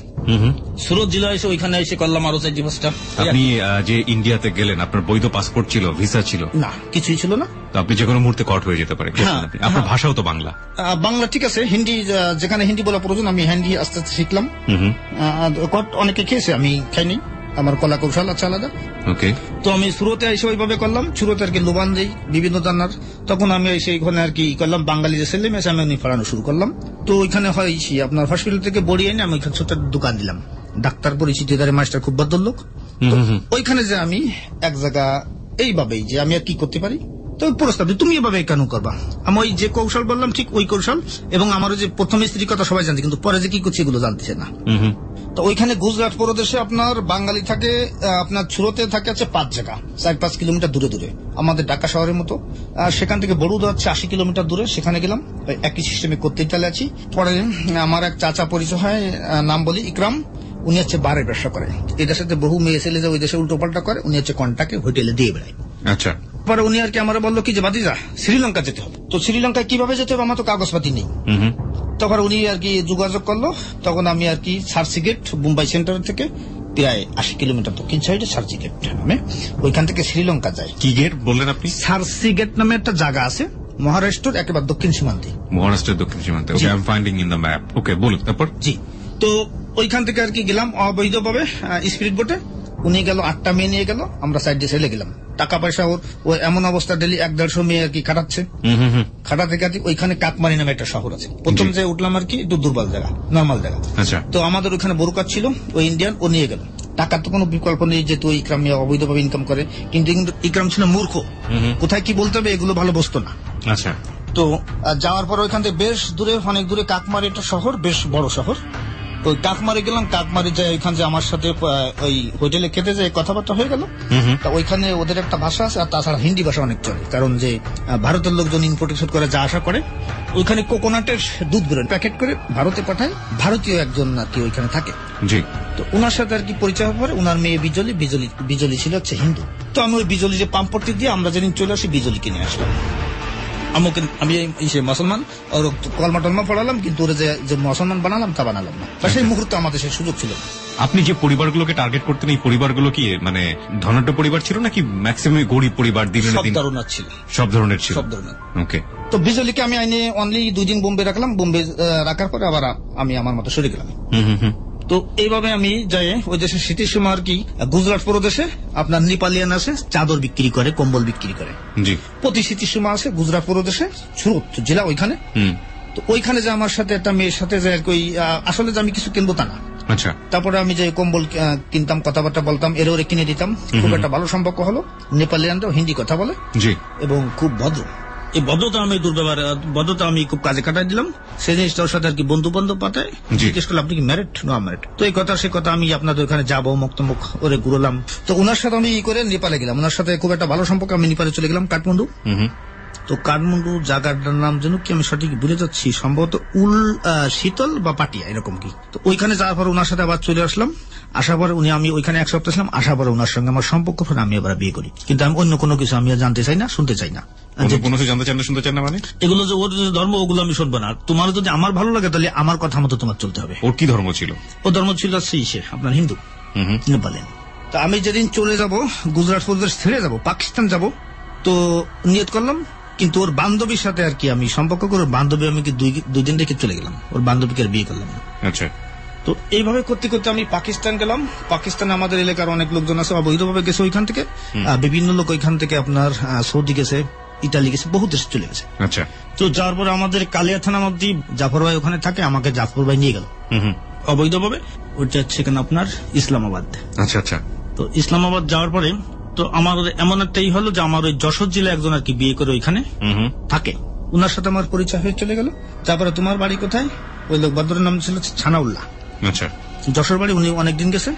সুরত জেলা এসে ওইখানে এসে করলাম আরো 4-5টা। আপনি যে ইন্ডিয়াতে গেলেন, আপনার বৈধ পাসপোর্ট ছিল, ভিসা ছিল? না, কিছুই ছিল না। তো আপনি যে কোনো মুহূর্তে কট হয়ে যেতে পারে। আপনার ভাষাও তো বাংলা। বাংলা ঠিক আছে, হিন্দি যেখানে হিন্দি বলা প্রয়োজন আমি হিন্দি আস্তে আস্তে শিখলাম। কট অনেকে খেয়েছে, আমি খাইনি, আমার কলা কৌশল আছে আলাদা। ওকে। তো আমি সুরতে এসে ওইভাবে করলাম, সুরতে আর কি লোবান যাই বিভিন্ন দানার, তখন আমি এসে ওইখানে আর কি করলাম, বাঙালি যে ছেলে মেয়ে আমি পড়ানো শুরু করলাম। তো ওইখানে হয় আপনার হসপিটাল থেকে বড়ি এনে আমি ওইখানে ছোট দোকান দিলাম, ডাক্তার পরিচিতি, মাস্টার খুব ভদ্রলোক। ওইখানে যে আমি এক জায়গা এইভাবেই যে আমি আর কি করতে পারি, তো প্রস্তাব তুমি এভাবে কেন করবা, আমি ওই যে কৌশল বললাম ঠিক ওই কৌশল, এবং আমার যে প্রথম স্ত্রীর কথা সবাই জানছে, কিন্তু পরে যে কি করছে এগুলো জানতেছে না। তো ওইখানে গুজরাট প্রদেশে আপনার বাঙালি থাকে, আপনার সুরতে থাকে আছে 5 জায়গা, 4-5 কিলোমিটার দূরে দূরে, আমাদের ঢাকা শহরের মতো। আর সেখান থেকে বড়ুদা হচ্ছে 80 কিলোমিটার দূরে, সেখানে গেলাম, একই সিস্টেমে করতে চলে আছি। পরে আমার এক চাচা পরিচয় হয়, নাম বলি ইকরাম, উনি হচ্ছে বারের ব্যবসা করে, এটার সাথে বহু মেয়ে ছেলে যে ওই দেশে উল্টো পাল্টা করে, উনি হচ্ছে কন্টাকে হোটেলে দিয়ে বেড়ায়। আচ্ছা। পরে উনি আর কি আমার বললো কি যে বাদিজা শ্রীলঙ্কা যেতে হবে, তো শ্রীলঙ্কায় কিভাবে যেতে হবে, আমার তো কাগজপাতি নেই। তখন উনি আর কি যোগাযোগ করলো, তখন আমি আর কি সার্চিগেট মুম্বাই সেন্টার থেকে প্রায় 80 কিলোমিটার দক্ষিণ সাইডে সার্চিগেট নামে, ওইখান থেকে শ্রীলঙ্কা যায়। কি গেট বললেন আপনি? সার্চিগেট নামে একটা জায়গা আছে মহারাষ্ট্রের একেবারে দক্ষিণ সীমান্তে। মহারাষ্ট্রের দক্ষিণ সীমান্তে। Okay, I am finding in the map. Okay, বলুন তারপর। জি। তো ওইখান থেকে আর কি গেলাম অবৈধভাবে স্পিরিট বোটে, উনি গেল 8টা মেয়ে নিয়ে গেল, আমরা সাইড দিয়ে চলে গেলাম। টাকা পয়সা ওর এমন অবস্থা, ডেলি 1-150 মেয়ে আর কি খাটাচ্ছে, খাটা থেকে ওইখানে কাকমারি নামে একটা শহর আছে, প্রথম যে উঠলাম আর কি একটু দুর্বল জায়গা, নর্মাল জায়গা। তো আমাদের ওইখানে বড়কার ছিল, ওই ইন্ডিয়ান, ও নিয়ে গেল। টাকার তো কোনো বিকল্প নেই, যেহেতু ইকরাম অবৈধভাবে ইনকাম করে, কিন্তু ইকরাম ছিল মূর্খ, কোথায় কি বলতে হবে এগুলো ভালো বসতো না। আচ্ছা। তো যাওয়ার পর ওইখান থেকে বেশ দূরে, অনেক দূরে কাকমারি একটা শহর, বেশ বড় শহর। ওই কাকমারি গেলাম, কাকমারি যায় ওইখানে যে আমার সাথে ওই হোটেলে খেতে যায় কথাবার্তা হয়ে গেল। তা ওইখানে ওদের একটা ভাষা আছে, আর তাছাড়া হিন্দি ভাষা অনেক চলে, কারণ যে ভারতের লোকজন ইম্পোর্ট এক্সপোর্ট করে যা আশা করে, ওইখানে কোকোনাটের দুধ বেরোয় প্যাকেট করে ভারতে পাঠায়, ভারতীয় একজন আর কি ওইখানে থাকে। তো ওনার সাথে আর কি পরিচয় হওয়ার পরে, ওনার মেয়ে বিজলি ছিল হচ্ছে হিন্দু। তো আমি ওই বিজলি যে পাম্পটি দিয়ে আমরা যেদিন চলে আসি, বিজলি কিনে আসলাম। আমি মুসলমান, ওর কলমা টলমা পড়ালাম, কিন্তু ওরা যে মুসলমান বানালাম তা বানালাম না, সেই মুহূর্তে আমাদের সেই সুযোগ ছিল। আপনি যে পরিবারগুলোকে টার্গেট করতেন, এই পরিবারগুলো কি মানে ধনাঢ্য পরিবার ছিল নাকি ম্যাক্সিমাম গরিব পরিবার? সব ধরনের ছিল, সব ধরনের ছিল, সব ধরনের। ওকে। তো বিজলিকে আমি আইনে অনলি 2 দিন বোম্বে রাখলাম, বোম্বে রাখার পরে আবার আমি আমার মতো সরে গেলাম। তো এইভাবে আমি যাই ওই দেশের শীতের সময় আর কি গুজরাট প্রদেশে আপনার নেপালিয়ান আছে, চাদর বিক্রি করে, কম্বল বিক্রি করে, প্রতি শীতের সময় আছে গুজরাট প্রদেশে সুরত জেলা ওইখানে। তো ওইখানে যে আমার সাথে একটা মেয়ের সাথে যে আসলে যে আমি কিছু কিনবো তা না। আচ্ছা। তারপরে আমি যে কম্বল কিনতাম, কথাবার্তা বলতাম, এর ওরে কিনে দিতাম, খুব একটা ভালো সম্পর্ক হলো। নেপালিয়ানরাও হিন্দি কথা বলে এবং খুব ভদ্র। এই ভদ্রতা আমি খুব কাজে কাটাই দিলাম। সেই জিনিসটা ওর সাথে আর কি বন্ধু বান্ধব পাঠায়, জিজ্ঞেস করলাম আপনি কি ম্যারিড না আনম্যারিড। তো এই কথা সে কথা আমি আপনাদের ওখানে যাবো, মুক্তমুখ ওরে ঘুরলাম। তো ওনার সাথে আমি করে নেপালে গেলাম, ওনার সাথে খুব একটা ভালো সম্পর্ক, আমি নেপালে চলে গেলাম কাঠমান্ডু। তো কাঠমান্ডু জায়গাটার নাম যেন কি আমি সঠিক ভুলে যাচ্ছি, সম্ভবত শীতল বা পাটিয়া এরকম কি। তো ওইখানে যাওয়ার পর ওনার সাথে আবার চলে আসলাম, আসার পরে আমি ওইখানে 1 সপ্তাহ ছিলাম, আসার পরে ওনার সঙ্গে আমার সম্পর্ক, আমি আবার বিয়ে করি। কিন্তু আমি অন্য কোনো কিছু আমি জানতে চাই না, শুনতে চাই না। মানে এগুলো যে ওর যে ধর্ম, ওগুলো আমি শুনবো না। তোমার যদি আমার ভালো লাগে তাহলে আমার কথা মতো তোমার চলতে হবে। ওর কি ধর্ম ছিল? ও ধর্ম ছিল আপনার হিন্দু, নেপালেন। তো আমি যেদিন চলে যাব, গুজরাট প্রদেশ ছেড়ে যাব, পাকিস্তান যাব, তো নিয়ত করলাম। কিন্তু ওর বান্ধবীর সাথে আর কি আমি সম্পর্ক করে, বান্ধবী আমি 2 দিন রেখে চলে গেলাম, ওর বান্ধবীকে আর বিয়ে করলাম না। আচ্ছা। তো এইভাবে করতে করতে আমি পাকিস্তান গেলাম। পাকিস্তানে আমাদের এলাকার অনেক লোকজন আছে, অবৈধভাবে গেছে ওইখান থেকে, বিভিন্ন লোক ওইখান থেকে আপনার সৌদি গেছে, ইটালি গেছে, বহু দেশে চলে গেছে। আচ্ছা। তো যাওয়ার পরে আমাদের কালিয়া থানা মধ্যে জাফর ভাই ওখানে থাকে, আমাকে জাফর ভাই নিয়ে গেল অবৈধভাবে, ওইটা সেখানে আপনার ইসলামাবাদ। আচ্ছা আচ্ছা। তো ইসলামাবাদ যাওয়ার পরে তো আমার এমন একটাই হলো যে আমার ওই যশোর জেলা একজন আর কি বিয়ে করে ওইখানে থাকে, ওনার সাথে আমার পরিচয় হয়ে চলে গেল। তারপরে তোমার বাড়ি কোথায়? ওই লোক ভদ্রের নাম ছিল ছানাউল্লাহ। আচ্ছা। যশোর বাড়ি, উনি অনেকদিন গেছে,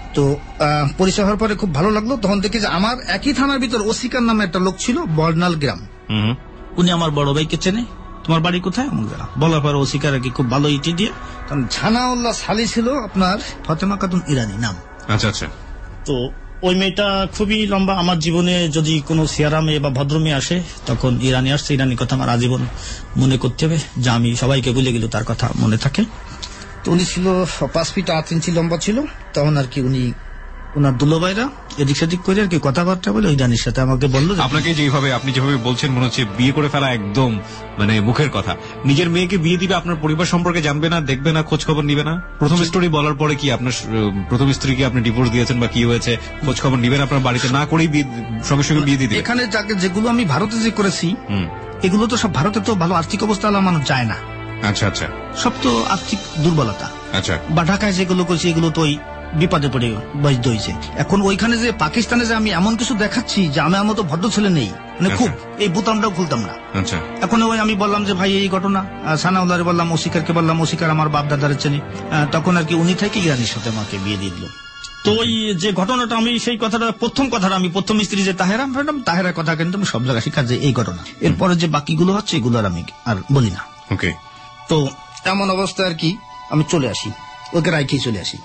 তো পরিচয় হওয়ার পরে খুব ভালো লাগলো। তখন দেখি যে আমার একই থানার ভিতর ওসিকার নামে একটা লোক ছিল, বর্নাল গ্রাম। উনি আমার বড় ভাইকে চেনে, তোমার বাড়ি কোথায় বলার পর ওসিকার আর কি খুব ভালো ইটি দিয়ে। তখন ঝানাউল্লাহ সালি ছিল আপনার ফতেমা খাতুন ইরানি নাম। আচ্ছা আচ্ছা। তো ওই মেয়েটা খুবই লম্বা। আমার জীবনে যদি কোনো সিয়ারা মেয়ে বা ভদ্র মেয়ে আসে তখন ইরানি আসছে, ইরানি কথা আমার আজীবন মনে করতে হবে, যা আমি সবাইকে ভুলে গেল তার কথা মনে থাকে। তো উনি ছিল 5 ফিট 8 ইঞ্চি লম্বা ছিল। তখন আর কি উনি ওনার দুলোভাইরা এদিক সেদিক করে আর কি কথাবার্তা বলে ইরানির সাথে আমাকে বললো। আপনাকে আপনি যেভাবে বলছেন মনে হচ্ছে বিয়ে করে ফেলা একদম মানে মুখের কথা। নিজের মেয়েকে বিয়ে দিবে, আপনার পরিবার সম্পর্কে জানবে না, দেখবে না, খোঁজ খবর নিবে না। প্রথম স্টোরি বলার পরে কি আপনার প্রথম স্ত্রীকে আপনি ডিভোর্স দিয়েছেন বা কি হয়েছে খোঁজ খবর নিবেন আপনার বাড়িতে না করেই সঙ্গে সঙ্গে বিয়ে দিয়ে দিবেন? এখানে যেগুলো আমি ভারতে যে করেছি এগুলো তো সব ভারতে তো ভালো আর্থিক অবস্থা হলে মানুষ যায় না। আচ্ছা আচ্ছা। সব তো আর্থিক দুর্বলতা। আচ্ছা। বা ঢাকায় যেগুলো করছি এগুলো তো ওই বিপদে পড়ে বাধ্য হয়েছে। এখন ওইখানে যে পাকিস্তানে যে আমি এমন কিছু দেখাচ্ছি যে আমার মতো ভদ্র ছেলে নেই, মানে খুব এই বোতামটাও খুলতাম না। আচ্ছা। এখন ওই আমি বললাম যে ভাই এই ঘটনা, সানাউল্লাহরে বললাম, ওসিকারকে বললাম, ওসিকার আমার বাপ দাদারে চেনে। তখন আর কি উনি থেকে ইরানির সাথে আমাকে বিয়ে দিয়ে দিল। তো ওই যে ঘটনাটা আমি সেই কথাটা আমি প্রথম স্ত্রী যে তাহেরা, তাহেরার কথা কিন্তু আমি সব জায়গায় শিখার যে এই ঘটনা। এরপরে যে বাকিগুলো হচ্ছে এগুলো আর আমি আর বলি না। ওকে। তো এমন অবস্থায় আর কি আমি চলে আসি, ওকে রাইখেই চলে আসি।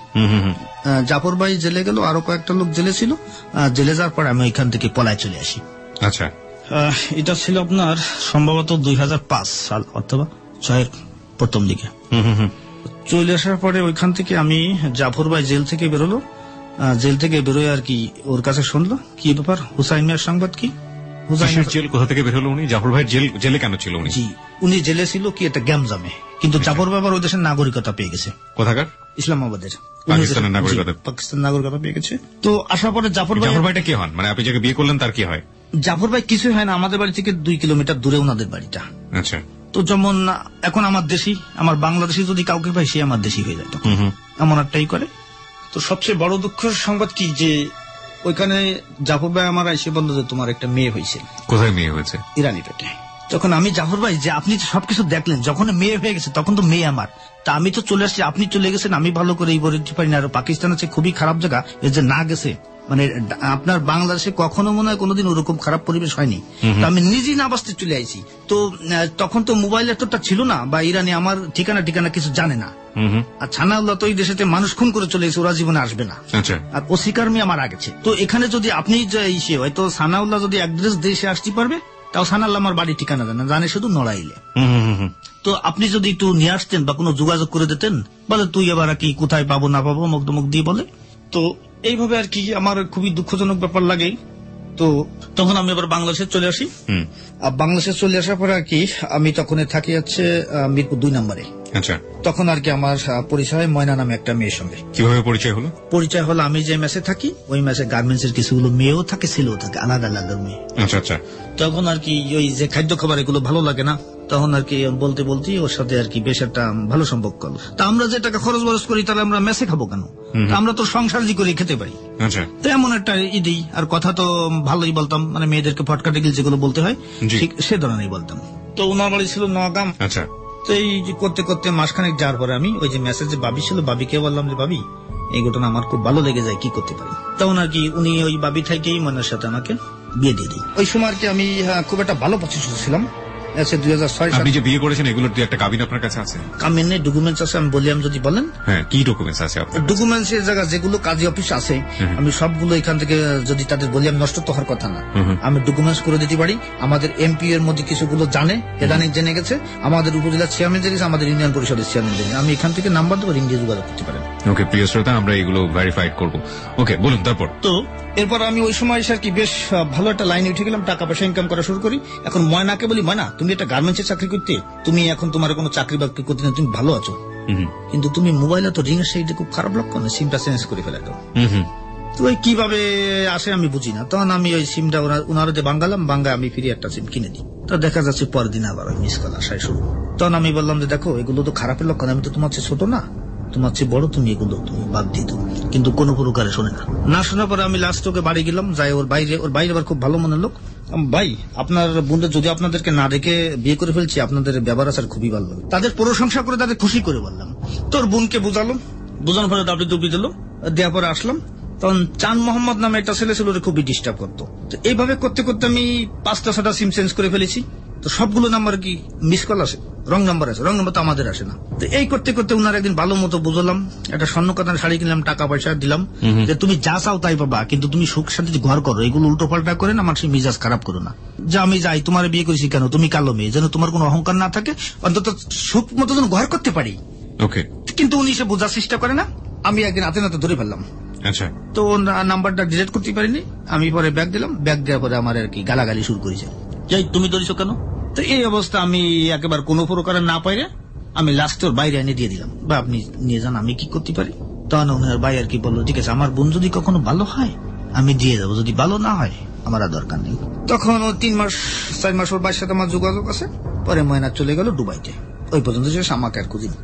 জাফর ভাই জেলে গেল, আরো কয়েকটা লোক জেলে ছিল। জেলে যাওয়ার পর আমি ওইখান থেকে পলায় চলে আসি। আচ্ছা। এটা ছিল আপনার সম্ভবত 2005 সাল অথবা 6 প্রথম দিকে। চলে আসার পরে ওইখান থেকে আমি জাফর ভাই জেল থেকে বেরোলো। জেল থেকে বেরোয় আর কি ওর কাছে শুনলো কি ব্যাপার, হুসাইন মিয়ার সংবাদ কি। হুসাইনের জেল কোথা থেকে বের হলো উনি? জাফর ভাই জেলে কেন ছিল উনি? জি, উনি জেলে ছিল কি একটা গ্যামজামে, কিন্তু জাফর বাবার ওই দেশের নাগরিকতা পেয়ে গেছে। কোথাকার? ইসলামাবাদের। পাকিস্তানের নাগরিকতা। পাকিস্তান নাগরিকতা পেয়ে গেছে। তো আসার পরে জাফর ভাইটা কি হন, মানে আপনি যাকে বিয়ে করলেন তার কি হয়? জাফর ভাই কিছুই হয় না, আমাদের বাড়ি থেকে 2 কিলোমিটার দূরে ওনাদের বাড়িটা। আচ্ছা। তো যেমন এখন আমার দেশি, আমার বাংলাদেশি যদি কাউকে পাই সে আমার দেশি হয়ে যায়, এমন একটাই করে। তো সবচেয়ে বড় দুঃখের সংবাদ কি যে ওইখানে জাফর ভাই আমার এসে বলল যে তোমার একটা মেয়ে হয়েছে। কোথায় মেয়ে হয়েছে? ইরানি পেটে। তখন আমি জাফর ভাই যে আপনি তো সবকিছু দেখলেন, যখন মেয়ে হয়ে গেছে তখন তো মেয়ে আমার, তা আমি তো চলে আসছি, আপনি চলে গেছেন, আমি ভালো করে এই বলতে পারি না। আর পাকিস্তান হচ্ছে খুবই খারাপ জায়গা, এর যে না গেছে মানে আপনার বাংলাদেশে কখনো মনে হয় কোনোদিন ওরকম খারাপ পরিবেশ হয়নি। তো আমি নিজেই না বাঁচতে চলে আইছি। তো তখন তো মোবাইল এতটা ছিল না, বা ইরানি আমার ঠিকানা কিছু জানে না। আর ছানাউল্লাহ তো এই দেশেতে মানুষ খুন করে চলে গেছে, ওরা জীবনে আসবে না। আর ওসিকার মেয়ে আমার আগেছে। তো এখানে যদি আপনি ইসে হয়তো সানাউল্লাহ যদি একদেশ দেশে আসতে পারবে, তাও সানাউল্লাহ আমার বাড়ির ঠিকানা জানে, জানে শুধু নড়াইলে। তো আপনি যদি একটু নিয়ে আসতেন বা কোনো যোগাযোগ করে দিতেন, বলে তুই এবার কি কোথায় পাবো না পাবো মুখ দিয়ে বলে। তো এইভাবে আর কি আমার খুবই দুঃখজনক ব্যাপার লাগে। তো তখন আমি এবার বাংলাদেশে চলে আসি। আর বাংলাদেশে চলে আসার পরে আর কি আমি তখন থাকি হচ্ছে মিরপুর 2 নম্বরে। আচ্ছা। তখন আর কি আমার পরিচয় ময়না নামে একটা মেয়ের সঙ্গে। কিভাবে পরিচয় হলো? পরিচয় হলো আমি যে মেসে থাকি ওই মেসে গার্মেন্টস এর কিছুগুলো মেয়েও থাকে ছেলেও থাকে, আলাদা আলাদা মেয়ে। আচ্ছা আচ্ছা। তখন আর কি ওই যে খাদ্য খাবার এগুলো ভালো লাগে না, তখন আর কি বলতে ওর সাথে আর কি বেশ একটা ভালো সম্পর্ক হলো। তা আমরা যে টাকা খরচ বরচ করি তাহলে আমরা মেসে খাবো কেন, আমরা তো সংসার জি করে খেতে পারি। আচ্ছা। তো এমন একটা ইদি, আর কথা তো ভালোই বলতাম, মানে মেয়েদেরকে ফটকা টেকিল যেগুলো বলতে হয় ঠিক সে ধরনেরই বলতাম। তো ওনার বাড়ি ছিল নওগাঁ। আচ্ছা। তো এই করতে করতে মাসখানেক যাওয়ার পরে আমি ওই যে মেসেজে বাবি ছিল, বাবিকে বললাম যে বাবি এই ঘটনা আমার খুব ভালো লেগে যায়, কি করতে পারি। তখন আর কি উনি ওই বাবি থেকেই মনের সাথে আমাকে বিয়ে দিয়ে দিই। ওই সময় আর কি আমি খুব একটা ভালো পছন্দ ছিলাম। 2006 আপনি যে বিয়ে করেছেন এগুলোর একটা কাবিন আপনার কাছে আছে? কাবিনের ডকুমেন্টস আছে, আমি বললাম যদি বলেন। হ্যাঁ, কি ডকুমেন্টস আছে আপনার? ডকুমেন্টস এর জায়গা যেগুলো কাজী অফিস আছে আমি সবগুলো এখান থেকে যদি তাদের বলি, আমি নষ্ট তো হওয়ার কথা না, আমি ডকুমেন্টস করে দিতে পারি। আমাদের এমপি এর মধ্যে কিছুগুলো জানে, এদানিক জেনে গেছে, আমাদের উপজেলা চেয়ারম্যান জেনে গেছে, আমাদের ইউনিয়ন পরিষদের চেয়ারম্যান জেনে, আমি এখান থেকে নাম্বার দেবো, রিং দিয়ে যোগাযোগ করতে পারেন। ওকে প্রিয় শ্রোতা, আমরা এগুলো ভেরিফাইড করব। ওকে বলুন তারপর। তো এরপর আমি ওই সময় এসে আর কি বেশ ভালো একটা লাইনে উঠে গেলাম, টাকা পয়সা ইনকাম করা শুরু করি। এখন ময়নাকে বলি, ময়না তুমি একটা গার্মেন্টসের চাকরি করতে, তুমি এখন তোমার কোনো চাকরি বাকরি করতে না, তুমি ভালো আছো, কিন্তু তুমি মোবাইলে তো রিং এর খুব খারাপ লক্ষণ, সিমটা চেঞ্জ করে ফেলে দাও। তো ওই কিভাবে আসে আমি বুঝি না। তখন আমি ওই সিমটা ওনারা যে বাঙ্গালাম, বাঙ্গায় আমি ফিরে একটা সিম কিনে দিই। তো দেখা যাচ্ছে পরের দিন আবার মিস কল আসায় শুরু। তখন আমি বললাম যে দেখো এগুলো তো খারাপের লক্ষণ, আমি তো তোমার চেয়ে ছোট না, তোমার চেয়ে বড়, তুমি এগুলো তুমি বাদ দিয়ে দাও। কিন্তু কোন প্রকারে শোনে না শোনার পরে আমি লাস্ট ওকে বাড়ি গেলাম, যাই ওর বাইরে আবার খুব ভালো মনের লোক। ভাই আপনার বোনদের যদি আপনাদেরকে না রেখে বিয়ে করে ফেলছি, আপনাদের ব্যবহার আচার খুবই ভালো লাগে। তাদের প্রশংসা করে তাদের খুশি করে বললাম। তোর বোনকে বোঝানোর পরে দাবি দুবি দিল, দেওয়ার পরে আসলাম। তখন চাঁদ মোহাম্মদ নামে একটা ছেলে ছিল, ওরা খুবই ডিস্টার্ব করতো। তো এইভাবে করতে করতে আমি 5টা-6টা সিম চেঞ্জ করে ফেলেছি। তো সবগুলো নাম্বার কি মিস কল আছে, রং নাম্বার আছে, রং নাম্বার তো আমাদের আসে না। তো এই করতে করতে উনার একদিন ভালো মতো বুঝলাম, একটা স্বর্ণ কাতার শাড়ি কিনলাম, টাকা পয়সা দিলাম, যে তুমি যা চাও তাই পাবা, কিন্তু তুমি সুখ শান্তিতে ঘর করো, এগুলো উল্টো পাল্টা করে না মানুষের মিজাজ খারাপ করো না। যে আমি যাই, তোমার বিয়ে করেছি কেন, তুমি কালো মেয়ে, যেন তোমার কোনো অহংকার না থাকে, অন্তত সুখ মতো যেন ঘর করতে পারি। ওকে। কিন্তু উনি সে বোঝার চেষ্টা করে না। আমি একদিন হাতে নাতে ধরে ফেললাম। আচ্ছা। তো নাম্বারটা ডিলিট করতে পারিনি। আমি পরে ব্যাগ দিলাম, ব্যাগ দেওয়ার পরে আমার আর কি গালাগালি শুরু করেছে, যাই তুমি ধরেছো কেন। তো এই অবস্থা আমি একেবারে কোনো প্রকারে না পাইরে আমি লাস্ট ওর বাইরে এনে দিয়ে দিলাম, বা আপনি নিয়ে যান, আমি কি করতে পারি। তখন ওনার ভাই আর কি বললো, ঠিক আছে আমার বোন যদি কখনো ভালো হয় আমি দিয়ে যাবো, যদি ভালো না হয় আমার আর দরকার নেই। তখন ও 3-4 মাস ওর ভাইয়ের সাথে আমার যোগাযোগ আছে। পরে ময়না চলে গেল দুবাইতে, ওই পর্যন্ত সে আমাকে আর খুঁজিনি।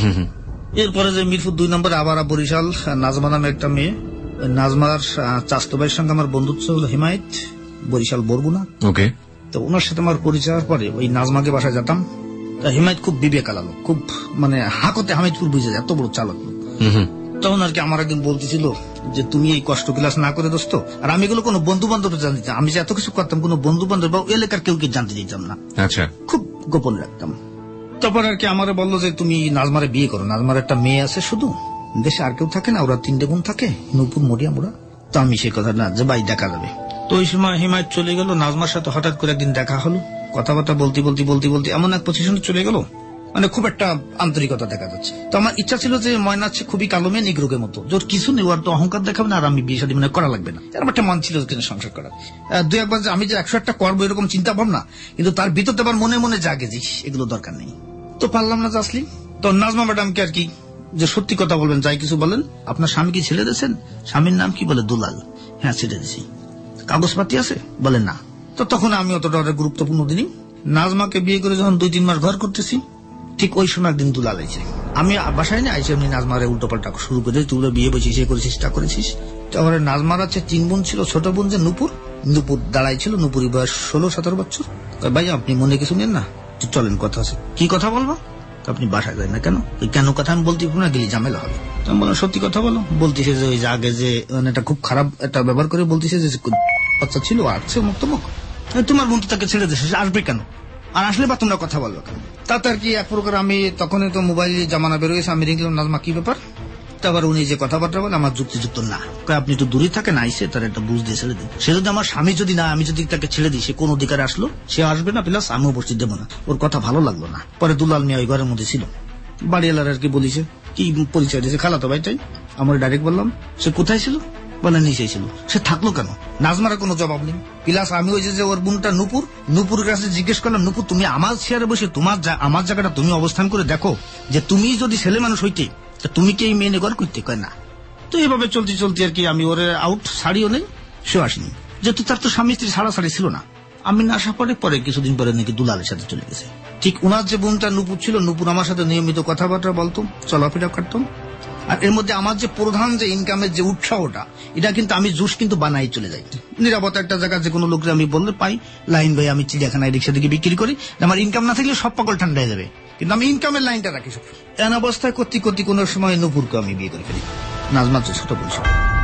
এরপরে যে মিরপুর 2 নম্বরে আবার বরিশাল নাজমা নামে একটা মেয়ে, নাজমার চাচাতো ভাইয়ের সঙ্গে আমার বন্ধুত্ব হলো হিমায়ত, বরিশাল বরগুনা। ওকে। তো ওনার সাথে আমার পরিচয় হওয়ার পরে ওই নাজমাকে বাসায় যেতাম। হিমায়ত খুব বিবেক আলালো, খুব মানে হাকতে হামিদপুর বুঝে যায়, এত বড় চালক লোক। তখন আর কি আমার একদিন বলতেছিল যে তুমি এই কষ্ট ক্লাস না করে দোস্ত, আর আমি এগুলো কোনো বন্ধু বান্ধব জানতাম, আমি যে এত কিছু করতাম কোনো বন্ধু বান্ধব বা এলাকার কেউ কি জানতে দিতাম না। আচ্ছা। খুব গোপন রাখতাম। তারপর আর কি আমারে বললো যে তুমি নাজমারে বিয়ে করো, নাজমার একটা মেয়ে আছে শুধু, দেশে আর কেউ থাকে না, ওরা 3 বোন থাকে, নূপুর মরিয়াম ওরা। তো আমি সে কথা না, যে ভাই দেখা যাবে। তো ওই সময় হিমায়ত চলে গেল, নাজমার সাথে হঠাৎ করে একদিন দেখা হলো, কথাবার্তা বলতে বলতে বলতে বলতে এমন এক পজিশনে চলে গেল, মানে খুব একটা আন্তরিকতা দেখা যাচ্ছে। তো আমার ইচ্ছা ছিল যে ময়না হচ্ছে খুবই কালো মেয়ে, নিগ্রোকের মতো, জোর কিছু নেই, ওর তো অহংকার দেখাবে না, আর আমি বিয়ে শাদী মানে করা লাগবে না, এরকম একটা মন ছিল সংসার করার। 2-1 যে আমি যে 101টা করবো এরকম চিন্তা ভাবনা, কিন্তু তার ভিতরতে আবার মনে মনে জাগে যে এগুলো দরকার নেই। তো পারলাম না আসলি। তো নাজমা ম্যাডামকে আর কি যে সত্যি কথা বলবেন, যাই কিছু বলেন, আপনার স্বামী কি ছেড়ে দিয়েছেন? স্বামীর নাম কি? বলে দুলাল। হ্যাঁ ছেড়ে দিয়েছি। কাগজপাতি আছে? বলে না। তো তখন আমি অতটা গুরুত্বপূর্ণ দিনই নাজমাকে বিয়ে করে যখন 2-3 মাস ঘর করতেছি, ঠিক ওই সময় একদিন দুলাল আইছে। আমি বাসায় না আইসি, এমনি নাজমারে উল্টো পাল্টা শুরু করে, তুই বিয়ে বসিস, এ করেছিস, তা করেছিস। তারপরে নাজমার আছে 3 বোন ছিল, ছোট বোন যে নুপুর দাঁড়াই ছিল, নুপুরি বয়স 16-17 বছর। ভাই আপনি মনে কিছু নেন না, চলেন কথা আছে। কি কথা বলবো? আপনি বাসায় যাই না কেন? কেন কথা আমি বলতে না গেলে ঝামেলা হবে। আমি বললাম সত্যি কথা বলো। বলতেছে যে ওই আগে যে এটা খুব খারাপ একটা ব্যবহার করে, বলতেছে যে বাচ্চা ছিল আসছে মুক্তমুখ, তোমার বোন তো তাকে ছেড়ে দিয়েছে, আসবে কেন, আর আসলে বা তোমরা কথা বলবে কেন। তাতে আর কি এক প্রকার আমি তখনই তো মোবাইল জামানা বেরোয়েছে, আমি দেখলাম নাজমা কি ব্যাপার। তারপর উনি যে কথাবার্তা বলে আমার যুক্তিযুক্ত না, আপনি তো দূরে থাকেন, আইসে তার একটা বুঝ দিয়ে ছেড়ে দিন। সে যদি আমার স্বামী যদি না, আমি যদি তাকে ছেড়ে দিই, সে কোন অধিকারে আসলো? সে আসবে না, প্লাস আমিও বসতে দেবো না। ওর কথা ভালো লাগলো না। পরে দুলাল মিয়া ওই ঘরের মধ্যে ছিল, বাড়িওয়ালার আর কি বলিছে, কি পরিচয় দিয়েছে, খালাতো ভাইটাই। আমার ডাইরেক্ট বললাম সে কোথায় ছিল? বলে নিচেই ছিল। সে থাকলো কেন? নাজমার কোনো জবাব নেই। প্লাস আমি ওই যে ওর বোনটা নুপুরের কাছে জিজ্ঞেস করলাম, নুপুর তুমি আমার চেয়ারে বসে আমার জায়গাটা তুমি অবস্থান করে দেখো, যে তুমি যদি ছেলে মানুষ হইতে তুমি কি এই মেয়ে ঘর করতে? কয় না। তো এইভাবে চলতে চলতে আর কি আমি ওর আউট, শাড়িও নেই, সে আসেনি, যেহেতু তার তো স্বামী স্ত্রী ছাড়াছাড়ি ছিল না। আমি না আসা পরে কিছুদিন পরে নাকি দুলালের সাথে চলে গেছে। ঠিক উনার যে বোনটা নুপুর ছিল, নুপুর আমার সাথে নিয়মিত কথাবার্তা বলতো, চলাফেরা করতাম। আর এর মধ্যে আমার যে প্রধান যে ইনকামের যে উৎসাহটা, এটা কিন্তু আমি জুস কিন্তু বানাই চলে যাই। নিরাপত্তা একটা জায়গা যে কোনো লোককে আমি বললে পাই, লাইন ভাই আমি চিড়িয়াখানায় রিক্সা দিকে বিক্রি করি, আমার ইনকাম না থাকলে সব পাগল ঠান্ডা হয়ে যাবে, কিন্তু আমি ইনকামের লাইনটা রাখি সব। এমন অবস্থায় করতে করতে কোনো সময় নুপুরকে আমি বিয়ে করে ফেলি। নাজমা ছোট বলছি।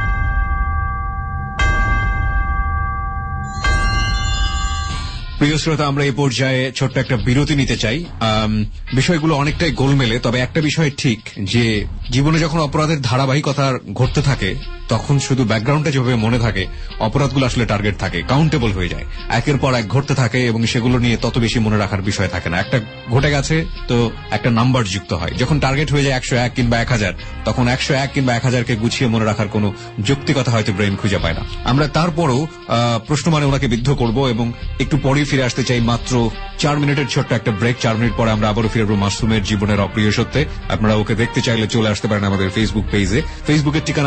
প্রিয় শ্রোতা, আমরা এই পর্যায়ে ছোট্ট একটা বিরতি নিতে চাই। বিষয়গুলো অনেকটাই গোলমেলে, তবে একটা বিষয় ঠিক যে জীবনে যখন অপরাধের ধারাবাহিকতা ঘটতে থাকে, তখন শুধু ব্যাকগ্রাউন্ডটা যেভাবে মনে থাকে, অপরাধগুলো আসলে টার্গেট থাকে, কাউন্টেবল হয়ে যায়, একের পর এক ঘটতে থাকে, এবং সেগুলো নিয়ে তত বেশি মনে রাখার বিষয় থাকে না। একটা ঘটে গেছে তো একটা নাম্বার যুক্ত হয়। যখন টার্গেট হয়ে যায় 101 কিংবা 1000, তখন 101 কিংবা 1000কে গুছিয়ে মনে রাখার কোনো যৌক্তিকতা হয়তো ব্রেন খুঁজে পায় না। আমরা তারপরও প্রশ্ন মানে ওনাকে বিদ্ধ করব, এবং একটু পরেই ফিরে আসতে চাই। মাত্র 4 মিনিটের ছোট্ট একটা ব্রেক। 4 মিনিট পরে আমরা আবারও ফিরবো মাসুমের জীবনের অপ্রিয় সত্যে। আপনারা ওকে দেখতে চাইলে চলে আসতে পারেন আমাদের ফেসবুক পেজে। ফেসবুকের ঠিকানা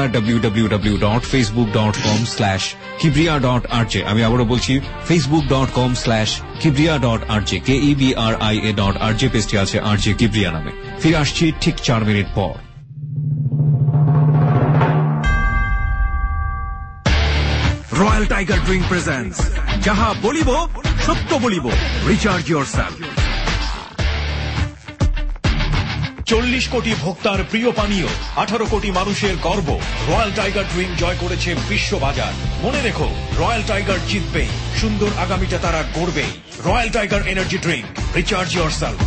www.facebook.com/kibriya.rj। আমি আবারও বলছি facebook.com/kibriya.rj, KEBRIA.RJ পেজটি আছে RJ কিবরিয়া নামে। ফিরে আসছি ঠিক 4 মিনিট পর। রয়্যাল টাইগার ড্রিঙ্ক প্রেজেন্টস যাহা বলিব সত্য বলিব, রিচার্জ ইয়োরসেলফ। 40 কোটি ভোক্তার প্রিয় পানীয়, 18 কোটি মানুষের গর্ব, রয়্যাল টাইগার ড্রিঙ্ক জয় করেছে বিশ্ববাজার। মনে রেখো, রয়্যাল টাইগার জিতবেই, সুন্দর আগামীটা তারা গড়বেই। Royal tiger energy drink, recharge yourself.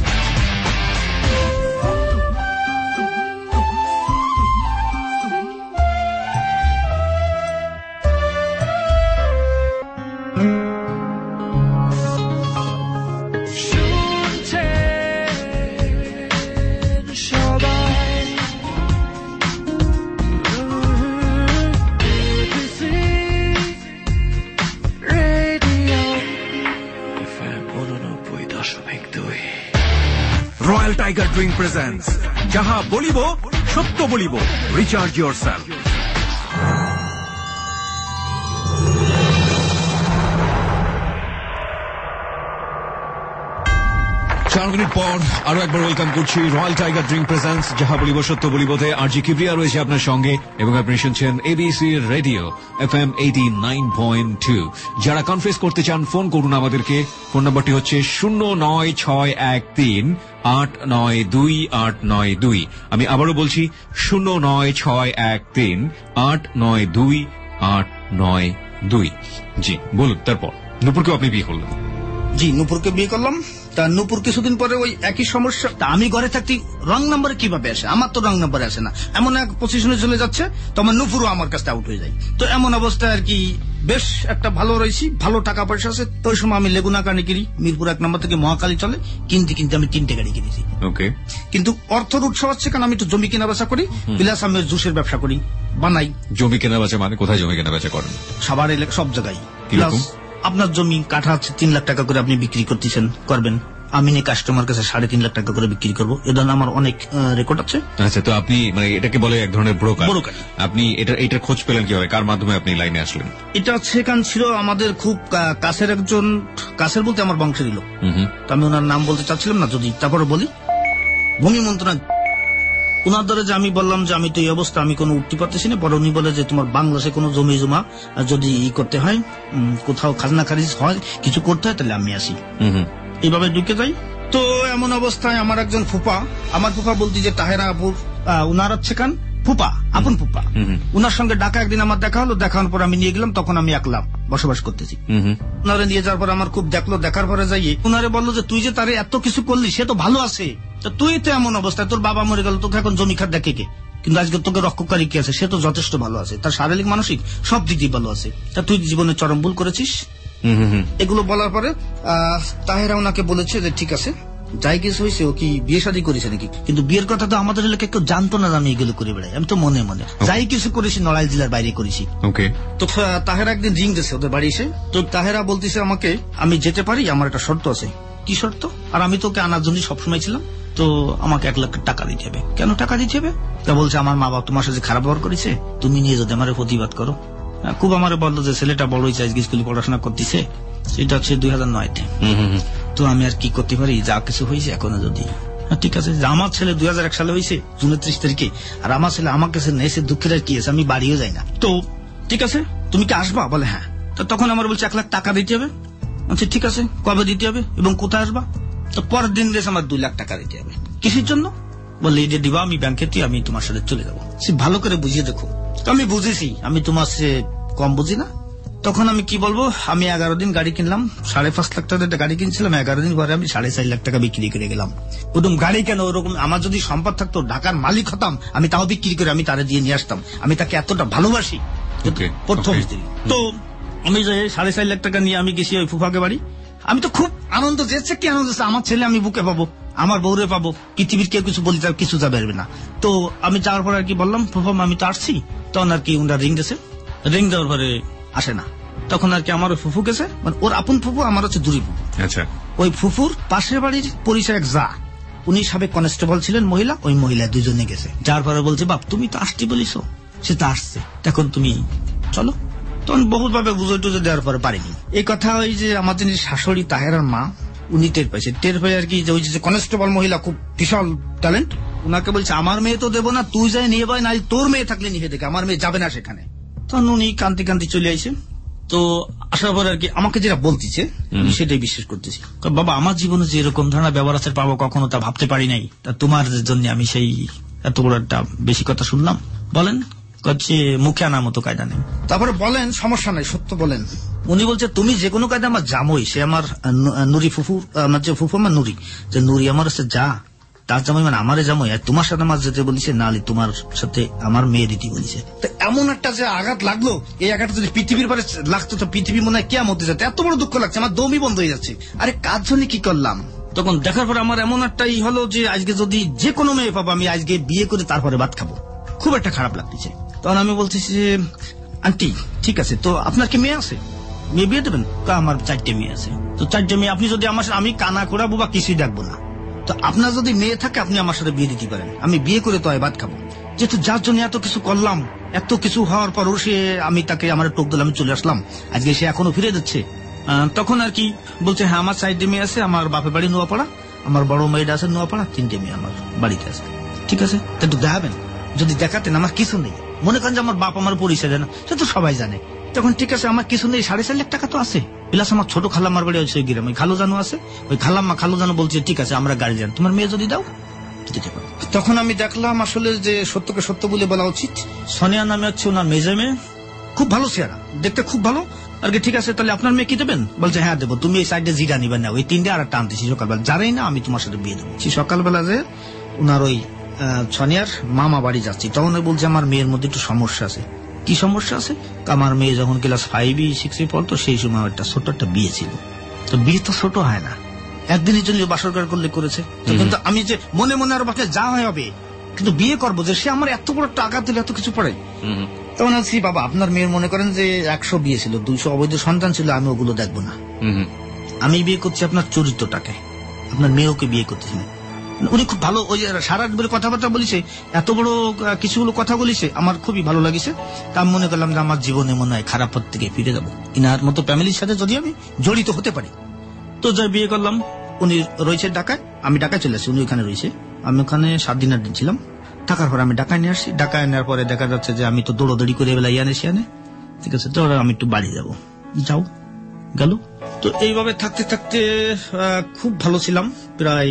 Royal tiger drink presents যাহা বলিব সত্য বলিব, রিচার্জ ইয়োরসেলফ। 4 মিনিট পর আরো একবার ওয়েলকাম করছি রয়্যাল টাইগার ড্রিঙ্ক প্রেজেন্টস যাহা বলিব সত্য বলিবতে। আরজি কিবরিয়া রয়েছে আপনার সঙ্গে এবং আপনি শুনছেন এবিসি রেডিও FM 89.2। যারা কনফারেন্স করতে চান ফোন করুন আমাদেরকে। ফোন নাম্বারটি হচ্ছে 09613892892। আমি আবারও বলছি 09613892892। জি বলুন, তারপর নূপুরকেও আপনি বিয়ে করলেন? জি, নূপুরকে বিয়ে করলাম। তা নূপুর কিছুদিন পরে ওই একই সমস্যা। তা আমি ঘরে থাকতে রং নাম্বারে কিভাবে আসে? আমার তো রং নাম্বারে আসে না। এমন এক পজিশনে চলে যাচ্ছে, তখন নূপুরও আমার কাছে আউট হয়ে যায়। তো এমন অবস্থায় আর কি বেশ একটা ভালো রয়েছি, ভালো টাকা পয়সা আছে। তো ওই সময় আমি লেগুনা গাড়ি কিনি, মিরপুর 1 নম্বর থেকে মহাকালী চলে কিনতে কিনতে আমি 3টে গাড়ি কিনেছি। ওকে। কিন্তু অর্থের উৎস হচ্ছে কারণ আমি তো জমি কেনা বেচা করি, প্লাস আমি জুসের ব্যবসা করি, বানাই। জমি কেনা বেচা মানে কোথায় জমি কেনা বেচা করেন? সবার সব জায়গায়। আপনার জমি কাঠা আছে 3 লাখ টাকা করে আপনি বিক্রি করতেছেন, করবেন, আমি নিয়ে কাস্টমার কাছে 3.5 লাখ টাকা করে বিক্রি করবো। এ ধরনের আমার অনেক রেকর্ড আছে। আচ্ছা, তো আপনি মানে এটাকে বলে এক ধরনের ব্রোকার। আপনি এটার খোঁজ পেলেন কিভাবে? কার মাধ্যমে আপনি লাইনে আসলেন? এটা সেখান ছিল আমাদের খুব কাছের একজন, কাছের বলতে আমার বংশের লোক। তো আমি ওনার নাম বলতে চাচ্ছিলাম না, যদি তারপরে বলি। ভূমি মন্ত্রণালয় উনার ধরে যে আমি বললাম যে আমি তো এই অবস্থা, আমি কোনো উঠতে পারতেছি না। পরে উনি বলে যে তোমার বাংলাদেশে কোনো জমি জমা যদি করতে হয়, কোথাও খাজনা খারিজ হয়, কিছু করতে হয়, তাহলে আমি আসি। এইভাবে ঢুকে যাই। তো এমন অবস্থায় আমার একজন ফুপা, আমার ফুপা বলতে যে তাহেরা আপুর উনার হচ্ছে কান ফুপা, আপন ফুপা, উনার সঙ্গে ঢাকা একদিন আমার দেখা হলো। দেখানোর পর আমি নিয়ে গেলাম, তখন আমি একলা বসবাস করতেছি। উনারে নিয়ে যাওয়ার পর আমার খুব দেখলো, দেখার পরে যাইয়ে উনারে বললো যে তুই যে তারে এত কিছু করলি, সে তো ভালো আছে, তো তুই তো এমন অবস্থায়, তোর বাবা মরে গেল, তোকে এখন জমি খাত দেখে কে, কিন্তু আজকে তোকে রক্ষকারী কি আছে? সে তো যথেষ্ট ভালো আছে, তার শারীরিক মানসিক সব দিক দিয়ে ভালো আছে। তা তুই জীবনে চরম ভুল করেছিস। এগুলো বলার পরে তাহেরা ওনাকে বলেছে যে ঠিক আছে, যাই কিছু হয়েছে, ও কি বিয়ে শাদী করেছে নাকি? কিন্তু বিয়ের কথা তো আমাদের এলাকায় কেউ জানতো না, আমি এগুলো করে বেড়াই। আমি তো মনে মনে যাই কিছু করেছি নড়াইল জেলার বাইরে করেছি। তো তাহেরা একদিন রিং দিয়েছে ওদের বাড়ি এসে। তো তাহেরা বলতেছে আমাকে, আমি যেতে পারি, আমার একটা শর্ত আছে। কি শর্ত? আর আমি তোকে আনার জন্য সবসময় ছিলাম, তো আমাকে 1 লাখ টাকা দিতে হবে। কেন টাকা দিতে হবে? তা বলছে আমার মা বাবা তোমার সাথে খারাপ ব্যবহার করেছে, তুমি নিয়ে যদি আমার প্রতিবাদ করো। খুব আমার বললো যে ছেলেটা বড় হয়েছে, আজকে স্কুলে পড়াশোনা করতেছে। সেটা হচ্ছে 2009-তে। তো আমি আর কি করতে পারি, যা কিছু হয়েছে এখনো যদি ঠিক আছে। আমার ছেলে 2001 সালে হয়েছে জুনের 30 তারিখে, আর আমার ছেলে আমার কাছে নেছে, দুঃখের আর কি আছে, আমি বাড়িও যাই না। তো ঠিক আছে, তুমি কি আসবা? বলে হ্যাঁ। তো তখন আমার বলছে 1 লাখ টাকা দিতে হবে। আচ্ছা ঠিক আছে, কবে দিতে হবে এবং কোথায় আসবা? তো পরের দিন গেছে আমার 2 লাখ টাকা দিতে হবে। কিসের জন্য? বললে এই যে দিবা, আমি ব্যাংকেতে, আমি তোমার সাথে চলে যাবো। সে ভালো করে বুঝিয়ে দেখো। তো আমি বুঝেছি, আমি তোমার সে কম বুঝি না। তখন আমি কি বলবো, আমি 11 দিন গাড়ি কিনলাম, 5.5 লাখ টাকা গাড়ি কিনছিলাম। 11 দিন পরে আমি 4.5 লাখ টাকা বিক্রি করে গেলাম। প্রথম গাড়ি কেন ওরকম, আমার যদি সম্পদ থাকতো, ঢাকার মালিক হতাম, আমি তাও বিক্রি করে আমি তারে দিয়ে নিয়ে আসতাম। আমি তাকে এতটা ভালোবাসি প্রথম স্ত্রী। তো আমি 4.5 লাখ টাকা নিয়ে আমি গেছি ওই ফুফাকে বাড়ি। আমি তো খুব আনন্দ, যেছে কি আনন্দ, আমার ছেলে আমি বুকে পাবো, আমার বউরে পাবো, পৃথিবীর কেউ কিছু বলি কিছু যাবে না। তো আমি যাওয়ার পর আর কি বললাম, ফুফা আমি তো আসছি। তখন আর কি ওনারা রিং দিয়েছে, রিং দেওয়ার পরে আসে না। তখন আর কি আমার ওই ফুফু গেছে, মানে ওর আপন ফুফু, আমার হচ্ছে দূরী ফুফু। আচ্ছা, ওই ফুফুর পাশের বাড়ির পরিচয় এক যা, উনি সাবেক কনস্টেবল ছিলেন, মহিলা, ওই মহিলা দুজনে গেছে। যার পরে বলছে বাপ তুমি তো আসতে বলিস, সে তো আসছে, তখন তুমি চলো। তখন বহুত ভাবে বুঝে টুজে দেওয়ার পরে পারিনি। এই কথা ওই যে আমাদের শাশুড়ি তাহেরার মা, উনি টের পাইছে। টের পাই আর কি যে ওই যে কনস্টেবল মহিলা, খুব বিশাল ট্যালেন্ট, উনাকে বলছে আমার মেয়ে তো দেবো না, তুই যাই নিয়ে ভাই, না তোর মেয়ে থাকলে নিয়ে দেখে, আমার মেয়ে যাবে না সেখানে। তখন উনি কান্তি কান্তি চলে আইছে। তো আসার পর আর কি আমাকে যেটা বলতেছে সেটাই বিশ্বাস করতেছি। বাবা আমার জীবনে যে এরকম ধরনের ব্যবহার আছে পাবো কখনো তা ভাবতে পারি নাই, তা তোমার জন্য আমি সেই এত বড় একটা বেশি কথা শুনলাম। বলেন, করছে মুখে আনার মতো কায়দা নেই। তারপরে বলেন সমস্যা নাই, সত্য বলেন। উনি বলছে তুমি যে কোনো কায়দা আমার জামই, সে আমার নুরি ফুফু, আমার যে ফুফু আমার নুরি, যে নুরি আমার হচ্ছে যা, তার জামাই মানে আমারে জামাই, আর তোমার সাথে আমার যেতে বলিছে না, তোমার সাথে আমার মেয়ে দিতে বলিছে। তো এমন একটা যে আঘাত লাগলো, এই আঘাত যদি পৃথিবীর পরে লাগতো তো পৃথিবী মনে হয় কেমন হতে যেত, এত বড় দুঃখ লাগছে, আমার দমই বন্ধ হয়ে যাচ্ছে। আরে কাজ জন্য কি করলাম? তখন দেখার পরে আমার এমন একটাই হলো যে আজকে যদি যে কোনো মেয়ে পাবো আমি আজকে বিয়ে করে তারপরে ভাত খাবো, খুব একটা খারাপ লাগতেছে। তখন আমি বলতেছি যে আন্টি ঠিক আছে, তো আপনার কি মেয়ে আছে, মেয়ে বিয়ে দেবেন? আমার 4টে মেয়ে আছে। তো 4টে মেয়ে আপনি যদি আমার সাথে, আমি কানা করাবো বা কিছুই দেখবো না, তো আপনার যদি মেয়ে থাকে আপনি আমার সাথে বিয়ে দিতে পারেন, আমি বিয়ে করে তো ভাত খাবো। যেহেতু যার জন্য এত কিছু করলাম, এত কিছু হওয়ার পর সে, আমি তাকে আমার টোক দিলাম, আমি চলে আসলাম, আজকে সে এখনো ফিরে যাচ্ছে। তখন আর কি বলছে হ্যাঁ আমার 4টে মেয়ে আছে, আমার বাপের বাড়ি নোয়াপাড়া, আমার বড় মেয়েটা আছে নোয়াপাড়া, 3টে মেয়ে আমার বাড়িতে আছে। ঠিক আছে, একটু দেখাবেন? যদি দেখাতেন, আমার কিছু নেই, মনে করেন যে আমার বাপ আমার পরিচয় দেয় না, সে তো সবাই জানে। তখন ঠিক আছে আমার কিছু নেই, 4.5 লাখ টাকা তো আছে, প্লাস আমার ছোট খালাম্মার বাড়ি হচ্ছে গ্রামে, খালু জানো আছে, ওই খালু জানো বলছে ঠিক আছে আমরা গাড়ি যান, তোমার মেয়ে যদি দাও দিতে পারো। তখন আমি দেখলাম আসলে যে সত্যকে সত্য বলে বলা উচিত। সোনিয়া নামে হচ্ছে ওনার মেজে মেয়ে, খুব ভালো চেহারা, দেখতে খুব ভালো আর কি। ঠিক আছে তাহলে আপনার মেয়ে কি দেবেন? বলছে হ্যাঁ দেবো, তুমি এই সাইডে জিরা নিবেন না, ওই 3টে আর একটা আনতেছি সকালবেলা, যারাই না আমি তোমার সাথে বিয়ে দেবো। সকালবেলা যে ওনার ওই সোনিয়ার মামা বাড়ি যাচ্ছি, তখন বলছে আমার মেয়ের মধ্যে একটু সমস্যা আছে। কি সমস্যা আছে? আমার মেয়ে যখন ক্লাস 5-6 পড়তো সেই সময় একটা ছোট একটা বিয়ে ছিল, তো বিয়ে তো ছোট হয় না, একদিনের জন্য বাসরঘর করলে করেছে। কিন্তু আমি যে মনে মনে আরো বাচ্চা যা হয় হবে, কিন্তু বিয়ে করবো যে সে আমার এত বড় টাকা দিলে এত কিছু পড়ে। তখন বলছি বাবা আপনার মেয়ের মনে করেন যে 100 বিয়ে ছিল, 200 অবৈধ সন্তান ছিল, আমি ওগুলো দেখবো না, আমি বিয়ে করছি আপনার চরিত্রটাকে, আপনার মেয়েকে বিয়ে করতেছি না। উনি খুব ভালো, ওই সারা বলে কথাবার্তা বলিছে, এত বড় কিছুগুলো কথা বলিছে, আমার খুবই ভালো লাগিছে। তা আমি মনে করলাম যে আমার জীবনে মনে হয় খারাপ পথ থেকে ফিরে যাবো, ইনার মতো ফ্যামিলির সাথে যদি আমি জড়িত হতে পারি। তো যাই বিয়ে করলাম, উনি রয়েছে ঢাকায়, আমি ঢাকায় চলে আসছি, উনি ওখানে রয়েছে, আমি ওখানে 7 দিন 8 দিন ছিলাম। থাকার পর আমি ঢাকায় নিয়ে আসছি, ঢাকায় নেওয়ার পরে দেখা যাচ্ছে যে আমি তো দৌড়াদৌড়ি করে বেলা ইয়ানে সিয়ানে, ঠিক আছে, তো আমি একটু বাড়ি যাবো, যাও গেল। তো এইভাবে থাকতে থাকতে খুব ভালো ছিলাম, প্রায়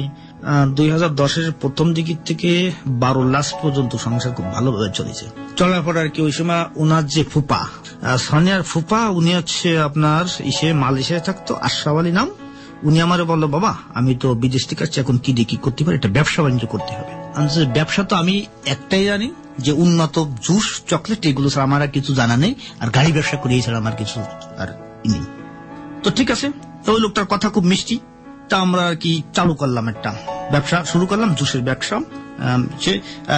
2010-এর প্রথম দিকের থেকে 12 লাস্ট পর্যন্ত সংসার খুব ভালোভাবে চলেছে। চলার পর আর কি ওই সময় ওনার যে ফুপা, সোনিয়ার ফুপা, উনি হচ্ছে আপনার মালয়েশিয়ায় থাকতো, আশরাফ আলী নাম। উনি আমারে বললো বাবা আমি তো বিদেশ থেকে আসছি, এখন কি দিয়ে কি করতে পারি, একটা ব্যবসা বাণিজ্য করতে হবে। ব্যবসা তো আমি একটাই জানি যে উন্নত জুস চকলেট এগুলো ছাড়া আমার আর কিছু জানা নেই, আর গাড়ি ব্যবসা করি ছাড়া আমার কিছু আর নেই। তো ঠিক আছে, তো ওই লোকটার কথা খুব মিষ্টি, তা আমরা আর কি চালু করলাম, একটা ব্যবসা শুরু করলাম, জুসের ব্যবসা। সে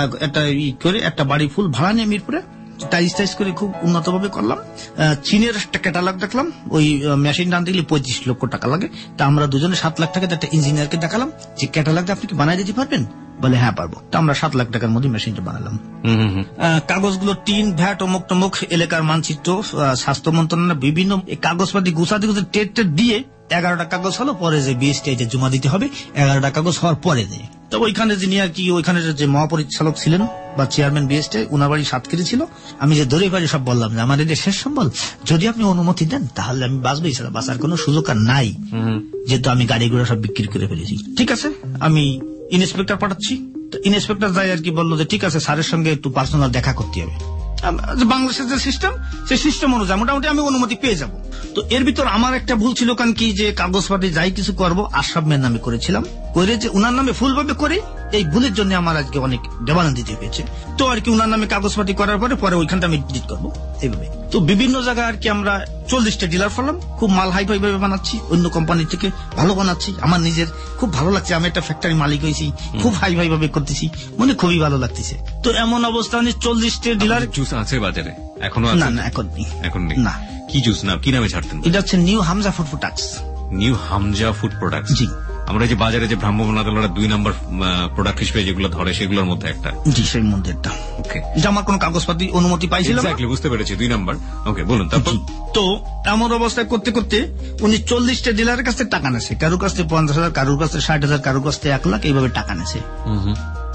একটা বাড়ি ফুল ভাড়া নিয়ে মিরপুরে টাইজ করে খুব উন্নত ভাবে করলাম। চীনের একটা ক্যাটালগ দেখলাম, ওই মেশিন আনতে গেলে 25 লক্ষ টাকা লাগে, তা আমরা দুজনে 7 লাখ টাকা একটা ইঞ্জিনিয়ারকে দেখালাম যে ক্যাটালগটা আপনি কি বানাই দিতে পারবেন? বলে হ্যাঁ পারবো। তা আমরা 7 লাখ টাকার মধ্যে মেশিনটা বানালাম। কাগজগুলো টিন, ভ্যাট, অমুক টমুক, এলাকার মানচিত্র, স্বাস্থ্য মন্ত্রণালয় বিভিন্ন কাগজপাতি গুছাতে টেট দিয়ে 11টা কাগজ হলো, পরে যে বিএসটি জমা দিতে হবে, 11টা কাগজ হওয়ার পরে দেয়। তো ওইখানে যিনি আর কি ওইখানে যে মহাপরিচালক ছিলেন বা চেয়ারম্যান বিএসটি, উনার বাড়ি সাতক্ষীরা ছিল। আমি যে দড়ি বাড়ি সব বললাম যে আমার এটা শেষ সম্বল, যদি আপনি অনুমতি দেন তাহলে আমি বাঁচবো, এছাড়া বাঁচার কোনো সুযোগ আর নাই, যেহেতু আমি গাড়ি ঘোড়া সব বিক্রি করে ফেলেছি। ঠিক আছে, আমি ইন্সপেক্টর পাঠাচ্ছি। ইন্সপেক্টর যাই আর কি বললো যে ঠিক আছে স্যারের সঙ্গে একটু পার্সোনাল দেখা করতে হবে। বাংলাদেশের যে সিস্টেম, সেই সিস্টেম অনুযায়ী মোটামুটি আমি অনুমতি পেয়ে যাব। তো এর ভিতর আমার একটা ভুল ছিল, কারণ কি যে কাগজপাতি যাই কিছু করবো আশরাফ মেয়ের নামে করেছিলাম, করে যে উনার নামে ফুলভাবে করে, এই ভুলের জন্য আমার আজকে অনেক দেবানন্দ দিতে হয়েছে। তো আর কি উনার নামে কাগজপাতি করার পরে ওইখানটা আমি ডিলিট করবো এইভাবে। তো বিভিন্ন জায়গায় আর কি আমরা 40টা ডিলার ফেললাম, খুব মাল হাই ফাই ভাবে বানাচ্ছি, অন্য কোম্পানি থেকে ভালো বানাচ্ছি, আমার নিজের খুব ভালো লাগছে, আমি একটা ফ্যাক্টরি মালিক হয়েছি, খুব হাই ফাই ভাবে করতেছি, মনে খুবই ভালো লাগতেছে। তো এমন অবস্থা 40টা ডিলার। জুস আছে বাজারে এখনো? না না এখন নেই, এখন নেই। না। কি জুস না, কি নামে ছাড়তেন? এটা হচ্ছে new Hamza food products. New Hamza food products, জি। আমরা যে বাজারে যে ভ্রাম্যমাণ আদালতের 2 নম্বর প্রোডাক্ট হিসেবে যেগুলো ধরে সেগুলোর মধ্যে একটা, জি সেই মধ্যে একটা। ওকে, যে আমার কোন কাগজপাতি অনুমতি পাইছিলাম, এক্স্যাক্টলি বুঝতে পেরেছি, 2 নম্বর। ওকে বলুন তারপর। তো এমন অবস্থায় করতে করতে উনি 40টা ডিলারের কাছে টাকা নেছে, কারোর কাছে 50,000, কারোর কাছে 60,000, কারোর কাছে 1 লাখ, এইভাবে টাকা নেছে।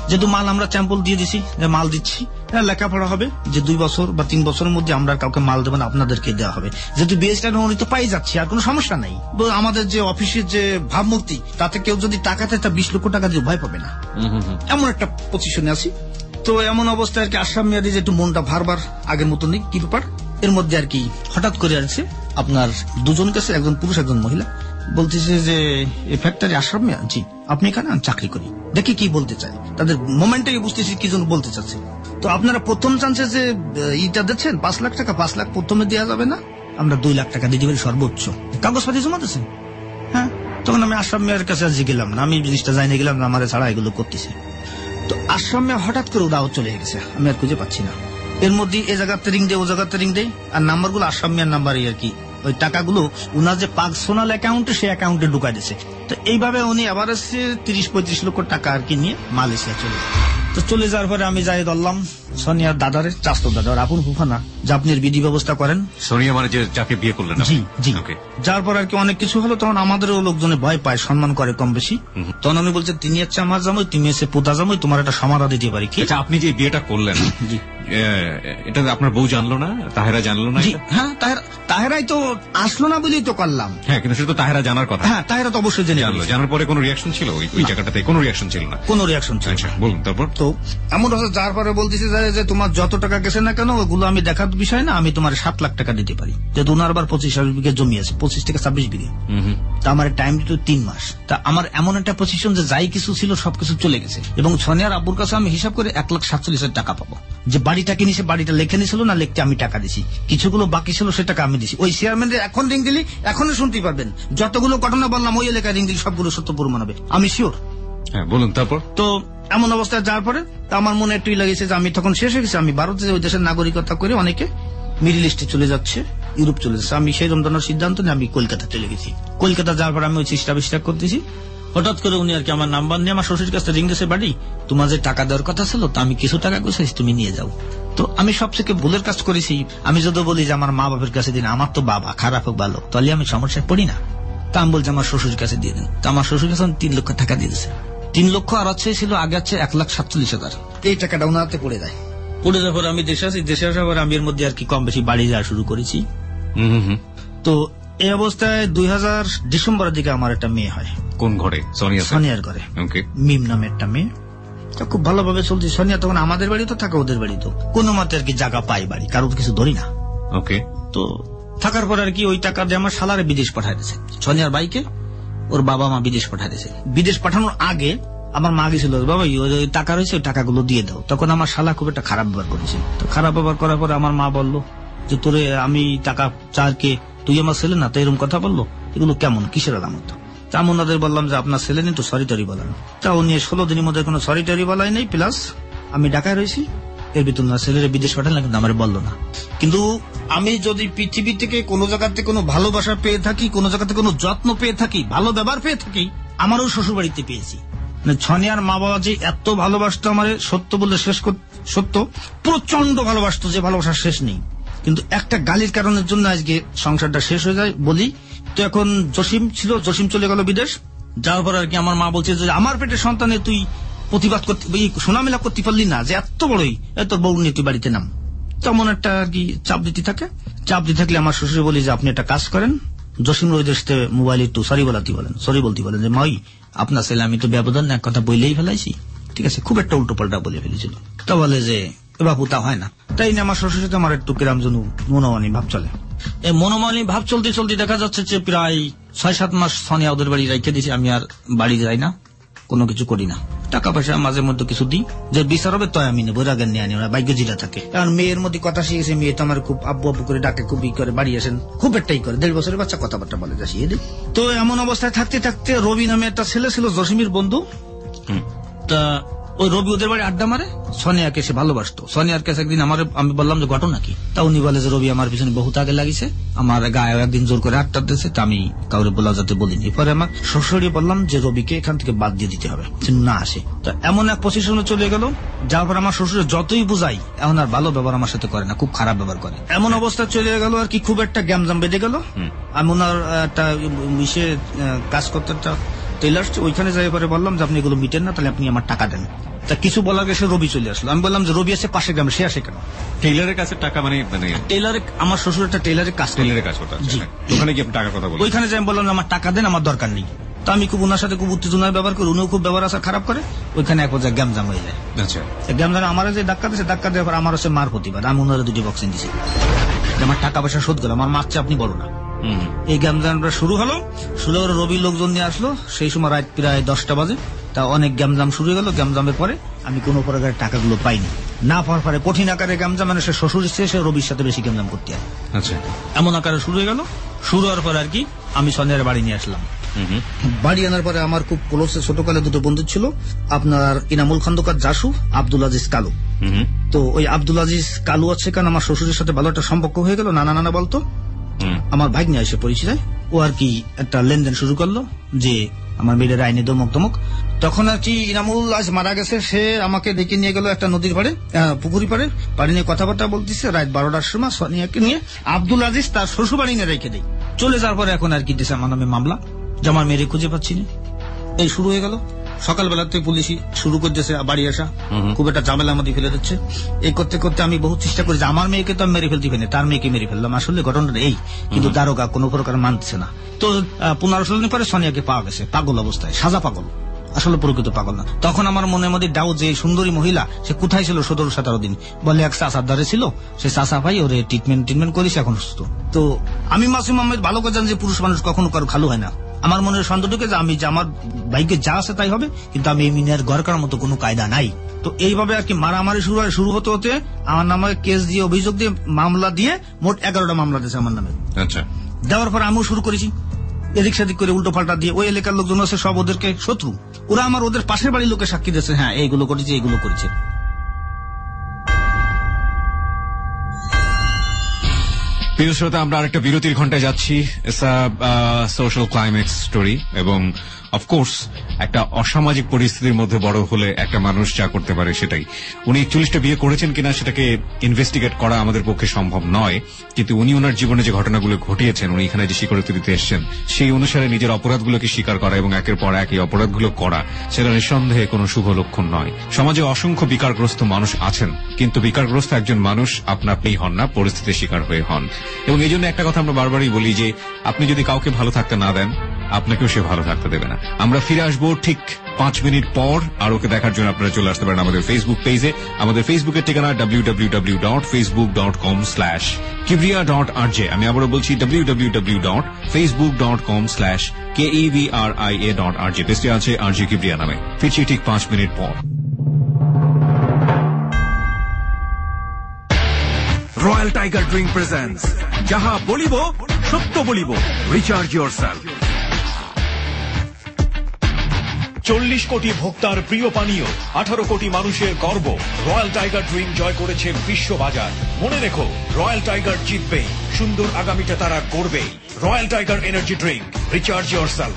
যেহেতু মাল আমরা স্যাম্পল দিয়ে দিছি, যে মাল দিচ্ছি, লেখাপড়া হবে যে 2 বছর বা 3 বছরের মধ্যে আমরা কাউকে মাল দেবো না, আপনাদেরকে দেওয়া হবে। যেহেতু বিএসটা উনি তো পাই যাচ্ছি, আর কোনো সমস্যা নাই। আমাদের যে অফিসের যে ভাবমূর্তি, তাতে কেউ যদি টাকা দেয় তা 20 লক্ষ টাকা দিয়ে ভয় পাবে না, এমন একটা পজিশনে আছি। তো এমন অবস্থায় আর কি আশরাফ মিয়ার যে একটু মনটা ভারবার আগের মতো নেই, কি ব্যাপার। এর মধ্যে আর কি হঠাৎ করে আসছে আপনার 2 জন কাছে, একজন পুরুষ একজন মহিলা, বলতেছে যে এই ফ্যাক্টরি আশরাফ মিয়া, জি আপনি এখানে চাকরি করি, দেখি কি বলতে চাই। তাদের মোমেন্টে বুঝতেছি কি জন্য বলতে চাচ্ছে। তো আপনারা প্রথম চান্সে যে ইটা দিচ্ছেন 5 লাখ টাকা, 5 লাখ প্রথমে দেওয়া যাবে না, আমরা 2 লাখ টাকা দিতে পারি সর্বোচ্চ, কাগজপাতি জমা দিচ্ছেন। হ্যাঁ, তখন আমি আশরাফ মিয়ার কাছে আজ গেলাম না, আমি জিনিসটা জানিয়ে গেলাম না আমার ছাড়া এগুলো করতেছে। তো আশরাফ মিয়া হঠাৎ করে দাওয়াত চলে গেছে, আমি আর খুঁজে পাচ্ছি না। এর মধ্যে এই জায়গাতে রিং দেয়, ও জায়গাতে রিং দেয়, আর নাম্বারগুলো আশরাফ মিয়ার নাম্বারই আর কি। ওই টাকাগুলো উনার যে পার্সোনাল অ্যাকাউন্টে, সেই অ্যাকাউন্টে ঢুকাই দিচ্ছে। তো এইভাবে উনি আবার 30-35 লক্ষ টাকা আর কি নিয়ে মালয়েশিয়া চলে যায়। তো চলে যাওয়ার পরে আমি যাই ধরলাম সোনিয়ার দাদারে, চাস্তো দাদার আপন ফুফানা, যে আপনি বিধি ব্যবস্থা করেন। সোনিয়া মানে যে যাকে বিয়ে করলেন? জি জি। যার পর আর কি অনেক কিছু হলো, তখন আমাদেরও লোকজনে ভয় পায়, সম্মান করে কম বেশি। তখন উনি বলছে তিনি হচ্ছে আমার জামাই, তুমি এসে পোতা জামাই, তোমার একটা সমাধা দিতে পারি কি। আচ্ছা, আপনি যে বিয়েটা করলেন, জি, এটা আপনার বউ জানলো না? তাহেরা জানলো না? হ্যাঁ, তাহেরাই তো আসলো না বলেই তো করলাম। হ্যাঁ, কিন্তু সেটা তো তাহেরা জানার কথা। হ্যাঁ, তাহেরা তো অবশ্যই জেনে জানলো। জানার পরে কোনো রিয়াকশন ছিল ওই জায়গাটাতে? কোনো রিয়াকশন ছিল না? কোনো রিয়াকশন ছিল। আচ্ছা, বলুন তারপর। তো এমন হচ্ছে, যার পরে বলতেছে যে তোমার যত টাকা গেছে না কেন ওগুলো আমি দেখার বিষয় না, আমি তোমার 7 লাখ টাকা দিতে পারি। যেহেতু ওনার আবার 25 বিঘে জমি আছে, 25 থেকে 26 বিঘে। তা আমার টাইম দিত 3 মাস। তা আমার এমন একটা পজিশন যে যাই কিছু ছিল সবকিছু চলে গেছে, এবং সোনিয়ার আব্বুর কাছে আমি হিসাব করে 1,47,000 টাকা পাবো। যে বাড়িটা কিনেছে, বাড়িটা লেখে নিছিল না, লিখতে আমি টাকা দিছি, কিছুগুলো বাকি ছিল সে টাকা আমি দিছি। ওই চেয়ারম্যানের এখন রিং দিলি এখনই শুনতে পারবেন, যতগুলো ঘটনা বললাম ওই এলাকায় রিং দিলি সবগুলো সত্য প্রমাণ হবে, আমি শিওর। হ্যাঁ, বলুন তারপর। তো এমন অবস্থায় যাওয়ার পরে আমার মনে একটু লাগেছে যে আমি তখন শেষ হয়ে গেছি, আমি ভারতে ওই দেশের নাগরিকতা করে অনেকে মিডল ইস্টে চলে যাচ্ছে, ইউরোপ চলে যাচ্ছে। আমি সেই রমজানের সিদ্ধান্ত নিয়ে আমি কলকাতা চলে গেছি। কলকাতা যাওয়ার পর আমি ওই চেষ্টা বিষ্টা করতেছি, হঠাৎ করে উনি আর কি আমার নাম্বার নিয়ে আমার শ্বশুর কাছে রিং দিয়েছে, বাড়ি তোমার যে টাকা দেওয়ার কথা ছিল, তো আমি কিছু টাকা গুছাইছি, তুমি নিয়ে যাও। তো আমি সবথেকে ভুলের কাজ করেছি, আমি যদি বলি যে আমার মা বাবার কাছে দিন, আমার তো বাবা খারাপ হোক ভালো, তাহলে আমি সমস্যায় পড়ি না। তা আমি বলছি আমার শ্বশুর কাছে দিয়ে দেন। তো আমার শ্বশুর কাছে 3 লক্ষ টাকা দিয়ে দিয়েছে। 3 লক্ষ আর হচ্ছে ছিল আগে হচ্ছে 1,47,000। এই টাকাটা ওনার হাতে পড়ে যায়। পড়ে যাওয়ার পর আমি দেশে আসি, দেশে আসার পর আমি এর মধ্যে আর কি কম বেশি বাড়ি যাওয়া শুরু করেছি। তো এই অবস্থায় 2000 ডিসেম্বরের দিকে আমার একটা মেয়ে হয়। কোন ঘরে? সোনিয়ার ঘরে। মিম নামে একটা মেয়ে। তো খুব ভালোভাবে চলছে। সোনিয়া তখন আমাদের বাড়ি তো থাকে, ওদের বাড়ি তো কোনো মতে আর কি জায়গা পাই, বাড়ি কারো কিছু ধরি না। ওকে। তো থাকার পর আর কি ওই টাকা দিয়ে আমার শালারে বিদেশ পাঠায় দিয়েছে, সোনিয়ার ভাইকে ওর বাবা মা বিদেশ পাঠায় দিয়েছে। বিদেশ পাঠানোর আগে আমার মা গেছিল, বাবা ওই টাকা রয়েছে, ওই টাকাগুলো দিয়ে দাও। তখন আমার শালা খুব একটা খারাপ ব্যবহার করেছে। তো খারাপ ব্যবহার করার পরে আমার মা বললো যে তোরে আমি টাকা চারকে, তুই আমার ছেলে না, তো এরকম কথা বললো, এগুলো কেমন, কিসের আলামত? তা আমি ওনাদের বললাম যে আপনার ছেলে নেই তো সরি টরি বলেন। তা উনি 16 দিনের মধ্যে কোনো সরি টরি বলাই নেই, প্লাস আমি ঢাকায় রয়েছি, এর ভিতর না ছেলের বিদেশ পাঠালেন, কিন্তু আমার বললো না। কিন্তু আমি যদি পৃথিবী থেকে কোনো জায়গাতে কোনো ভালোবাসা পেয়ে থাকি, কোনো জায়গাতে কোনো যত্ন পেয়ে থাকি, ভালো ব্যবহার পেয়ে থাকি, আমারও শ্বশুর বাড়িতে পেয়েছি। সোনিয়ার মা বাবা যে এত ভালোবাসতো আমার, সত্য বলে শেষ সত্য, প্রচন্ড ভালোবাসতো, যে ভালোবাসার শেষ নেই। কিন্তু একটা গালির কারণের জন্য আজকে সংসারটা শেষ হয়ে যায় বলি। তো এখন জসিম ছিল, জসিম চলে গেল বিদেশ। যাওয়ার পর আর কি আমার মা বলছে যে আমার পেটের সন্তানে তুই প্রতিবাদ করতে, সুনামেলা করতে পারলি না, যে এত বড়ই তোর বউ নিয়ে তুই বাড়িতে নাম। তেমন একটা আর কি চাপ দিতে থাকে। চাপ দিতে থাকলে আমার শ্বশুর বলি যে আপনি একটা কাজ করেন, জসিম ওই দেশ থেকে মোবাইলে একটু সরি বলতে বলেন যে মাই আপনার ছেলে আমি তো ব্যবধান এক কথা বইলেই ফেলাইছি, ঠিক আছে, খুব একটা উল্টো পাল্টা বলে ফেলেছিল। তা বলে যে বাবু তা হয় না। তাই না আমার শ্বশুর সাথে আমার একটু কিরাম যেন মনোমানি ভাব চলে। এই মনোমানি ভাব চলতে চলতে দেখা যাচ্ছে যে প্রায় 6-7 মাস সোনিয়া ওদের বাড়ি রেখে দিয়েছি। আমি আর বাড়ি যাই না, কোনো কিছু করি না। টাকা পয়সা মাঝে মধ্যে কিছু দিই, যে বিচার হবে তাই আমি নেবো, রাগের নিয়ে আনি, ওরা বাইকে জিরা থাকে। কারণ মেয়ের মধ্যে কথা শিখেছে, মেয়ে তো আমার খুব আব্বু আব্বু করে ডাকে, খুব করে বাড়ি আসেন, খুব একটাই করে, 1.5 বছরের বাচ্চা কথাবার্তা বলে যা শিখে দিই। তো এমন অবস্থায় থাকতে থাকতে রবি নামে একটা ছেলে ছিল, জসিমের বন্ধু। তা ওই রবি ওদের বাড়ি আড্ডা মারে, সোনিয়াকে সে ভালোবাসতো। সোনিয়ার কাছে একদিন আমি বললাম যে ঘটনা কি? তা উনি বলে যে রবি আমার পিছনে বহুত আগে লাগিছে, আমার গায়ে একদিন জোর করে আটটা দিয়েছে, তা আমি কাউরে বলা যাতে বলিনি। পরে আমার শ্বশুরে বললাম যে রবিকে এখান থেকে বাদ দিয়ে দিতে হবে, না আসে। তো এমন এক পজিশনে চলে গেল, যার পর আমার শ্বশুরে যতই বুঝাই এখন আর ভালো ব্যবহার আমার সাথে করে না, খুব খারাপ ব্যবহার করে। এমন অবস্থা চলে গেল আর কি, খুব একটা গ্যামজাম বেঁধে গেল। আমি ওনার একটা কাজ করতে, একটা টেলার্স ওইখানে যাই পরে বললাম যে আপনি এগুলো মিটেন না, তাহলে আপনি আমার টাকা দেন। তা কিছু বলার গেছে রবি চলে আসলো। আমি বললাম যে রবি আছে পাশে গ্রামে, সে আসে কেন? টেইলারের কাছে টাকা মানে টেলারে, আমার শ্বশুর একটা টেলারে কাজ করে। টেইলারের কাজ করতে জি। ওখানে কি আপনি টাকার কথা বলেন? ওইখানে যাই আমি বললাম আমার টাকা দেন, আমার দরকার নেই। তো আমি খুব ওনার সাথে খুব উত্তেজনার ব্যবহার করি, উনিও খুব ব্যবহার আসার খারাপ করে। ওইখানে এক পর্যায়ে গ্যামজাম হয়ে যায়। আচ্ছা, গ্যামজামে আমার যে ধাক্কা দিয়েছে, ধাক্কা দেওয়ার পর আমার হচ্ছে মার প্রতিবাদ। আমি ওনারা 2টি বক্সিং দিছি, আমার টাকা পয়সা শোধ করলাম, আমার মারছে আপনি বড় না। এই গ্যামজামটা শুরু হলো। রবির লোকজন নিয়ে আসলো, সেই সময় রাত প্রায় 10টা বাজে। তা অনেক গ্যামজাম শুরু হয়ে গেল। গ্যামজামের পরে আমি কোনো প্রকারের টাকাগুলো পাইনি। না পাওয়ার পরে কঠিন আকারে গ্যামজাম, মানে সে শ্বশুর সে রবির সাথে বেশি গ্যামজাম করতে হয়। আচ্ছা, এমন আকারে শুরু হয়ে গেল। শুরু হওয়ার পর আর কি আমি সন্ধ্যার বাড়ি নিয়ে আসলাম। বাড়ি আনার পরে আমার খুব ক্লোজ ছোটকালে 2টো বন্ধু ছিল, আপনার ইনামুল খন্দকার জাসু, আব্দুল আজিজ কালু। তো ওই আব্দুল আজিজ কালু আছে কারণ আমার শ্বশুরের সাথে ভালো একটা সম্পর্ক হয়ে গেল, নানা নানা বলতো। আমার ভাগ্নে এসে পরিচয়, ও আর কি একটা লেনদেন শুরু করলো যে আমার মেয়েদের আইনে দমক দমক। তখন আর কি ইনামুল আজ মারা গেছে, সে আমাকে ডেকে নিয়ে গেল একটা নদীর পাড়ে, পুকুরি পাড়ে। পাড়ি নিয়ে কথাবার্তা বলতেছে। রাত 12টার সময় সোনিয়াকে নিয়ে আব্দুল আজিজ তার শ্বশুর বাড়ি নিয়ে রেখে দেয়। চলে যাওয়ার পরে এখন আর কি দিয়েছে আমার নামে মামলা, যে আমার মেয়েরে খুঁজে পাচ্ছি না। এই শুরু হয়ে গেল। সকালবেলা থেকে পুলিশই শুরু করতেছে বাড়ি আসা, খুব একটা ঝামেলার মধ্যে ফেলে দিচ্ছে। এই করতে করতে আমি বহু চেষ্টা করি যে আমার মেয়েকে তো আমি মেরে ফেলতে পারি, তার মেয়েকে মেরে ফেললাম। আসলে ঘটনাটা এই, কিন্তু দারোগা কোনো প্রকার মানছে না। তো 15-16 দিন পরে সোনিয়াকে পাওয়া গেছে পাগল অবস্থায়, সাজা পাগল, আসলে প্রকৃত পাগল না। তখন আমার মনের মধ্যে ডাউট যে সুন্দরী মহিলা সে কোথায় ছিল 17-17 দিন। বলে এক চাষার দ্বারে ছিল, সে চাষা ভাই ওরে ট্রিটমেন্ট করেছে, এখন সুস্থ। তো আমি মাসুম আহমেদ ভালো করে জানি যে পুরুষ মানুষ কখনো কারো খালু হয় না। আমার মনের সন্দেহ ঢুকে যে আমি যে আমার ভাইকে যা আছে তাই হবে, কিন্তু আমি এই মিনের ঘর করার মতো কোনো কায়দা নাই। তো এইভাবে আর কি মারামারি শুরু হতে হতে আমার নামে কেস দিয়ে, অভিযোগ দিয়ে, মামলা দিয়ে মোট 11টা মামলা দিয়েছে আমার নামে। আচ্ছা, দেওয়ার পর আমিও শুরু করেছি এদিক সেদিক করে উল্টো পাল্টা দিয়ে। ওই এলাকার লোকজন আছে সব ওদেরকে শত্রু, ওরা আমার ওদের পাশের বাড়ির লোকে সাক্ষী দিয়েছে, হ্যাঁ এইগুলো করেছে এইগুলো করেছে। প্রিয় শ্রোতা, আমরা আরেকটা বিরতির ঘন্টায় যাচ্ছি। সোশ্যাল ক্লাইম্যাক্স স্টোরি, এবং অফকোর্স একটা অসামাজিক পরিস্থিতির মধ্যে বড় হলে একটা মানুষ যা করতে পারে সেটাই। উনি 41টা বিয়ে করেছেন কিনা সেটাকে ইনভেস্টিগেট করা আমাদের পক্ষে সম্ভব নয়, কিন্তু উনি ওনার জীবনে যে ঘটনাগুলো ঘটিয়েছেন, উনি এখানে যে স্বীকারোক্তি দিতে এসেছেন, সেই অনুসারে নিজের অপরাধগুলোকে স্বীকার করা এবং একের পর এক এই অপরাধগুলো করা, সেটা নিঃসন্দেহে কোনো শুভ লক্ষণ নয়। সমাজে অসংখ্য বিকারগ্রস্ত মানুষ আছেন, কিন্তু বিকারগ্রস্ত একজন মানুষ আপনা আপনিই হন না, পরিস্থিতির শিকার হয়ে হন। এবং এই জন্য একটা কথা আমরা বারবারই বলি যে আপনি যদি কাউকে ভালো থাকতে না দেন, আপনাকেও সে ভালো থাকতে দেবে না। আমরা ফিরে আসবো ঠিক 5 মিনিট পর। আর ওকে দেখার জন্য আপনারা চলে আসতে পারেন আমাদের ফেসবুক পেজে। আমাদের ফেসবুকের ঠিকানা www.facebook.com/kibria.rj। আমি আবারও বলছি www.facebook.com/kebria.rj। পেজটি আছে RJ কিবরিয়া নামে। ফিরছি ঠিক 5 মিনিট পর। রয়্যাল টাইগার ড্রিঙ্ক প্রেজেন্টস যাহা বলিব সত্য বলিব, রিচার্জ ইয়োরসেলফ। 40 কোটি ভোক্তার প্রিয় পানীয়, 18 কোটি মানুষের গর্ব, রয়্যাল টাইগার ড্রিঙ্ক জয় করেছে বিশ্ববাজার। মনে রেখো, রয়্যাল টাইগার জিতবেই, সুন্দর আগামীটা তারা গড়বেই। Royal tiger energy drink, recharge yourself.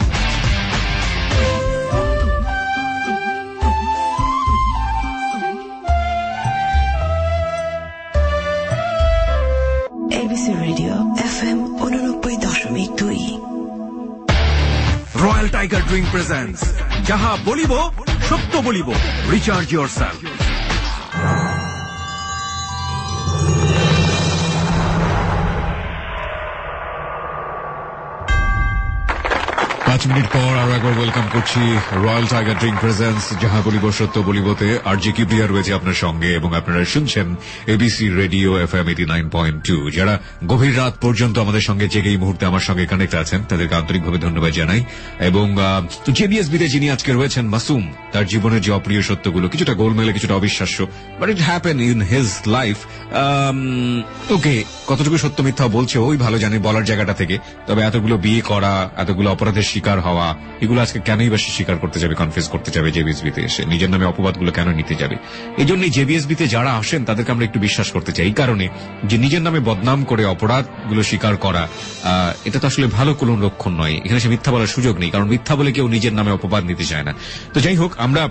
ABC Radio FM 89.2। Royal tiger drink presents যাহা বলিব সত্য বলিব, রিচার্জ ইয়োরসেলফ। 5 মিনিট পর আরো একবার ওয়েলকাম করছি রয়্যাল টাইগার ড্রিঙ্ক প্রেজেন্স যাহা বলিব সত্য বলিবতে। RJ কিবরিয়া রয়েছে আপনার সঙ্গে এবং আপনারা শুনছেন ABC রেডিও FM 89.2। যারা গভীর রাত পর্যন্ত আমাদের সঙ্গে জেগে এই মুহূর্তে আমার সঙ্গে কানেক্ট আছেন, তাদেরকে আন্তরিকভাবে ধন্যবাদ জানাই। এবং JBSB তে যিনি আজকে রয়েছেন মাসুম, তার জীবনের যে অপ্রিয় সত্যগুলো, কিছুটা গোলমেলে, কিছুটা অবিশ্বাস্য, but it happen in his life. Okay, কতটুকু সত্য মিথ্যা বলছে ওই ভালো জানে বলার জায়গাটা থেকে। তবে এতগুলো বিয়ে করা, এতগুলো অপরাধের শিকার হওয়া, এগুলো আজকে কেনই বা স্বীকার করতে যাবে, কনফেস করতে যাবে JBSB তে এসে? নিজের নামে অপবাদগুলো কেন নিতে যাবে? এই জন্যই JBSB তে যারা আসেন তাদেরকে আমরা একটু বিশ্বাস করতে চাই, এই কারণে যে নিজের নামে বদনাম করে অপরাধগুলো স্বীকার করা, এটা তো আসলে ভালো কোনো লক্ষণ নয়। এখানে সে মিথ্যা বলার সুযোগ নেই, কারণ মিথ্যা বলে কেউ নিজের নামে অপবাদ নিতে চায় না। তো যাই হোক, আমরা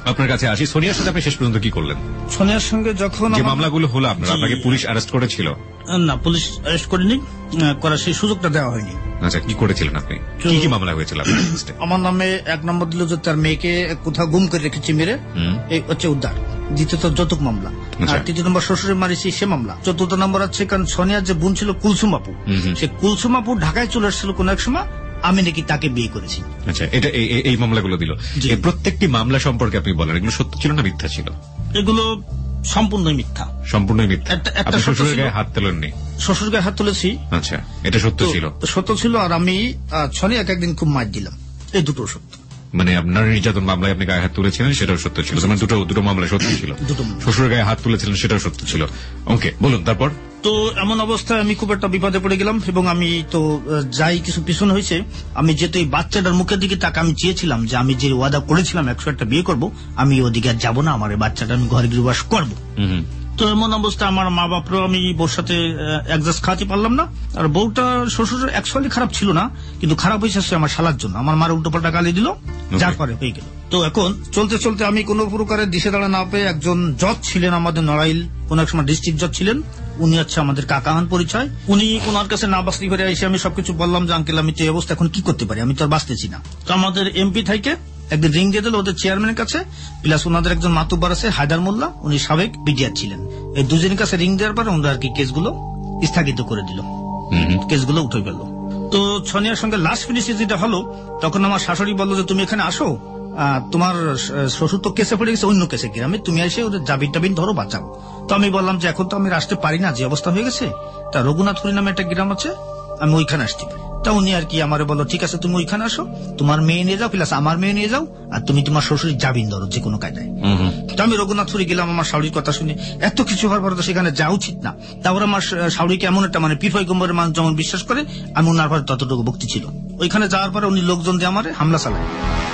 আপনার কাছে আসি, সোনিয়ার সাথে আপনি শেষ পর্যন্ত কি করলেন? সোনিয়ার সঙ্গে যখন যে মামলাগুলো হলো আপনাকে পুলিশ অ্যারেস্ট করেছিল? না, পুলিশ অ্যারেস্ট করেনি, করার সেই সুযোগটা দেওয়া হয়নি। আচ্ছা, কি করেছিলেন আপনি? কি কি মামলা হয়েছিল আপনার? আমার নামে 1 নম্বর দিল যে তার মেয়েকে কোথাও গুম করে রেখেছি মেরে, এই হচ্ছে উদ্ধার। দ্বিতীয়ত যৌতুক মামলা। আর তৃতীয় নম্বর শ্বশুরে মারিছি সে মামলা। চতুর্থ নম্বর আছে কারণ সোনিয়ার যে বোন ছিল কুলসুম আপু, সে কুলসুম আপু ঢাকায় চলে এসেছিল কোন এক সময়, আমি নাকি তাকে বিয়ে করেছি। আচ্ছা, এটা এই মামলাগুলো দিল। এই প্রত্যেকটি মামলা সম্পর্কে আপনি বলেন, এগুলো সত্য ছিল না মিথ্যা ছিল? এগুলো সম্পূর্ণই মিথ্যা। সম্পূর্ণই মিথ্যা। আপনি শ্বশুরের গায়ে হাত তোলেননি? শ্বশুর গায়ে হাত তুলেছি। আচ্ছা, এটা সত্য ছিল? সত্য ছিল। আর আমি সোনিয়াকে একদিন খুব মার দিলাম, এই দুটো সত্য। মানে আপনার নির্যাতন মামলায় আপনি গায়ে হাত তুলেছিলেন, সেটাও সত্য ছিল? মানে দুটো মামলা সত্য ছিল? শ্বশুরের গায়ে হাত তুলেছিলেন, সেটাও সত্য ছিল। ওকে, বলুন তারপর। তো এমন অবস্থায় আমি খুব একটা বিপদে পড়ে গেলাম, এবং আমি তো যাই কিছু পিছন হয়েছে, আমি যেহেতু এই বাচ্চাটার মুখের দিকে তাকে আমি চেয়েছিলাম যে আমি যে ওয়াদা করেছিলাম 101টা বিয়ে করব, আমি ওদিকে আর যাবো না, আমার এই বাচ্চাটা আমি ঘরে গৃহবাস করবো। তো এমন অবস্থা আমার মা বাপরাও আমি বউর সাথে অ্যাডজাস্ট খাওয়াতে পারলাম না। আর বউটা শ্বশুরের অ্যাকচুয়ালি খারাপ ছিল না, কিন্তু খারাপ হয়েছে আমার শালার জন্য। আমার মার উল্টোপাল্টা গালি দিল, যার পরে হয়ে গেল। তো এখন চলতে চলতে আমি কোন প্রকারের দিশে দাঁড়া না পেয়ে, একজন জজ ছিলেন আমাদের নড়াইল, কোন এক সময় ডিস্ট্রিক্ট জজ ছিলেন, উনি হচ্ছে আমাদের কাকাহান পরিচয়। উনি ওনার কাছে না বাঁচতে পারে এসে আমি সবকিছু বললাম যে আঙ্কেল আমি তো এই অবস্থা এখন কি করতে পারি, আমি তো আর বাঁচতেছি না। তো আমাদের এমপি থেকে একদিন রিং দিয়ে দিল ওদের চেয়ারম্যানের কাছে, প্লাস ওনাদের একজন মাতুব্বার আছে হায়দার মোল্লা, উনি সাবেক বিডিআর ছিলেন। এই দুজনের কাছে রিং দেওয়ার পর ওনারা আর কি কেসগুলো স্থগিত করে দিল, কেসগুলো উঠে গেল। তো সোনিয়ার সঙ্গে লাস্ট ফিনিশে যেটা হলো, তখন আমার শাশুড়ি বললো যে তুমি এখানে আসো, তোমার শ্বশুর তো কেসে পড়ে গেছে অন্য কেসে গ্রামে, তুমি এসে ওদের জাবিন টাবিন ধরো, বাঁচাও। তো আমি বললাম যে এখন তো আমি আসতে পারি না, যে অবস্থা হয়ে গেছে। তা রঘুনাথপুরি নামে একটা গ্রাম আছে, আমি ওইখানে আসতে পারি। তা উনি আর কি আমারে বললো ঠিক আছে তুমি ওইখানে আসো, তোমার মেয়ে নিয়ে যাও, প্লাস আমার মেয়ে নিয়ে যাও, আর তুমি তোমার শ্বশুরের জাবিন ধরো যে কোনো কায়দায়। তো আমি রঘুনাথপুরি গেলাম, আমার শাশুড়ির কথা শুনে এত কিছু হওয়ার পরে তো সেখানে যাওয়া উচিত না। তারপরে আমার শাশুড়িকে এমন একটা মানে পীর পয়গম্বরের মানুষ যেমন বিশ্বাস করে, আমি ওনার পরে ততটুকু ভক্তি ছিল। ওইখানে যাওয়ার পরে উনি লোকজন দিয়ে আমার হামলা চালায়।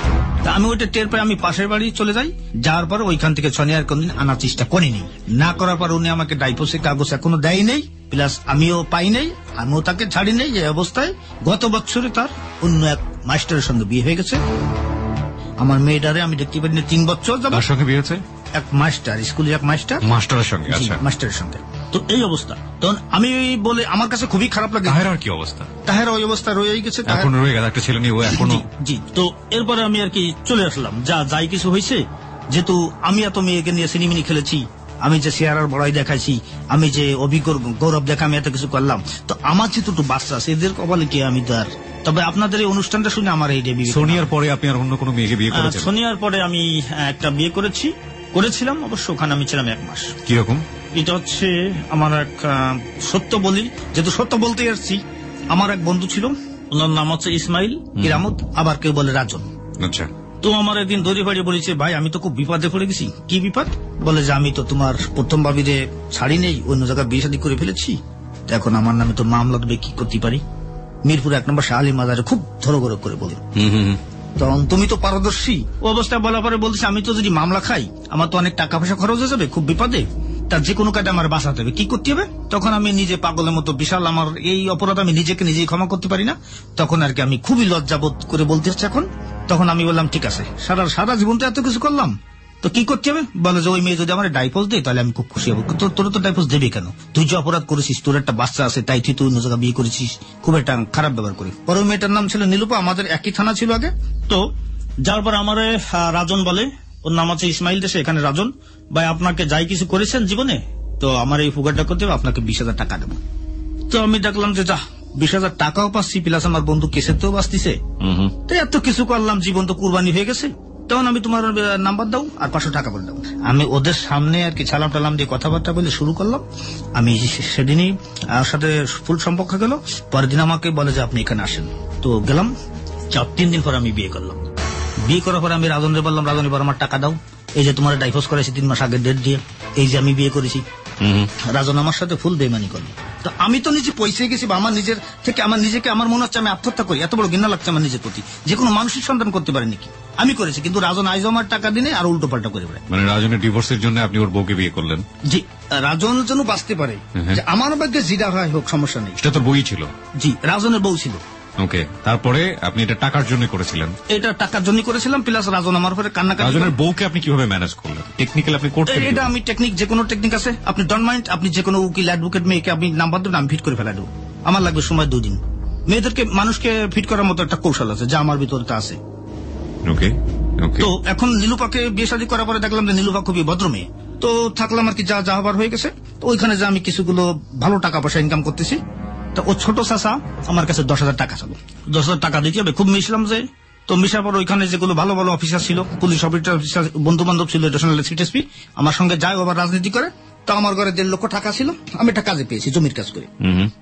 তা আমি ওইটা টের পাই, আমি পাশের বাড়ি চলে যাই। যাওয়ার পরে ওইখান থেকে সোনিয়ার কোনদিন আনার চেষ্টা করিনি। না করার পর উনি আমাকে ডাইভোর্সের কাগজ এখনো দেয় নেই, প্লাস আমিও পাই নেই, আমিও তাকে ছাড়ি নেই। এই অবস্থায় গত বছরে তার অন্য এক মাস্টারের সঙ্গে বিয়ে হয়ে গেছে। আমার মেয়েটারে আমি দেখতে পারি 3 বছর যাবে। তার সঙ্গে বিয়ে হয়েছে? এক মাস্টার, স্কুলের এক মাস্টারের সঙ্গে। আচ্ছা, মাস্টারের সঙ্গে। তো এই অবস্থা, তখন আমি বলে আমার কাছে খুবই খারাপ লাগে। তাহের কি অবস্থা? তাহের ওই অবস্থা রয়ে গেছে, এখন রয়ে গেছে, একটা ছেলে নিয়ে ও এখনো। জি। তো এরপরে আমি আর কি চলে আসলাম, যাই কিছু হয়েছে, যেহেতু আমি এত মেয়েকে নিয়ে সিনেমিনি খেলেছি, আমি যে চেহারার বড়াই দেখাইছি, আমি যে অভিজ্ঞ গৌরব দেখা আমি এত কিছু করলাম, তো আমার যেহেতু বাচ্চা আছে, এদের কপালে কি আমি তো আর। তবে আপনাদের এই অনুষ্ঠানটা শুনে আমার এই দেবী। সোনিয়ার পরে আপনি আর অন্য কোনো মেয়েকে বিয়ে করেছেন? সোনিয়ার পরে আমি একটা বিয়ে করেছিলাম, অবশ্য ওখানে আমি ছিলাম 1 মাস। কিরকম? এটা হচ্ছে আমার এক সত্য বলি, যেহেতু সত্য বলতে আসছি, আমার এক বন্ধু ছিল, ওনার নাম হচ্ছে ইসমাইল কিরামত, আবার কেউ বলে রাজন। আচ্ছা। তো আমার একদিন দড়ি ফাড়িয়ে বলেছে, ভাই আমি তো খুব বিপদে পড়ে গেছি। কি বিপদ? বলে যে আমি তো তোমার প্রথম ভাবিরে ছাড়ি নেই, অন্য জায়গায় বিয়ে শাদী করে ফেলেছি, এখন আমার নামে তো মামলা দেবে, কি করতে পারি। মিরপুর 1 নম্বর শাহ আলী মাজারে খুব ধরগর করে বলে, তখন তুমি তো পারদর্শী। ও অবস্থায় বলার পরে বলছে আমি তো যদি মামলা খাই আমার তো অনেক টাকা পয়সা খরচ হয়ে যাবে, খুব বিপদে, তার যে কোনো কাজে আমার বাঁচাতে হবে, কি করতে হবে। তখন আমি নিজে পাগলের মতো, বিশাল আমার এই অপরাধ, আমি নিজেকে নিজেই ক্ষমা করতে পারি না। তখন আর কি আমি খুবই লজ্জাবোধ করে বলতে হচ্ছে এখন। তখন আমি বললাম ঠিক আছে, সারা জীবন তো এত কিছু করলাম, তো কি করতে হবে। বলে যে ওই মেয়ে যদি আমার ডাইভোর্স দেয় তাহলে আমি খুব খুশি হবো। তোর তো ডাইভোর্স দেবে কেন? তুই যে অপরাধ করেছিস, তোর একটা বাচ্চা আছে, তাই তুই অন্য জায়গায় বিয়ে করেছিস, খুব একটা খারাপ ব্যবহার করি। পরে ওই মেয়েটার নাম ছিল নীলুপা, আমাদের একই থানা ছিল আগে। তো যার পর আমার রাজন বলে, ওর নাম আছে ইসমাইল দেশে, এখানে রাজন ভাই আপনাকে যাই কিছু করেছেন জীবনে, তো আমার এই ফুগারটা করতে হবে, আপনাকে 20,000 টাকা দেবো। তো আমি দেখলাম যে যা 20,000 টাকাও পাচ্ছি, প্লাস আমার বন্ধু কেসেতেও বাঁচতেছে, তো এত কিছু করলাম, জীবন তো কুরবানি হয়ে গেছে। তখন আমি তোমার নাম্বার দাও আর 500 টাকা করে দাও। আমি ওদের সামনে আর কি ছালাম টালাম দিয়ে কথাবার্তা বলে শুরু করলাম। আমি সেদিনই আমার সাথে ফুল সম্পর্ক গেল। পরের দিন আমাকে বলে যে আপনি এখানে আসেন। তো গেলাম, 3 দিন পর আমি বিয়ে করলাম। বিয়ে করার পর আমি রাজনরে বললাম, রাজন এবার আমার টাকা দাও, এই যে তোমার ডাইভোর্স করেছি 3 মাস আগে ডেট দিয়ে, এই যে আমি বিয়ে করেছি। রাজন আমার সাথে ফুল বেমানি করলো। তো আমি তো নিজে পয়সা গেছি, বা আমার নিজের থেকে আমার মনে হচ্ছে আমি আত্মহত্যা করি, এত বড় ঘৃণা লাগছে আমার নিজের প্রতি, যে কোনো মানসিক সন্ধান করতে পারেনি কি আমি করেছি। কিন্তু রাজন আইজ আমার টাকা দিনে আর উল্টো পাল্টা করে বেড়ায়। মানে রাজনের ডিভোর্সের জন্য আপনি ওর বউকে বিয়ে করলেন? জি, রাজন যেন বাঁচতে পারে, যে আমার ভাগ্যে জিরা হয় হোক সমস্যা নেই। সেটা তোর বই ছিল? জি, রাজনের বউ ছিল। ওকে, তারপরে আপনি এটা টাকার জন্য করেছিলেন? এটা টাকার জন্য করেছিলাম, প্লাস রাজন আমার উপরে কান্নাকাটি। রাজনের বউকে আপনি কিভাবে ম্যানেজ করলেন? টেকনিক্যাল আপনি করতেন? এটা আমি টেকনিক, যে কোনো টেকনিক আছে, আপনি ডন্ট মাইন্ড, আপনি যে কোনো উকিল অ্যাডভোকেট মেয়েকে আপনি নাম্বার দেবেন, আমি ফিট করে ফেলা দেবো। আমার লাগবে সময় 2 দিন। মেয়েদেরকে মানুষকে ফিট করার মতো একটা কৌশল আছে, যা আমার ভিতরে তা আছে। ওকে ওকে। তো এখন নীলুপাকে বিয়ে শাদী করার পরে দেখলাম যে নীলুপা খুবই ভদ্র মেয়ে। তো থাকলাম আর কি, যা যা হবার হয়ে গেছে। তো ওইখানে যে আমি কিছুগুলো ভালো টাকা পয়সা ইনকাম করতেছি। তো ও ছোট চাচা আমার কাছে 10,000 টাকা ছিল। 10,000 টাকা দিতে হবে, খুব মিশলাম যে। তো মিশার পর ওইখানে যেগুলো ভালো ভালো অফিসার ছিল, পুলিশ অফিসার, বন্ধু বান্ধব ছিল, এডিশনাল সিটিএসপি আমার সঙ্গে যায়, আবার রাজনীতি করে। তো আমার ঘরে 1.5 লক্ষ টাকা ছিল, আমি একটা কাজে পেয়েছি, জমির কাজ করে।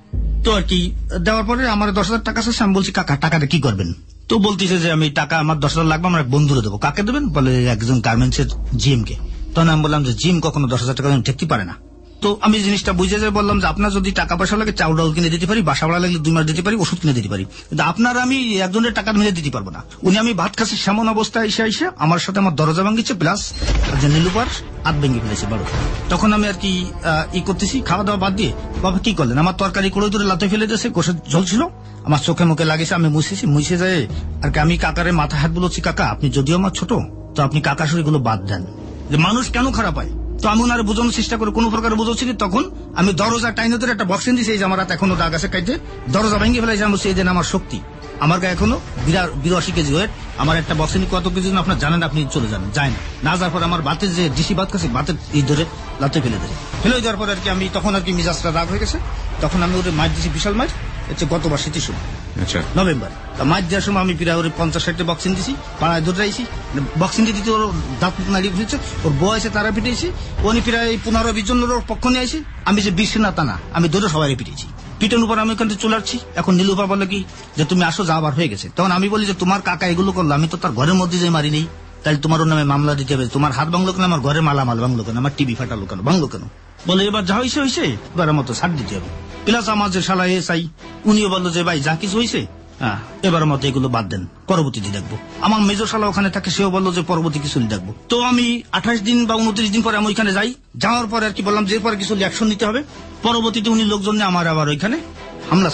তো আর কি দেওয়ার পরে আমার 10,000 টাকা আছে। আমি বলছি, কাকা টাকাটা কি করবেন? তো বলতেছে যে আমি টাকা, আমার 10,000 লাগবে, আমার এক বন্ধুরে দেবো। কাকে দেবেন? বলে একজন গার্মেন্টস এর জিএম কে। তখন আমি বললাম যে জিম কখনো 10,000 টাকা ঠেকতে পারে না। তো আমি জিনিসটা বুঝে যাই, বললাম যে আপনার যদি টাকা পয়সা লাগে, চাউল ডাউল কিনে দিতে পারি, বাসা ভাড়া লাগলে 2 মাস দিতে পারি, ওষুধ কিনে দিতে পারি, কিন্তু আপনার আমি একজনের টাকা মিলে দিতে পারবো না। উনি আমি ভাত খাচ্ছি সেমন অবস্থায় এসে আমার সাথে আমার দরজা ভাঙিছে, প্লাস যে নীলুপার হাত ভেঙে ফেলেছে বড়। তখন আমি আর কি করতেছি, খাওয়া দাওয়া বাদ দিয়ে, বাবা কি করলেন? আমার তরকারি করে ধরে লাতে ফেলে দিয়েছে, কষে ঝলছিল, আমার চোখে মুখে লাগেছে। আমি মুছে যায় আর কি, আমি কাকারে মাথা হাত বলেছি, কাকা আপনি যদিও আমার ছোট, তো আপনি কাকা শরীরগুলো বাদ দেন, যে মানুষ কেন খারাপ হয়। তো আমি ওনারে বোঝানোর চেষ্টা করে কোনো প্রকারে বোঝাচ্ছি। তখন আমি দরজা টাইনে ধরে একটা বক্সিং দিয়েছি, এই যে আমার হাত এখনো দাগ আছে কাইতে, দরজা ভেঙে ফেলাই। আমি এই দেন আমার শক্তি, আমার গায়ে এখনো 82 কেজি ওয়েট। আমার একটা বক্সিং কত কেজি আপনার জানেন, আপনি চলে যান, যায় না যাওয়ার পর আমার বাতের যে ডিসি বাত খাচ্ছি, বাতের এই ধরে লাতে ফেলে দেওয়ার পর আর কি আমি তখন আর কি মিজাজটা রাগ হয়ে গেছে। তখন আমি ওদের মাছ দিয়েছি, বিশাল মাছ, হচ্ছে গতবার শীতের সময় নভেম্বর। মাছ দেওয়ার সময় আমি প্রায় ওর 50-60 বক্সিং দিছি, পাড়ায় ধরে আইছি। বক্সিং দিতে ওর দাঁত নাড়িয়ে ফেলেছে, ওর বউ আছে তারা পিটেছি। উনি প্রায় 15-20 জনের পক্ষ নিয়ে আইসি। আমি যে 20 না তা না, আমি ধরে সবাই পিটেছি। পিটের উপর আমি ওখান থেকে চলে আসছি। এখন নীলুপা বলে কি যে তুমি আসো, যা আবার হয়ে গেছে। তখন আমি বলি যে তোমার কাকা এগুলো করলো, আমি তো তার ঘরের মধ্যে যে মারি নেই, তাহলে তোমার ওর নামে মামলা দিতে হবে। তোমার হাত ভাঙলো কেন, আমার ঘরে মালামাল ভাঙলো কেন, আমার টিভি ফাটালো কেন, ভাঙলো কেন? বলে এবার যা হয়েছে হয়েছে, এবার মতো ছাড় দিতে হবে। প্লাস আমার যে শালা চাই, উনিও বললো যে ভাই যা কিছু হয়েছে, হ্যাঁ এবার মতো এগুলো বাদ দেন, পরবর্তীতে দেখবো। আমার মেজর শালা ওখানে থাকে, সেও বললো যে পরবর্তী কিছু দেখবো। তো আমি 28 দিন বা 29 দিন পরে আমি ওইখানে যাই। যাওয়ার পরে আর কি বললাম যে পরে কিছু অ্যাকশন নিতে হবে। পরবর্তীতে উনি লোকজন নিয়ে আমার আবার ওইখানে হামলা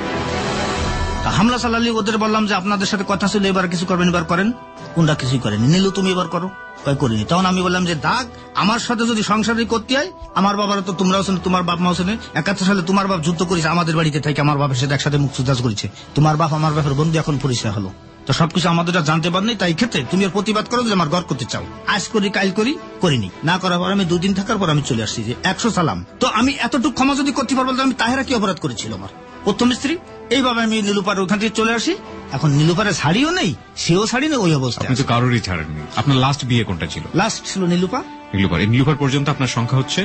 চালালি। ওদের বললাম যে আপনাদের সাথে কথা ছিল, এবার কিছু করবেন, এবার করেন। কোনটা কিছুই করেনি। নীলু তুমি এবার করো, করিনি। তখন আমি বললাম যে দাগ আমার সাথে যদি সংসারই করতে হয়, আমার বাবার তো তোমরাও শোনো, তোমার বাপ মাও শোনে। 71 সালে তোমার বাপ যুদ্ধ করেছে আমাদের বাড়িতে থেকে, আমার বাপের সাথে একসাথে মুক্তিযুদ্ধ করেছে। তোমার বাপ আমার বাপের বন্ধু, এখন পরিচয় হলো। তো সবকিছু আমাদের জানতে পারেনি, তাই ক্ষেত্রে তুমি এর প্রতিবাদ করো যে আমার ঘর করতে চাও। আজ করি কাল করি, করিনি। না করার পর আমি 2 দিন থাকার পর আমি চলে আসছি যে 100 সালাম। তো আমি এতটুকু ক্ষমা যদি করতে পারবো, আমি তাহেরা কি অপরাধ করেছিল আমার প্রথম স্ত্রী। এইভাবে আমি নীলুপার ওখান থেকে চলে আসি। এখন নীলুপারে শাড়িও নেই, সেও শাড়ি নেই, ওই অবস্থা। আপনি তো কারোরই ছাড়েননি। আপনার লাস্ট বিয়ে কোনটা ছিল? লাস্ট ছিল নীলুপা। নীলুপার পর্যন্ত আপনার সংখ্যা হচ্ছে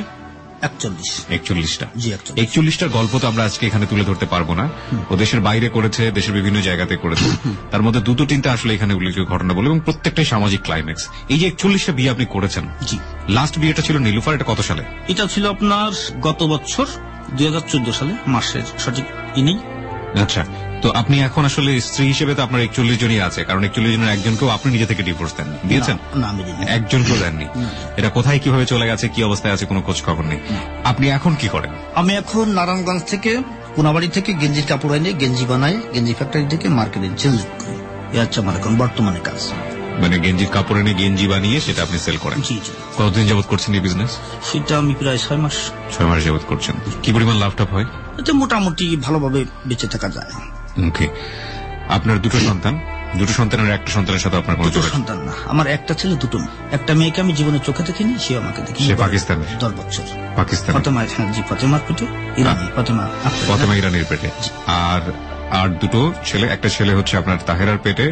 41টা। জি 41টার গল্প তো আমরা আজকে এখানে তুলে ধরতে পারবো না। ও দেশের বাইরে করেছে, দেশের বিভিন্ন জায়গাতে করেছে। তার মধ্যে 2-3টা আসলে এখানে উল্লেখযোগ্য ঘটনা বলে, এবং প্রত্যেকটাই সামাজিক ক্লাইম্যাক্স। এই যে 41টা বিয়ে আপনি করেছেন, জি লাস্ট বিয়েটা ছিল নীলুফার, এটা কত সালে? এটা ছিল আপনার গত বছর 2014 সালে মাসের সঠিক নেই। আচ্ছা, তো আপনি এখন আসলে স্ত্রী হিসেবে তো আপনার 41 জনই আছে, কারণ 41 জনের একজনকেও আপনি নিজে থেকে ডিভোর্স দিয়েছেন? না, আমি দিইনি। একজনকেও দেননি। এটা কোথায় কিভাবে চলে গেছে, কি অবস্থায় আছে, কোনো খোঁজ খবর নেই। আপনি এখন কি করেন? আমি এখন নারায়ণগঞ্জ থেকে, কোনাবাড়ি থেকে গেঞ্জির কাপড় এনে গেঞ্জি বানাই, গেঞ্জি ফ্যাক্টরি থেকে মার্কেটে চেঞ্জ করি। এই হচ্ছে আমার এখন বর্তমানে কাজ। মানে গেঞ্জির কাপড় এনে গেঞ্জি বানিয়ে সেটা আপনি সেল করেন? জি জি। কতদিন যাবত করছেন এই বিজনেস? সেটা আমি প্রায় 6 মাস। 6 মাস যাবত করছেন। কি পরিমাণ লাভটাপ হয়? এটা মোটামুটি ভালোভাবে বেঁচে থাকা যায়। ওকে। আপনার 2টো সন্তান, 2টো সন্তানের একটা সন্তানের সাথে আপনার কোনো সন্তান না, আমার একটা ছেলে, 2টো। একটা মেয়েকে আমি জীবনে চোখে দেখিনি, সে আমাকে দেখি। সে পাকিস্তানে? 10 বছর। পাকিস্তান? ফাতেমার পেটে, ইরানি। ফাতেমা ইরানির পেটে। আর 2টো ছেলে, একটা ছেলে হচ্ছে আপনার তাহেরার পেটে,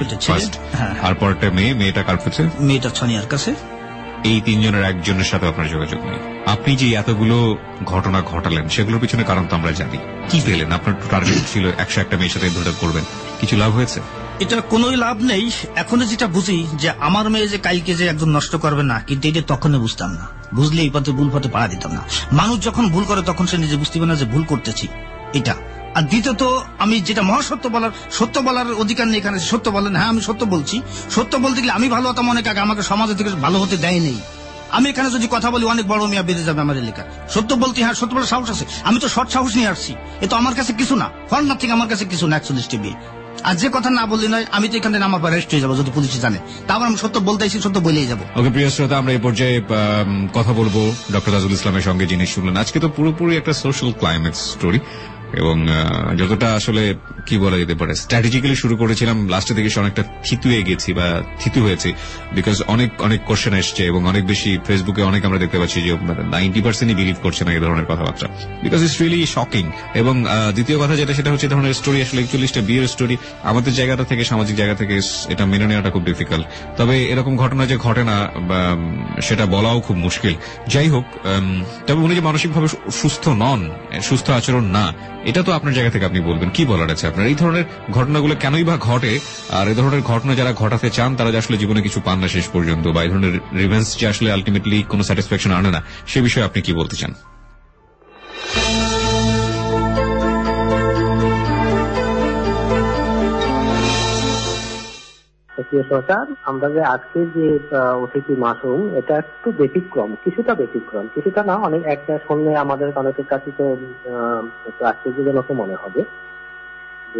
আর পরটা মেয়েটা কার পেটে? মেয়েটা ছানিয়ার কাছে। এই 3 জনের একজনের সাথে আপনার যোগাযোগ নেই। আপনি যে এতগুলো ঘটনা ঘটালেন, সেগুলোর পিছনে কারণ তো আমরা জানি। কি পেলেন? আপনার টার্গেট ছিল 101টা মেয়ের সাথে ধরে করবেন, কিছু লাভ হয়েছে? এটা কোনো লাভ নেই। এখন যেটা বুঝি যে আমার মেয়ে যে কালকে যে একদম নষ্ট করবে না, কিন্তু এটা তখনই বুঝতাম না। বুঝলে এই পথে ভুল পথে পাড়া দিতাম না। মানুষ যখন ভুল করে তখন সে নিজে বুঝতে পারে না যে ভুল করতেছি, এটা। আর দ্বিতীয়ত, আমি যেটা মহাসত্য বলার, সত্য বলার অধিকার নেই এখানে। সত্য বলেন, হ্যাঁ আমি সত্য বলছি। সত্য বলতে গেলে আমি ভালো হতাম অনেক আগে, আমাকে সমাজে থেকে ভালো হতে দেয় নেই। আমি এখানে যদি কথা বলি অনেক বড় মিয়া বেড়ে যাবে আমার এলাকার। সত্য বলতে হ্যাঁ সত্য বলে সাহস আছে, আমি তো সৎ সাহস নিয়ে আসছি। এ তো আমার কাছে কিছু না, ফল না থেকে আমার কাছে কিছু না 41টি বিয়ে। আর যে কথা না বললি নয়, আমি তো এখানে আমার অ্যারেস্ট হয়ে যাবো যদি পুলিশে জানে। তারপর আমি সত্য বলতে আইছি, সত্য বলেই যাবো। ওকে প্রিয় শ্রোতা, আমরা এই পর্যায়ে কথা বলবো ডক্টর তাজুল ইসলামের সঙ্গে, যিনি শুনলেন আজকে তো পুরোপুরি একটা সোশ্যাল ক্লাইম্যাক্স স্টোরি, এবং যতটা আসলে কি বলা যেতে পারে স্ট্র্যাটেজিক্যালি শুরু করেছিলাম, লাস্টের দিকে অনেকটা থিতুয়ে গেছি বা থিতু হয়েছি, বিকজ অনেক কোশ্চেন এসছে এবং অনেক বেশি ফেসবুকে অনেক আমরা দেখতে পাচ্ছি যে 90% বিলিভ করছে না এই ধরনের কথাবার্তা, বিকজ ইটস রিয়েলি শকিং। এবং দ্বিতীয় কথা যেটা, সেটা হচ্ছে ধরনের স্টোরি আসলে 41টা বিয়ের স্টোরি আমাদের জায়গাটা থেকে, সামাজিক জায়গা থেকে এটা মেনে নেওয়াটা খুব ডিফিকাল্ট। তবে এরকম ঘটনা যে ঘটে না সেটা বলাও খুব মুশকিল। যাই হোক, তবে উনি যে মানসিকভাবে সুস্থ নন, সুস্থ আচরণ না, এটা তো আপনার জায়গা থেকে আপনি বলবেন কি বলার আছে আপনার। এই ধরনের ঘটনাগুলো কেনই বা ঘটে, আর এই ধরনের ঘটনা যারা ঘটাতে চান তারা যে আসলে জীবনে কিছু পান না শেষ পর্যন্ত, বা এই ধরনের রিভেঞ্জ যে আসলে আলটিমেটলি কোনো স্যাটিসফ্যাকশন আনে না, সে বিষয়ে আপনি কি বলতে চান? প্রিয় শ্রোতা, আমরা যে আজকে যে অতিথি মাসুম, এটা একটু ব্যতিক্রম, কিছুটা না, অনেক একটা শুনলে আমাদের অনেকের কাছে তো একটু আশ্চর্যজনক মনে হবে যে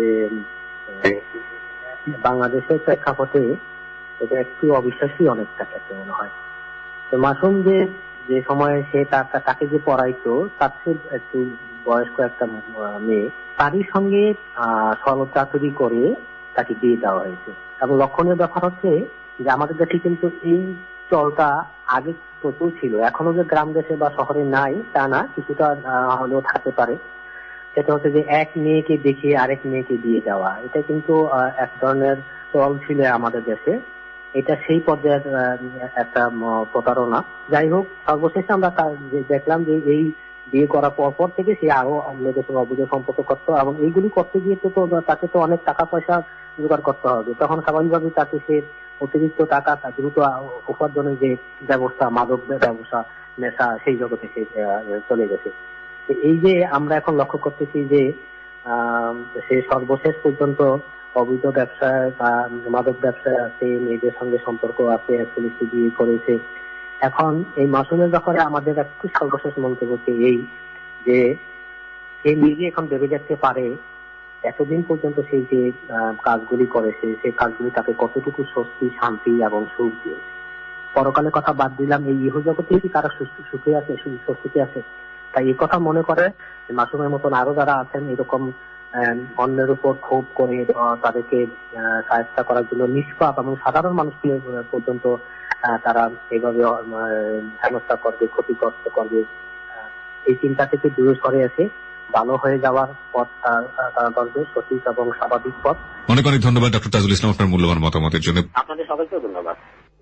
বাংলাদেশের প্রেক্ষাপটে এটা একটু অবিশ্বাসী অনেকটা কাছে মনে হয়। তো মাসুম যে সময়ে সে তাকে যে পড়াইতো, তার চেয়ে একটু বয়স্ক একটা মেয়ে, তারই সঙ্গে সরচাতুরি করে তাকে বিয়ে দেওয়া হয়েছে। এবং লক্ষণীয় ব্যাপার হচ্ছে যে আমাদের দেশে কিন্তু এই চলটা আগে প্রচুর ছিল, এখনো যে গ্রাম দেশে বা শহরে নাই তা না, কিছুটা হলেও থাকতে পারে। সেটা হচ্ছে যে এক মেয়েকে দেখে আরেক মেয়েকে বিয়ে দেওয়া, এটা কিন্তু এক ধরনের চল ছিল আমাদের দেশে। এটা সেই পর্যায়ের একটা প্রতারণা। যাই হোক, সর্বশেষে আমরা দেখলাম যে এই বিয়ে করার পর থেকে সে আরো মেয়েদের সঙ্গে অবৈধ সম্পর্ক করতো, এবং এইগুলি করতে গিয়ে তো তাকে তো অনেক টাকা পয়সা জোগাড় করতে হবে। তখন স্বাভাবিকভাবে তাকে সে অতিরিক্ত টাকা দ্রুত উপার্জনের যে ব্যবস্থা, মাদক ব্যবসা, নেশা, সেই জগতে সে চলে গেছে। এই যে আমরা এখন লক্ষ্য করতেছি যে সে সর্বশেষ পর্যন্ত অবৈধ ব্যবসায় বা মাদক ব্যবসায় আছে, মেয়েদের সঙ্গে সম্পর্ক আছে, পুলিশকে বিয়ে করেছে। এখন এই মাসুমের ব্যাপারে আমাদের একটু সর্বশেষ মন্তব্য এই যে সে নিজে এখন ভেবে দেখতে পারে এতদিন পর্যন্ত সেই যে কাজগুলি করেছে, সেই কাজগুলি তাকে কতটুকু স্বস্তি, শান্তি এবং সুখ দিয়েছে। পরকালের কথা বাদ দিলাম, এই ইহজগতে কি তারা সুখে আছে, স্বস্তিতে আছে? তাই এই কথা মনে করে মাসুমের মতন আরো যারা আছেন এরকম অন্যের উপর ক্ষোভ করে তাদেরকে সাহায্য করার জন্য নিষ্পাপ এবং সাধারণ মানুষকে পর্যন্ত তারা এইভাবে হেনস্থা করবে, ক্ষতিগ্রস্ত করবে, এই চিন্তা থেকে দূরে সরে এসে ভালো হয়ে যাওয়ার পথ তারা ধরবে, সঠিক এবং স্বাভাবিক পথ। অনেক অনেক ধন্যবাদ ডক্টর তাজুল ইসলাম আপনার মূল্যবান মতামতের জন্য। আপনাদের সবাইকে ধন্যবাদ।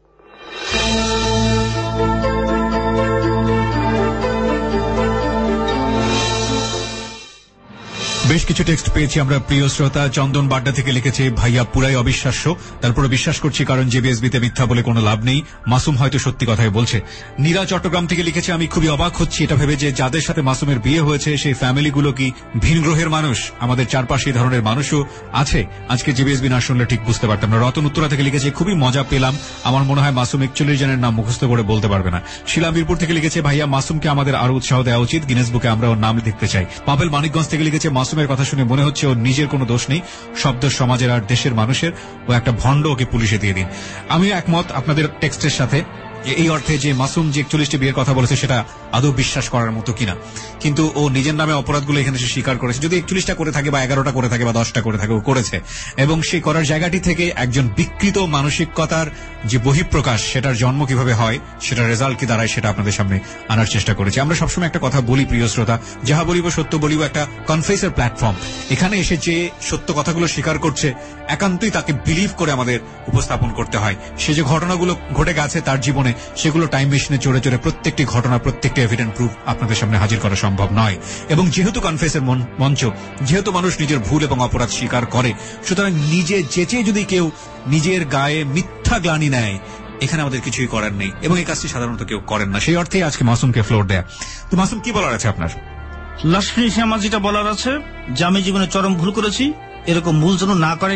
বেশ কিছু টেক্সট পেয়েছি আমরা। প্রিয় শ্রোতা চন্দন বাড্ডা থেকে লিখেছে, ভাইয়া পুরাই অবিশ্বাস্য, তারপরে বিশ্বাস করছি কারণ জেবিএসবিতে মিথ্যা বলে কোনো লাভ নেই, মাসুম হয়তো সত্যি কথাই বলছে। নীরা চট্টগ্রাম থেকে লিখেছে, আমি খুবই অবাক হচ্ছি এটা ভেবে যে যাদের সাথে মাসুমের বিয়ে হয়েছে সেই ফ্যামিলিগুলো কি ভিন গ্রহের মানুষ। আমাদের চারপাশে এই ধরনের মানুষও আছে, আজকে জেবিএসবি না শুনলে ঠিক বুঝতে পারতাম না। রতন উত্তরা থেকে লিখেছে, খুবই মজা পেলাম, আমার মনে হয় মাসুম 41 জনের নাম মুখস্থ করে বলতে পারবে না। শিলা মিরপুর থেকে লিখেছে, ভাইয়া মাসুমকে আমাদের আরো উৎসাহ দেওয়া উচিত, গিনেস বুকে আমরা ওর নাম দেখতে চাই। পাবেল মানিকগঞ্জ থেকে লিখেছে, মাসুমের কথা শুনে মনে হচ্ছে ওর নিজের কোনো দোষ নেই, শব্দ সমাজের আর দেশের মানুষের, ও একটা ভণ্ড, ওকে পুলিশে দিয়ে দিন। আমি একমত আপনাদের টেক্সটের সাথে, এই অর্থে যে মাসুম যে 41টি বিয়ের কথা বলেছে সেটা আদৌ বিশ্বাস করার মতো কিনা, কিন্তু ও নিজের নামে অপরাধগুলো এখানে সে স্বীকার করেছে। যদি 41টা করে থাকে বা 11টা করে থাকে বা 10টা করে থাকে, ও করেছে, এবং সেই করার জায়গাটি থেকে একজন বিকৃত মানসিকতার যে বহিঃপ্রকাশ, সেটার জন্ম কিভাবে হয়, সেটার রেজাল্ট কি দাঁড়ায়, সেটা আপনাদের সামনে আনার চেষ্টা করেছি। আমরা সবসময় একটা কথা বলি প্রিয় শ্রোতা, যাহা বলিব সত্য বলিব একটা কনফেসের প্ল্যাটফর্ম। এখানে এসে যে সত্য কথাগুলো স্বীকার করছে একান্তই তাকে বিলিভ করে আমাদের উপস্থাপন করতে হয়। সে যে ঘটনাগুলো ঘটে গেছে তার জীবনে, সেগুলো টাইম মেশিনে চড়ে চড়ে প্রত্যেকটি ঘটনা, প্রত্যেকটি এভিডেন্ট প্রুফ আপনাদের সামনে হাজির করা সম্ভব নয়। এবং যেহেতু কনফেসের মঞ্চ, যেহেতু মানুষ নিজের ভুল এবং অপরাধ স্বীকার করে, সুতরাং নিজে যেচে যদি কেউ নিজের গায়ে মিথ্যা গ্লানি নেয়, এখানে আমাদের কিছুই করার নেই, এবং এই কাজটি সাধারণত কেউ করেন না। সেই অর্থেই আজকে মাসুমকে ফ্লোর দেয়া। তো মাসুম, কি বলার আছে আপনার? লাস্ট ফিনিশে আমার যেটা বলার আছে যে আমি জীবনে চরম ভুল করেছি, এরকম ভুল যেন না করে কেউ।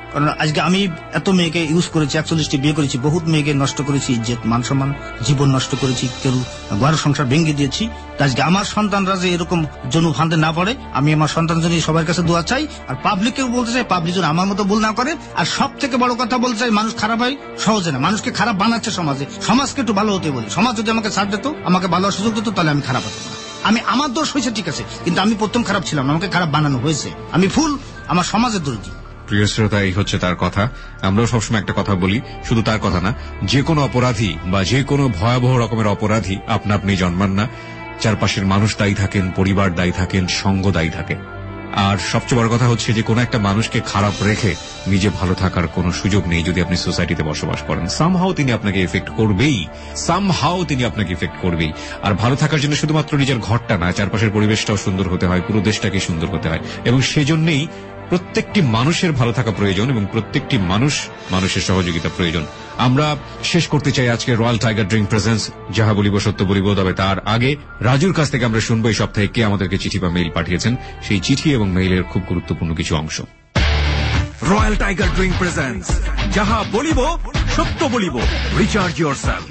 কারণ আজকে আমি এত মেয়েকে ইউজ করেছি, 41টি বিয়ে করেছি, বহুত মেয়েকে নষ্ট করেছি, ইজ্জত মান সম্মান জীবন নষ্ট করেছি, কেউ ঘর সংসার ভেঙে দিয়েছি। আজকে আমার সন্তানরা যে এরকম জনু ফান্দে না পড়ে, আমি আমার সন্তান জন্য সবার কাছে দোয়া চাই। আর পাবলিককেও বলতে চাই, পাবলিক যেন আমার মতো ভুল না করে। আর সব থেকে বড় কথা বলতে চাই, মানুষ খারাপ হয় সহজে না, মানুষকে খারাপ বানাচ্ছে সমাজে। সমাজকে একটু ভালো হতে বলি। সমাজ যদি আমাকে ছাড় দিত, আমাকে ভালো সুযোগ দিত, তাহলে আমি খারাপ হতাম না। আমার দোষ হয়েছে ঠিক আছে, কিন্তু আমি প্রথম খারাপ ছিলাম, আমাকে খারাপ বানানো হয়েছে। আমি ফুল আমার সমাজের দোষী। প্রিয় শ্রোতা, এই হচ্ছে তার কথা। আমরাও সবসময় একটা কথা বলি, শুধু তার কথা না, যে কোনো অপরাধী বা যে কোনো ভয়াবহ রকমের অপরাধী আপনা আপনি জন্মান না। চারপাশের মানুষ দায়ী থাকেন, পরিবার দায়ী থাকেন, সঙ্গ দায়ী থাকে। আর সবচেয়ে বড় কথা হচ্ছে যে কোনো একটা মানুষকে খারাপ রেখে নিজে ভালো থাকার কোনো সুযোগ নেই। যদি আপনি সোসাইটিতে বসবাস করেন, সামহাও তিনি আপনাকে এফেক্ট করবেই, আর ভালো থাকার জন্য শুধুমাত্র নিজের ঘরটা না, চারপাশের পরিবেশটাও সুন্দর হতে হয়, পুরো দেশটাকে সুন্দর হতে হয়। এবং সেজন্যই প্রত্যেকটি মানুষের ভালো থাকা প্রয়োজন এবং প্রত্যেকটি মানুষের সহযোগিতা প্রয়োজন। আমরা শেষ করতে চাই আজকে রয়্যাল টাইগার ড্রিঙ্ক প্রেজেন্স যাহা বলিব সত্য বলিব। তবে তার আগে রাজুর কাছ থেকে আমরা শুনবো এই সপ্তাহে কে আমাদেরকে চিঠি বা মেইল পাঠিয়েছেন, সেই চিঠি এবং মেইলের খুব গুরুত্বপূর্ণ কিছু অংশ। রয়্যাল টাইগার ড্রিঙ্ক প্রেজেন্স যাহা বলিব সত্য বলিব, রিচার্জ ইয়োরসেলফ।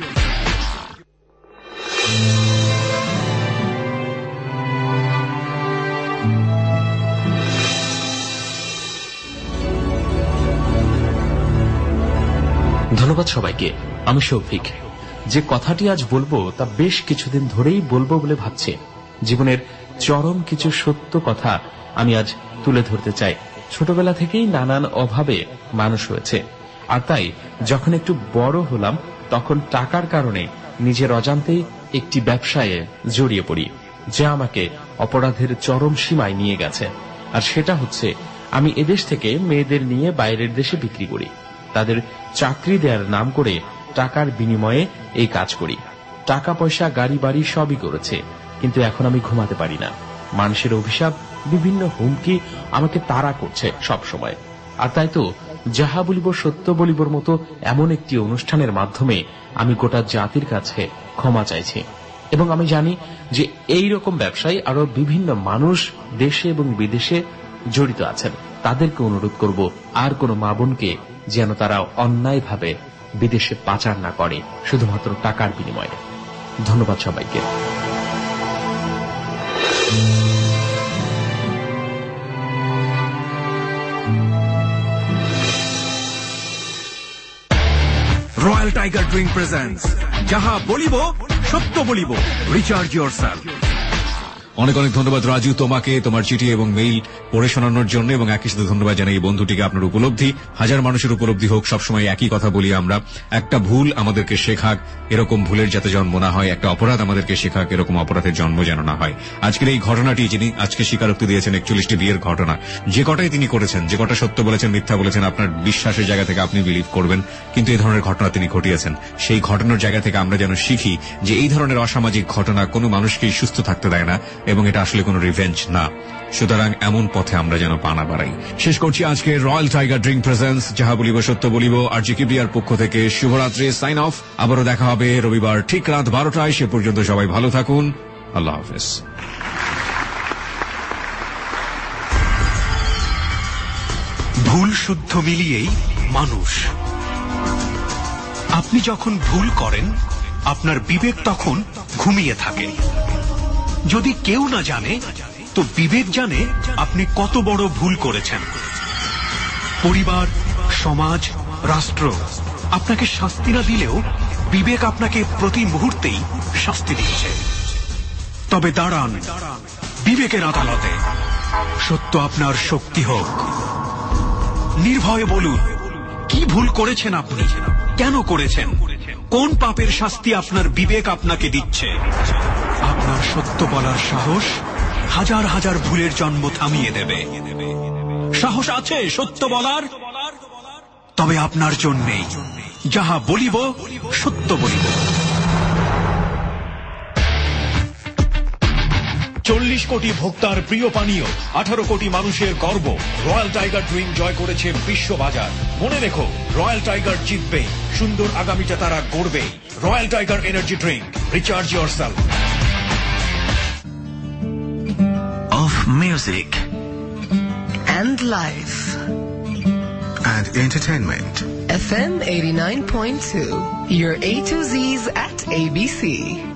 ধন্যবাদ সবাইকে। আমি শৌভিক। যে কথাটি আজ বলবো তা বেশ কিছুদিন ধরেই বলবো বলে ভাবছি। জীবনের চরম কিছু সত্য কথা আমি আজ তুলে ধরতে চাই। ছোটবেলা থেকেই নানান অভাবে মানুষ হয়েছে, আর তাই যখন একটু বড় হলাম তখন টাকার কারণে নিজের অজান্তেই একটি ব্যবসায়ে জড়িয়ে পড়ি, যা আমাকে অপরাধের চরম সীমায় নিয়ে গেছে। আর সেটা হচ্ছে, আমি এদেশ থেকে মেয়েদের নিয়ে বাইরের দেশে বিক্রি করি। তাদের চাকরি দেওয়ার নাম করে টাকার বিনিময়ে এই কাজ করি। টাকা পয়সা গাড়ি বাড়ি সবই করেছে, কিন্তু এখন আমি ঘুমাতে পারি না। মানুষের অভিশাপ, বিভিন্ন হুমকি আমাকে তাড়া করছে সব সময়। আর তাই তো যাহা বলিব সত্য বলিবর মতো এমন একটি অনুষ্ঠানের মাধ্যমে আমি গোটা জাতির কাছে ক্ষমা চাইছি। এবং আমি জানি যে এই রকম ব্যবসায় আরো বিভিন্ন মানুষ দেশে এবং বিদেশে জড়িত আছেন। তাদেরকে অনুরোধ করব, আর কোন মা বোনকে যেন তারা অন্যায়ভাবে বিদেশে পাচার না করে শুধুমাত্র টাকার বিনিময়ে। ধন্যবাদ সবাইকে। রয়্যাল টাইগার ড্রিঙ্ক প্রেজেন্স যাহা বলিব সত্য বলিব, রিচার্জ ইয়োরসেলফ। অনেক অনেক ধন্যবাদ রাজু তোমাকে, তোমার চিঠি এবং মেইল পড়ে শোনানোর জন্য। এবং একই সাথে ধন্যবাদ জানাই এই বন্ধুটিকে, আপনার উপলব্ধি হাজার মানুষের উপলব্ধি হোক। সবসময় একই কথা বলি আমরা, একটা ভুল আমাদেরকে শেখাক, এরকম ভুলের যাতে জন্ম না হয়। একটা অপরাধ আমাদেরকে শেখাক, এরকম অপরাধের জন্ম যেন না হয়। আজকের এই ঘটনাটি যিনি আজকে স্বীকারোক্তি দিয়েছেন 41টি বিয়ের ঘটনা, যে কটাই তিনি করেছেন, যে কটা সত্য বলেছেন মিথ্যা বলেছেন, আপনার বিশ্বাসের জায়গা থেকে আপনি বিলিভ করবেন, কিন্তু এই ধরনের ঘটনা তিনি ঘটিয়েছেন। সেই ঘটনার জায়গা থেকে আমরা যেন শিখি যে এই ধরনের অসামাজিক ঘটনা কোনো মানুষকেই সুস্থ থাকতে দেয় না, এবং এটা আসলে কোনো রিভেঞ্জ না। সুতরাং এমন পথে আমরা যেন পা না বাড়াই। শেষ করছি আজকে রয়্যাল টাইগার ড্রিঙ্ক প্রেজেন্স যাহা বলিব সত্য বলিব। আর জি কিবরিয়ার পক্ষ থেকে শুভরাত্রি, সাইন অফ। আবারও দেখা হবে রবিবার ঠিক রাত 12টায়। সে পর্যন্ত সবাই ভালো থাকুন। আল্লাহ হাফেজ। ভুল শুদ্ধ মিলিয়েই মানুষ। আপনি যখন ভুল করেন, আপনার বিবেক তখন ঘুমিয়ে থাকে। যদি কেউ না জানে, তো বিবেক জানে আপনি কত বড় ভুল করেছেন। পরিবার, সমাজ, রাষ্ট্র আপনাকে শাস্তি না দিলেও বিবেক আপনাকে প্রতি মুহূর্তেই শাস্তি দিচ্ছে। তবে দাঁড়ান বিবেকের আদালতে, সত্য আপনার শক্তি হোক। নির্ভয়ে বলুন, কি ভুল করেছেন আপনি, কেন করেছেন, কোন পাপের শাস্তি আপনার বিবেক আপনাকে দিচ্ছে। আপনার সত্য বলার সাহস হাজার হাজার ভুলের জন্ম থামিয়ে দেবে। সাহস আছে সত্য বলার? তবে আপনার জন্যেই যাহা বলিব সত্য বলিব। 40 কোটি ভোক্তার প্রিয় পানীয়, 18 কোটি মানুষের গর্ব, রয়্যাল টাইগার ড্রিঙ্ক জয় করেছে বিশ্ববাজার। মনে রেখো, রয়্যাল টাইগার জিতবে, সুন্দর আগামীটা তারা গড়বে। Royal tiger energy drink, recharge yourself. Of music and life and entertainment. FM 89.2, your A to Z's at ABC.